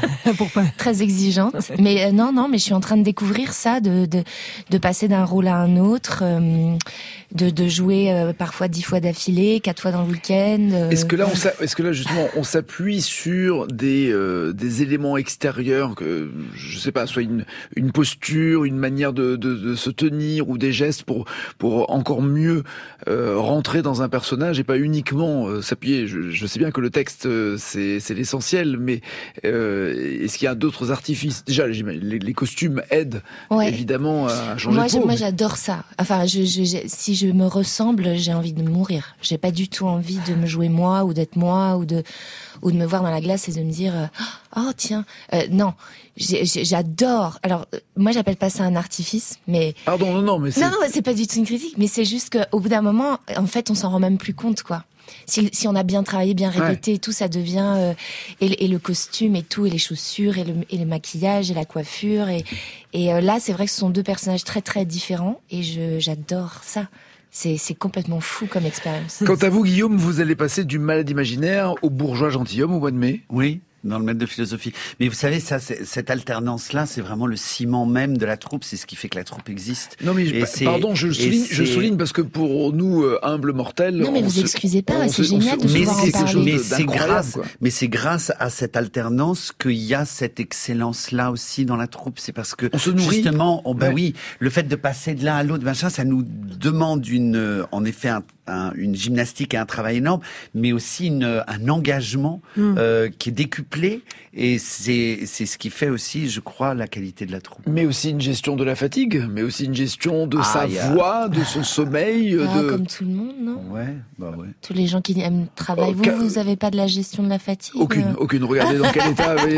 Speaker 11: très exigeante. Mais euh, non, non, mais je suis en train de découvrir ça, de de, de passer d'un rôle à un autre, euh, de de jouer euh, parfois dix fois d'affilée, quatre fois dans le week-end. Euh...
Speaker 1: Est-ce que là, on s'a... est-ce que là justement, on s'appuie sur des euh, des éléments extérieurs, que je sais pas, soit une une posture, une manière de de, de se tenir ou des gestes pour pour encore mieux euh, rentrer dans un personnage et pas uniquement euh, s'appuyer. Je, je sais bien que le texte euh, c'est c'est l'essentiel, mais euh, est-ce qu'il y a d'autres artifices? Déjà, les, les costumes aident
Speaker 11: ouais.
Speaker 1: évidemment à changer
Speaker 11: moi,
Speaker 1: de peau.
Speaker 11: Moi, j'adore ça. Enfin, je, je, je, si je me ressemble, j'ai envie de mourir. J'ai pas du tout envie de me jouer moi ou d'être moi ou de ou de me voir dans la glace et de me dire oh tiens euh, non. J'ai, j'adore. Alors, moi, j'appelle pas ça un artifice, mais
Speaker 1: pardon, non, non, mais c'est...
Speaker 11: non, non, c'est pas du tout une critique, mais c'est juste qu'au bout d'un moment, en fait, on s'en rend même plus compte, quoi. Si, si on a bien travaillé, bien répété, ouais. et tout, ça devient euh, et, et le costume et tout, et les chaussures, et le, et le maquillage, et la coiffure, et, et euh, là, c'est vrai que ce sont deux personnages très très différents, et je, j'adore ça. C'est, c'est complètement fou comme expérience.
Speaker 1: Quant à vous, Guillaume, vous allez passer du malade imaginaire au bourgeois gentilhomme au mois de mai.
Speaker 12: Oui. Dans le maître de philosophie. Mais vous savez, ça, c'est, cette alternance-là, c'est vraiment le ciment même de la troupe. C'est ce qui fait que la troupe existe.
Speaker 1: Non, mais je, pardon, je souligne, je souligne parce que pour nous, euh, humbles mortels.
Speaker 11: Non, mais vous se, excusez pas, c'est se, génial se, de pouvoir en parler.
Speaker 12: Mais c'est grâce, quoi. mais c'est grâce à cette alternance qu'il y a cette excellence-là aussi dans la troupe. C'est parce que,
Speaker 1: on se nourrit.
Speaker 12: Justement, on, bah
Speaker 1: ouais.
Speaker 12: oui, le fait de passer de l'un à l'autre, machin, ça nous demande une, en effet, un, un, une gymnastique et un travail énorme, mais aussi une, un engagement mm. euh, qui est décuplé. Et c'est, c'est ce qui fait aussi, je crois, la qualité de la troupe.
Speaker 1: Mais aussi une gestion de la fatigue, mais aussi une gestion de ah, sa a... voix, de son sommeil.
Speaker 11: Ah,
Speaker 1: de...
Speaker 11: Comme tout le monde, non?
Speaker 12: Ouais, bah ouais.
Speaker 11: Tous les gens qui aiment travailler. Oh, vous, vous avez pas de la gestion de la fatigue?
Speaker 1: Aucune, aucune. Regardez dans quel état. Mais...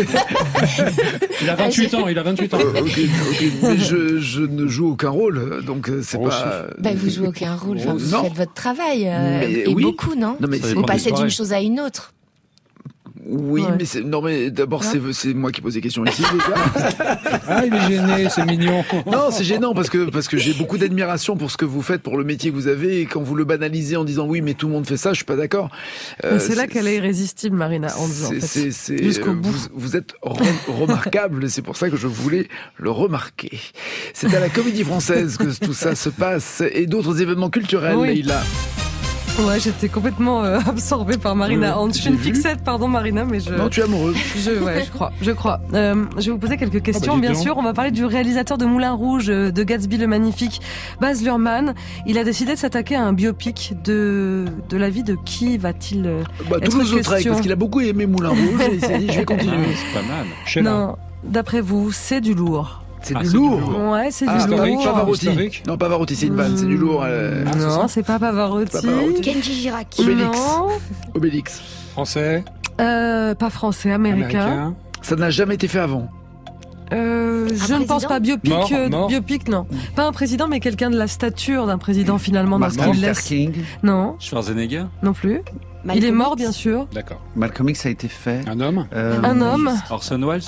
Speaker 3: il a vingt-huit ans, il a vingt-huit ans.
Speaker 1: Euh, aucune, aucune. Mais je, je ne joue aucun rôle, donc c'est oh, pas...
Speaker 11: Bah, vous jouez aucun rôle, enfin, vous
Speaker 1: non.
Speaker 11: faites votre travail. Euh,
Speaker 1: mais,
Speaker 11: et
Speaker 1: oui.
Speaker 11: beaucoup, non?
Speaker 1: non mais
Speaker 11: vous passez d'une chose à une autre.
Speaker 1: Oui, ouais. mais c'est, non, mais d'abord, c'est, c'est moi qui pose des questions ici, déjà.
Speaker 3: Ah, il est gêné, c'est mignon.
Speaker 1: Non, c'est gênant parce que, parce que j'ai beaucoup d'admiration pour ce que vous faites, pour le métier que vous avez, et quand vous le banalisez en disant oui, mais tout le monde fait ça, je suis pas d'accord.
Speaker 2: Euh, c'est, c'est là qu'elle est irrésistible, Marina, en disant,
Speaker 1: c'est,
Speaker 2: en fait.
Speaker 1: c'est, c'est,
Speaker 2: Jusqu'au
Speaker 1: euh,
Speaker 2: bout.
Speaker 1: Vous, vous êtes re- remarquable, c'est pour ça que je voulais le remarquer. C'est à la Comédie Française que tout ça se passe, et d'autres événements culturels,
Speaker 2: oui.
Speaker 1: Leïla.
Speaker 2: Ouais, j'étais complètement euh, absorbée par Marina Hans. Je suis une fixette, pardon Marina, mais je...
Speaker 1: Non, tu es amoureuse.
Speaker 2: Je, ouais, je crois, je crois. Euh, je vais vous poser quelques questions, ah bah, bien sûr. On va parler du réalisateur de Moulin Rouge, de Gatsby le Magnifique, Baz Luhrmann. Il a décidé de s'attaquer à un biopic de, de la vie de qui va-t-il euh,
Speaker 1: bah,
Speaker 2: être
Speaker 1: Toulouse-Lautrec, parce qu'il a beaucoup aimé Moulin Rouge, et il s'est dit, je vais continuer.
Speaker 3: Ah, c'est pas mal. Chez
Speaker 2: non, d'après vous, c'est du lourd.
Speaker 1: C'est,
Speaker 3: ah,
Speaker 1: du,
Speaker 3: c'est
Speaker 1: lourd.
Speaker 3: du lourd.
Speaker 2: Ouais, c'est
Speaker 1: ah,
Speaker 2: du lourd.
Speaker 1: Pavarotti. Non, Pavarotti, c'est une vanne, mmh. c'est du lourd. Euh...
Speaker 2: Ah, non, c'est, c'est pas Pavarotti.
Speaker 1: C'est pas Pavarotti.
Speaker 14: Kenji Girac.
Speaker 1: Obélix.
Speaker 2: Non.
Speaker 1: Obélix.
Speaker 3: Français.
Speaker 2: Euh, pas français, américain.
Speaker 3: Américain.
Speaker 1: Ça n'a jamais été fait avant.
Speaker 2: Euh, je président? ne pense pas biopic,
Speaker 3: mort,
Speaker 2: euh,
Speaker 3: mort.
Speaker 2: biopic non. Pas un président, mais quelqu'un de la stature d'un président finalement dans ce qu'il laisse.
Speaker 12: King.
Speaker 2: Non.
Speaker 13: Schwarzenegger.
Speaker 2: Non plus. Malcolm Il est mort bien sûr.
Speaker 3: D'accord.
Speaker 12: Malcolm X a été fait.
Speaker 3: Un homme.
Speaker 12: Euh,
Speaker 2: un homme.
Speaker 13: Orson Welles.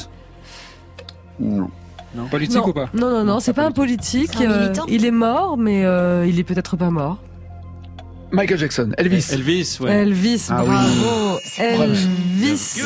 Speaker 12: Non.
Speaker 3: Non. Politique
Speaker 2: non.
Speaker 3: ou pas?
Speaker 2: Non, non, non, c'est pas, pas un politique. C'est un euh, il est mort, mais euh, il est peut-être pas mort.
Speaker 1: Michael Jackson, Elvis.
Speaker 13: Elvis, ouais.
Speaker 2: Elvis,
Speaker 12: ah,
Speaker 2: bravo.
Speaker 12: Oui.
Speaker 2: Elvis.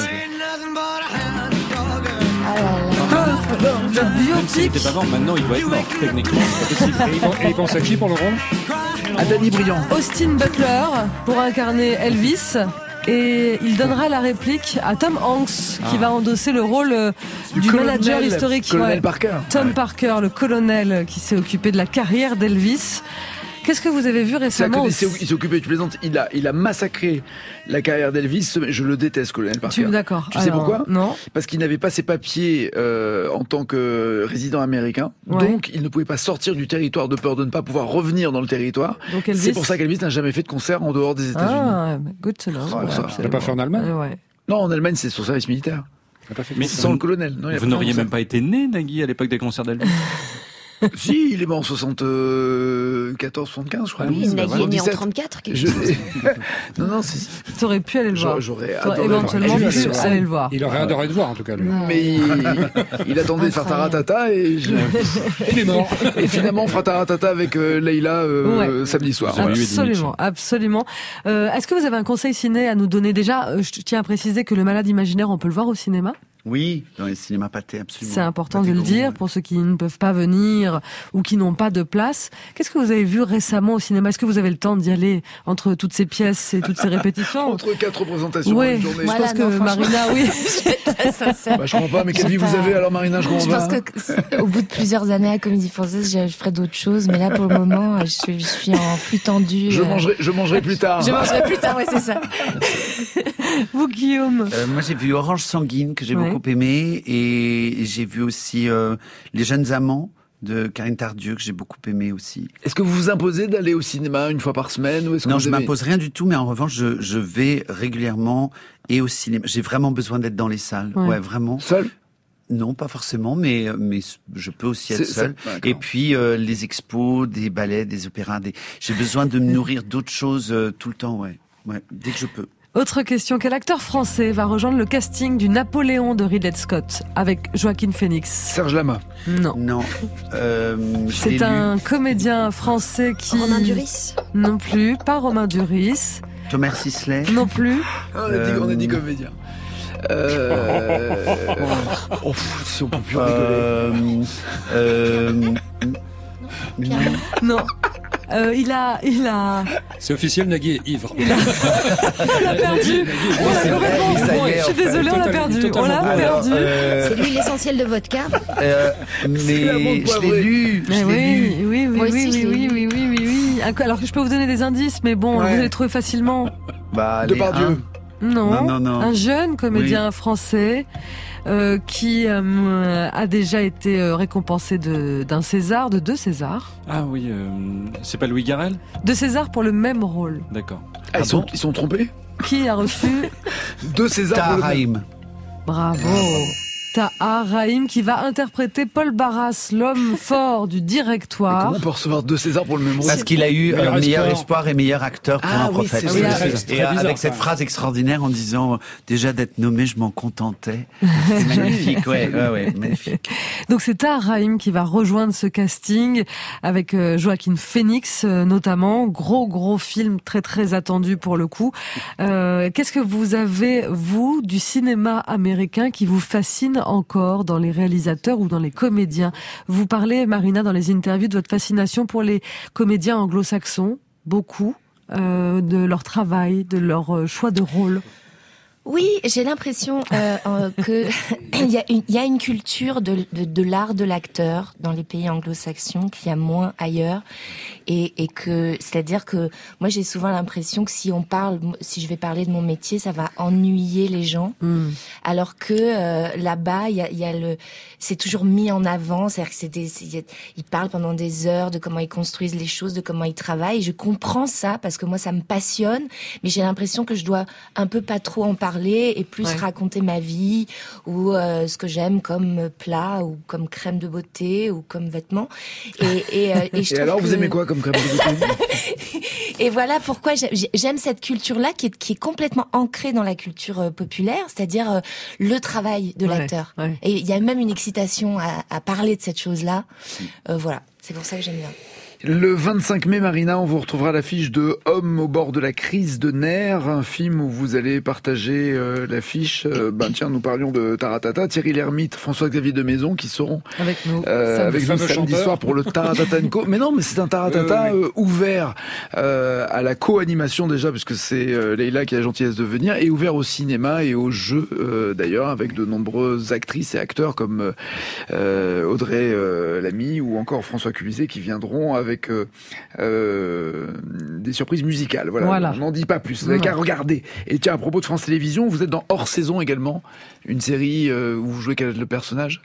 Speaker 2: Le biopic.
Speaker 13: Il était pas mort, maintenant il doit être mort, techniquement. C'est pas possible.
Speaker 3: Et il pense à qui pour le rôle?
Speaker 1: À Danny Briand.
Speaker 2: Austin Butler pour incarner Elvis. Et il donnera la réplique à Tom Hanks, qui ah. va endosser le rôle euh, du, du manager historique.
Speaker 1: Colonel
Speaker 2: ouais.
Speaker 1: Parker.
Speaker 2: Tom
Speaker 1: ouais.
Speaker 2: Parker, le colonel qui s'est occupé de la carrière d'Elvis. Qu'est-ce que vous avez vu récemment?
Speaker 1: Il s'est occupé, tu plaisantes, il a, il a massacré la carrière d'Elvis. Je le déteste, colonel Parker.
Speaker 2: Tu, d'accord.
Speaker 1: Tu sais
Speaker 2: Alors,
Speaker 1: pourquoi?
Speaker 2: Non.
Speaker 1: Parce qu'il n'avait pas ses papiers euh, en tant que résident américain. Ouais. Donc, il ne pouvait pas sortir du territoire de peur de ne pas pouvoir revenir dans le territoire. Donc, Elvis... C'est pour ça qu'Elvis n'a jamais fait de concert en dehors des États-Unis.
Speaker 2: Ah, good to know.
Speaker 1: Oh,
Speaker 3: ouais, ça l'a pas fait en Allemagne?
Speaker 2: Ouais.
Speaker 1: Non, en Allemagne, c'est son service militaire.
Speaker 13: Mais
Speaker 1: sans
Speaker 13: vous,
Speaker 1: le colonel. Non,
Speaker 13: vous n'auriez même pas été né, Nagui, à l'époque des concerts d'Elvis?
Speaker 1: Si, il est mort en soixante-quatorze, soixante-quinze, je crois.
Speaker 14: Oui,
Speaker 1: Louise,
Speaker 14: Nagui
Speaker 1: bah,
Speaker 14: est né en
Speaker 1: dix-sept.
Speaker 14: trente-quatre, quelque
Speaker 1: Je-
Speaker 14: chose.
Speaker 1: Non, non, si.
Speaker 2: Tu aurais pu aller le voir.
Speaker 1: J'aurais
Speaker 2: T'aurais
Speaker 1: adoré
Speaker 2: éventuellement
Speaker 1: voir.
Speaker 2: pu aller le voir.
Speaker 3: Il aurait adoré te voir, en tout cas, lui.
Speaker 1: Mais il, il attendait de faire taratata et je...
Speaker 3: Il est mort.
Speaker 1: Et finalement, on fera taratata avec euh, Leïla euh,
Speaker 2: Ouais.
Speaker 1: samedi soir.
Speaker 2: Absolument, absolument. Euh, est-ce que vous avez un conseil ciné à nous donner? Déjà, euh, je tiens à préciser que Le Malade imaginaire, on peut le voir au cinéma.
Speaker 12: Oui, dans les cinémas pâtés, absolument.
Speaker 2: C'est important de le dire pour ceux qui ne peuvent pas venir ou qui n'ont pas de place. Qu'est-ce que vous avez vu récemment au cinéma? Est-ce que vous avez le temps d'y aller entre toutes ces pièces et toutes ces répétitions?
Speaker 1: Entre quatre représentations
Speaker 2: Oui,
Speaker 1: dans une journée.
Speaker 2: je pense que Marina, oui.
Speaker 1: Bah, je comprends pas, mais quelle vie vous avez alors, Marina? Je comprends
Speaker 11: Je
Speaker 1: pas.
Speaker 11: pense que au bout de plusieurs années à Comédie Française, je, je ferai d'autres choses, mais là pour le moment, je, suis- je suis en flux tendu.
Speaker 1: Je
Speaker 11: euh,
Speaker 1: mangerai, je mangerai plus tard.
Speaker 11: Je mangerai plus tard, ouais, c'est ça.
Speaker 2: Vous, Guillaume?
Speaker 12: Euh, moi, j'ai vu Orange Sanguine, que j'ai
Speaker 2: Ouais.
Speaker 12: beaucoup aimé, et j'ai vu aussi euh, Les Jeunes Amants de Karine Tardieu, que j'ai beaucoup aimé aussi.
Speaker 1: Est-ce que vous vous imposez d'aller au cinéma une fois par semaine ou est-ce que
Speaker 12: Non,
Speaker 1: vous
Speaker 12: je
Speaker 1: avez-
Speaker 12: m'impose rien du tout, mais en revanche, je, je vais régulièrement et au cinéma. J'ai vraiment besoin d'être dans les salles.
Speaker 1: Ouais.
Speaker 12: Ouais, vraiment.
Speaker 1: Seul?
Speaker 12: Non, pas forcément, mais mais je peux aussi être
Speaker 1: C'est-
Speaker 12: seul.
Speaker 1: c'est- d'accord.
Speaker 12: Et puis euh, les expos, des ballets, des opéras, des. J'ai besoin de me nourrir d'autres choses euh, tout le temps, ouais, ouais, dès que je peux.
Speaker 2: Autre question, quel acteur français va rejoindre le casting du Napoléon de Ridley Scott avec Joaquin Phoenix?
Speaker 1: Serge Lama.
Speaker 2: Non.
Speaker 12: Non. Euh, je l'ai
Speaker 2: C'est
Speaker 12: lu.
Speaker 2: un comédien français qui...
Speaker 14: Romain Duris?
Speaker 2: Non plus, pas Romain Duris.
Speaker 12: Thomas Sisley.
Speaker 2: Non plus.
Speaker 1: Ah, on, a dit, on a dit comédien. Euh... oh, pff, si on peut plus en rigoler.
Speaker 12: Euh, euh, non.
Speaker 2: Non. Euh, il a, il a.
Speaker 3: C'est officiel, Nagui est ivre.
Speaker 2: On l'a perdu. On l'a complètement-
Speaker 6: ça y
Speaker 2: Bon,
Speaker 6: est,
Speaker 2: je suis
Speaker 6: en fait.
Speaker 2: désolée, on l'a
Speaker 3: Totalement-
Speaker 2: perdu. On l'a
Speaker 3: totalement.
Speaker 2: perdu.
Speaker 6: Euh,
Speaker 14: C'est lui l'essentiel de vodka.
Speaker 12: Euh,
Speaker 1: la
Speaker 12: mais
Speaker 1: montre
Speaker 12: je
Speaker 1: poivrée.
Speaker 12: l'ai lu.
Speaker 2: Mais
Speaker 12: Je l'ai
Speaker 2: oui,
Speaker 12: lu.
Speaker 2: oui, oui,
Speaker 14: Moi
Speaker 2: oui,
Speaker 14: aussi,
Speaker 2: oui,
Speaker 14: je l'ai
Speaker 2: oui,
Speaker 14: lu.
Speaker 2: oui, oui, oui, oui. Alors que je peux vous donner des indices, mais bon,
Speaker 6: Ouais.
Speaker 2: vous allez trouver facilement.
Speaker 6: Bah, allez,
Speaker 1: Depardieu.
Speaker 6: hein.
Speaker 2: Non,
Speaker 12: Non, non, non.
Speaker 2: un jeune comédien français euh, qui euh, a déjà été euh, récompensé de- d'un César, de deux Césars,
Speaker 13: Ah oui, euh, c'est pas Louis Garrel?
Speaker 2: deux Césars pour le même rôle.
Speaker 13: D'accord.
Speaker 1: Ah, ils, sont, ils sont trompés?
Speaker 2: Qui a reçu
Speaker 1: Deux Césars. pour le-
Speaker 12: Tahar
Speaker 2: Bravo. Tahar Rahim qui va interpréter Paul Barras, l'homme fort du
Speaker 1: Mais
Speaker 2: directoire.
Speaker 1: comment on peut recevoir deux Césars pour le même rôle?
Speaker 12: Parce qu'il a eu
Speaker 3: Meilleur
Speaker 12: euh, meilleur
Speaker 3: espoir.
Speaker 12: espoir et meilleur acteur pour
Speaker 1: Ah
Speaker 12: un
Speaker 1: oui,
Speaker 12: prophète.
Speaker 1: c'est
Speaker 2: vrai.
Speaker 12: Et,
Speaker 3: C'est très
Speaker 12: avec
Speaker 3: bizarre,
Speaker 12: cette
Speaker 3: ça.
Speaker 12: phrase extraordinaire en disant euh, déjà d'être nommé, je m'en contentais. C'est magnifique, ouais, ouais, ouais, magnifique.
Speaker 2: Donc c'est Tahar Rahim qui va rejoindre ce casting avec euh, Joaquin Phoenix euh, notamment. Gros gros film très très attendu pour le coup. Euh, Qu'est-ce que vous avez vous du cinéma américain qui vous fascine encore dans les réalisateurs ou dans les comédiens? Vous parlez, Marina, dans les interviews de votre fascination pour les comédiens anglo-saxons, beaucoup, euh, de leur travail, de leur euh, choix de rôle.
Speaker 11: Oui, j'ai l'impression euh, euh, que il y a une il y a une culture de de, de l'art de l'acteur dans les pays anglo-saxons qu'il y a moins ailleurs et et que c'est-à-dire que moi j'ai souvent l'impression que si on parle si je vais parler de mon métier, ça va ennuyer les gens.
Speaker 2: Mm.
Speaker 11: Alors que euh, là-bas, il y a, il y a le, c'est toujours mis en avant, c'est-à-dire que c'est des, c'est- il y a- ils parlent pendant des heures de comment ils construisent les choses, de comment ils travaillent. Et je comprends ça parce que moi, ça me passionne, mais j'ai l'impression que je dois un peu pas trop en parler et plus
Speaker 2: Ouais.
Speaker 11: raconter ma vie ou euh, ce que j'aime comme plat ou comme crème de beauté ou comme vêtements. Et, et, euh, et je
Speaker 1: Et
Speaker 11: trouve
Speaker 1: alors, vous
Speaker 11: que-
Speaker 1: aimez quoi comme crème de beauté?
Speaker 11: et voilà pourquoi j'ai- j'ai- j'aime cette culture-là qui est, qui est complètement ancrée dans la culture euh, populaire, c'est-à-dire euh, le travail de
Speaker 2: Ouais,
Speaker 11: l'acteur.
Speaker 2: ouais.
Speaker 11: Et il y a même une excitation à, à parler de cette chose-là. Euh, voilà, c'est pour ça que j'aime bien.
Speaker 1: Le vingt-cinq mai, Marina, on vous retrouvera l'affiche de Homme au bord de la crise de nerfs, un film où vous allez partager euh, l'affiche. Euh, ben tiens, nous parlions de Taratata, Thierry Lhermitte, François-Xavier de Maison qui seront
Speaker 2: Avec nous.
Speaker 1: euh,
Speaker 2: Ça,
Speaker 1: avec
Speaker 3: le
Speaker 1: nous
Speaker 3: fameux
Speaker 1: samedi
Speaker 3: chanteur.
Speaker 1: soir pour le Taratata Co. Mais non, mais c'est un Taratata
Speaker 3: Oui, oui, oui.
Speaker 1: euh, ouvert euh, à la co-animation déjà, puisque c'est euh, Leïla qui a la gentillesse de venir, et ouvert au cinéma et au jeu euh, d'ailleurs, avec de nombreuses actrices et acteurs comme euh, Audrey euh, Lamy ou encore François Cluzet qui viendront avec euh, euh, des surprises musicales. Voilà,
Speaker 2: Voilà.
Speaker 1: je n'en dis pas plus. Vous n'avez
Speaker 2: Ouais.
Speaker 1: qu'à regarder. Et tiens, à propos de France Télévisions, vous êtes dans Hors Saison également, une série euh, où vous jouez quel le personnage?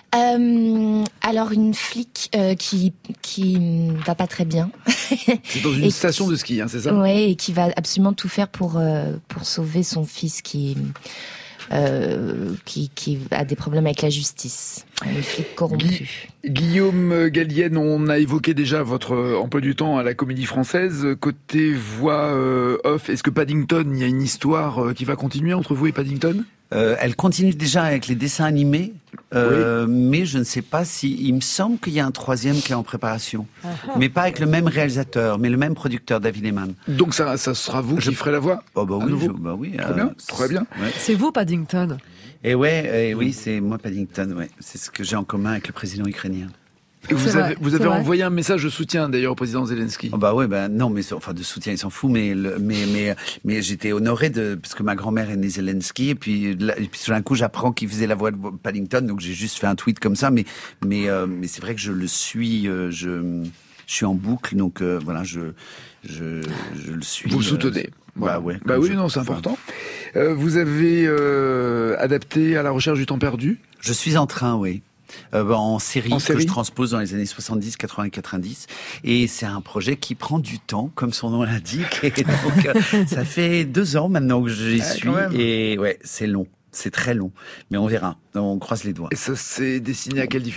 Speaker 11: Euh, alors une flic euh, qui qui mm, va pas très bien.
Speaker 1: C'est dans une
Speaker 11: Et
Speaker 1: station de ski, hein, c'est ça?
Speaker 11: Ouais, et qui va absolument tout faire pour euh, pour sauver son fils qui euh, qui, qui a des problèmes avec la justice. Les flics corrompus.
Speaker 1: Guillaume Gallienne, on a évoqué déjà votre emploi du temps à la Comédie Française. Côté voix euh, off, est-ce que Paddington, il y a une histoire qui va continuer entre vous et Paddington ?
Speaker 12: Euh, elle continue déjà avec les dessins animés, euh,
Speaker 1: oui.
Speaker 12: mais je ne sais pas si... Il me semble qu'il y a un troisième qui est en préparation. Ah. Mais pas avec le même réalisateur, mais le même producteur, David Eman.
Speaker 1: Donc ça, ça sera vous je... qui ferez la voix ?
Speaker 12: Oh bah oui, je, bah oui.
Speaker 1: Très euh, bien, très bien.
Speaker 2: Ouais. C'est vous, Paddington ?
Speaker 12: Et ouais, et oui, c'est moi, Paddington, ouais. C'est ce que j'ai en commun avec le président ukrainien.
Speaker 1: Et vous avez, vous avez envoyé un message de soutien d'ailleurs au président Zelensky.
Speaker 12: Oh bah ouais, bah non, mais enfin de soutien, il s'en fout, mais le, mais mais mais j'étais honoré de parce que ma grand-mère est née Zelensky et puis là, et puis tout d'un coup j'apprends qu'il faisait la voix de Paddington, donc j'ai juste fait un tweet comme ça, mais mais euh, mais c'est vrai que je le suis, euh, je je suis en boucle, donc euh, voilà, je je je le suis.
Speaker 1: Vous le soutenez.
Speaker 12: Euh, Bah ouais.
Speaker 1: Bah oui,
Speaker 12: je...
Speaker 1: non, c'est important. Euh, vous avez euh, adapté À la recherche du temps perdu ?
Speaker 12: Je suis en train, oui. Euh, bah, en série
Speaker 1: en
Speaker 12: que
Speaker 1: série
Speaker 12: je transpose dans les années soixante-dix, quatre-vingts, quatre-vingt-dix. Et c'est un projet qui prend du temps, comme son nom l'indique. Et donc, euh, ça fait deux ans maintenant que j'y
Speaker 1: ah,
Speaker 12: suis. Et ouais, c'est long. C'est très long. Mais on verra. On croise les doigts.
Speaker 1: Et ça s'est destiné à quelle diffusion ?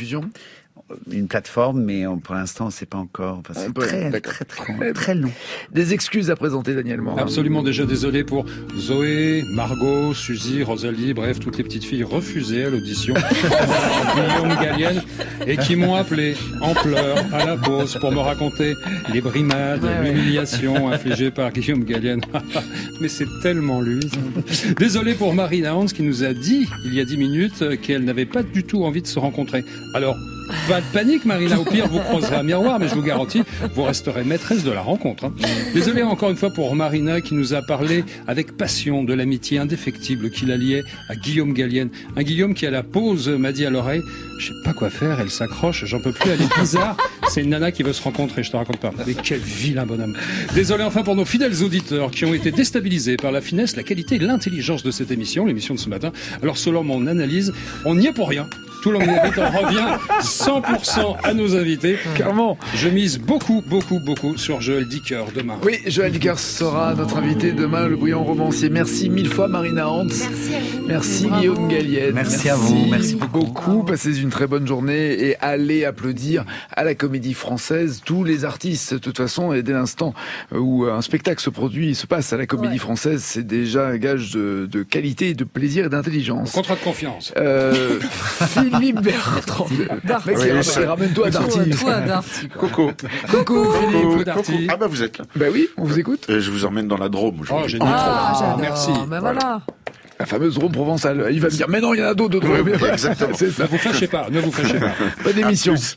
Speaker 12: Une plateforme, mais pour l'instant, c'est pas encore. Enfin, c'est très, très, très, très, très long.
Speaker 1: Des excuses à présenter, Daniel Morin.
Speaker 3: Absolument, déjà désolé pour Zoé, Margot, Suzy, Rosalie, bref, toutes les petites filles refusées à l'audition Guillaume Gallienne et qui m'ont appelé en pleurs à la pause pour me raconter les brimades, ouais, l'humiliation ouais. infligée par Guillaume Gallienne. Mais c'est tellement lui. Ça. Désolé pour Marina Hans qui nous a dit il y a dix minutes qu'elle n'avait pas du tout envie de se rencontrer. Alors, pas de panique, Marina. Au pire, vous croiserez un miroir, mais je vous garantis, vous resterez maîtresse de la rencontre. Hein. Désolé encore une fois pour Marina qui nous a parlé avec passion de l'amitié indéfectible qui la liait à Guillaume Gallienne. Un Guillaume qui, à la pause, m'a dit à l'oreille « Je sais pas quoi faire, elle s'accroche, j'en peux plus, elle est bizarre. C'est une nana qui veut se rencontrer, je te raconte pas. » Mais quel vilain bonhomme. Désolé enfin pour nos fidèles auditeurs qui ont été déstabilisés par la finesse, la qualité et l'intelligence de cette émission, l'émission de ce matin. Alors, selon mon analyse, on n'y est pour rien. Tout le monde revient cent pour cent à nos invités.
Speaker 1: Clairement.
Speaker 3: Je mise beaucoup, beaucoup, beaucoup sur Joël Dicker demain.
Speaker 1: Oui, Joël Dicker sera notre invité demain, le brillant romancier. Merci mille fois, Marina Hans.
Speaker 11: Merci à vous.
Speaker 1: Merci, Guillaume Gallienne.
Speaker 12: Merci, Merci à vous. Merci beaucoup.
Speaker 1: beaucoup. Passez une très bonne journée et allez applaudir à la Comédie Française tous les artistes. De toute façon, et dès l'instant où un spectacle se produit, il se passe à la Comédie ouais. Française, c'est déjà un gage de, de qualité, de plaisir et d'intelligence.
Speaker 3: Contrat de confiance.
Speaker 1: Euh, Philippe Bertrand.
Speaker 2: Darty.
Speaker 1: Oui, oui, ramène-toi à Darty.
Speaker 2: Toi, Darty.
Speaker 15: Coucou.
Speaker 1: Coucou, Philippe.
Speaker 15: Darty. Ah bah vous êtes là.
Speaker 1: Bah oui, on vous écoute.
Speaker 15: Euh, je vous emmène dans la Drôme.
Speaker 3: Oh, génial.
Speaker 2: Ah, j'adore.
Speaker 3: Merci.
Speaker 2: Ben voilà. voilà.
Speaker 1: La fameuse Drôme provençale. Il va me dire, mais non, il y en a d'autres.
Speaker 15: Oui, exactement.
Speaker 1: C'est ça.
Speaker 3: Ne vous fâchez pas, ne vous fâchez pas.
Speaker 1: Bonne émission.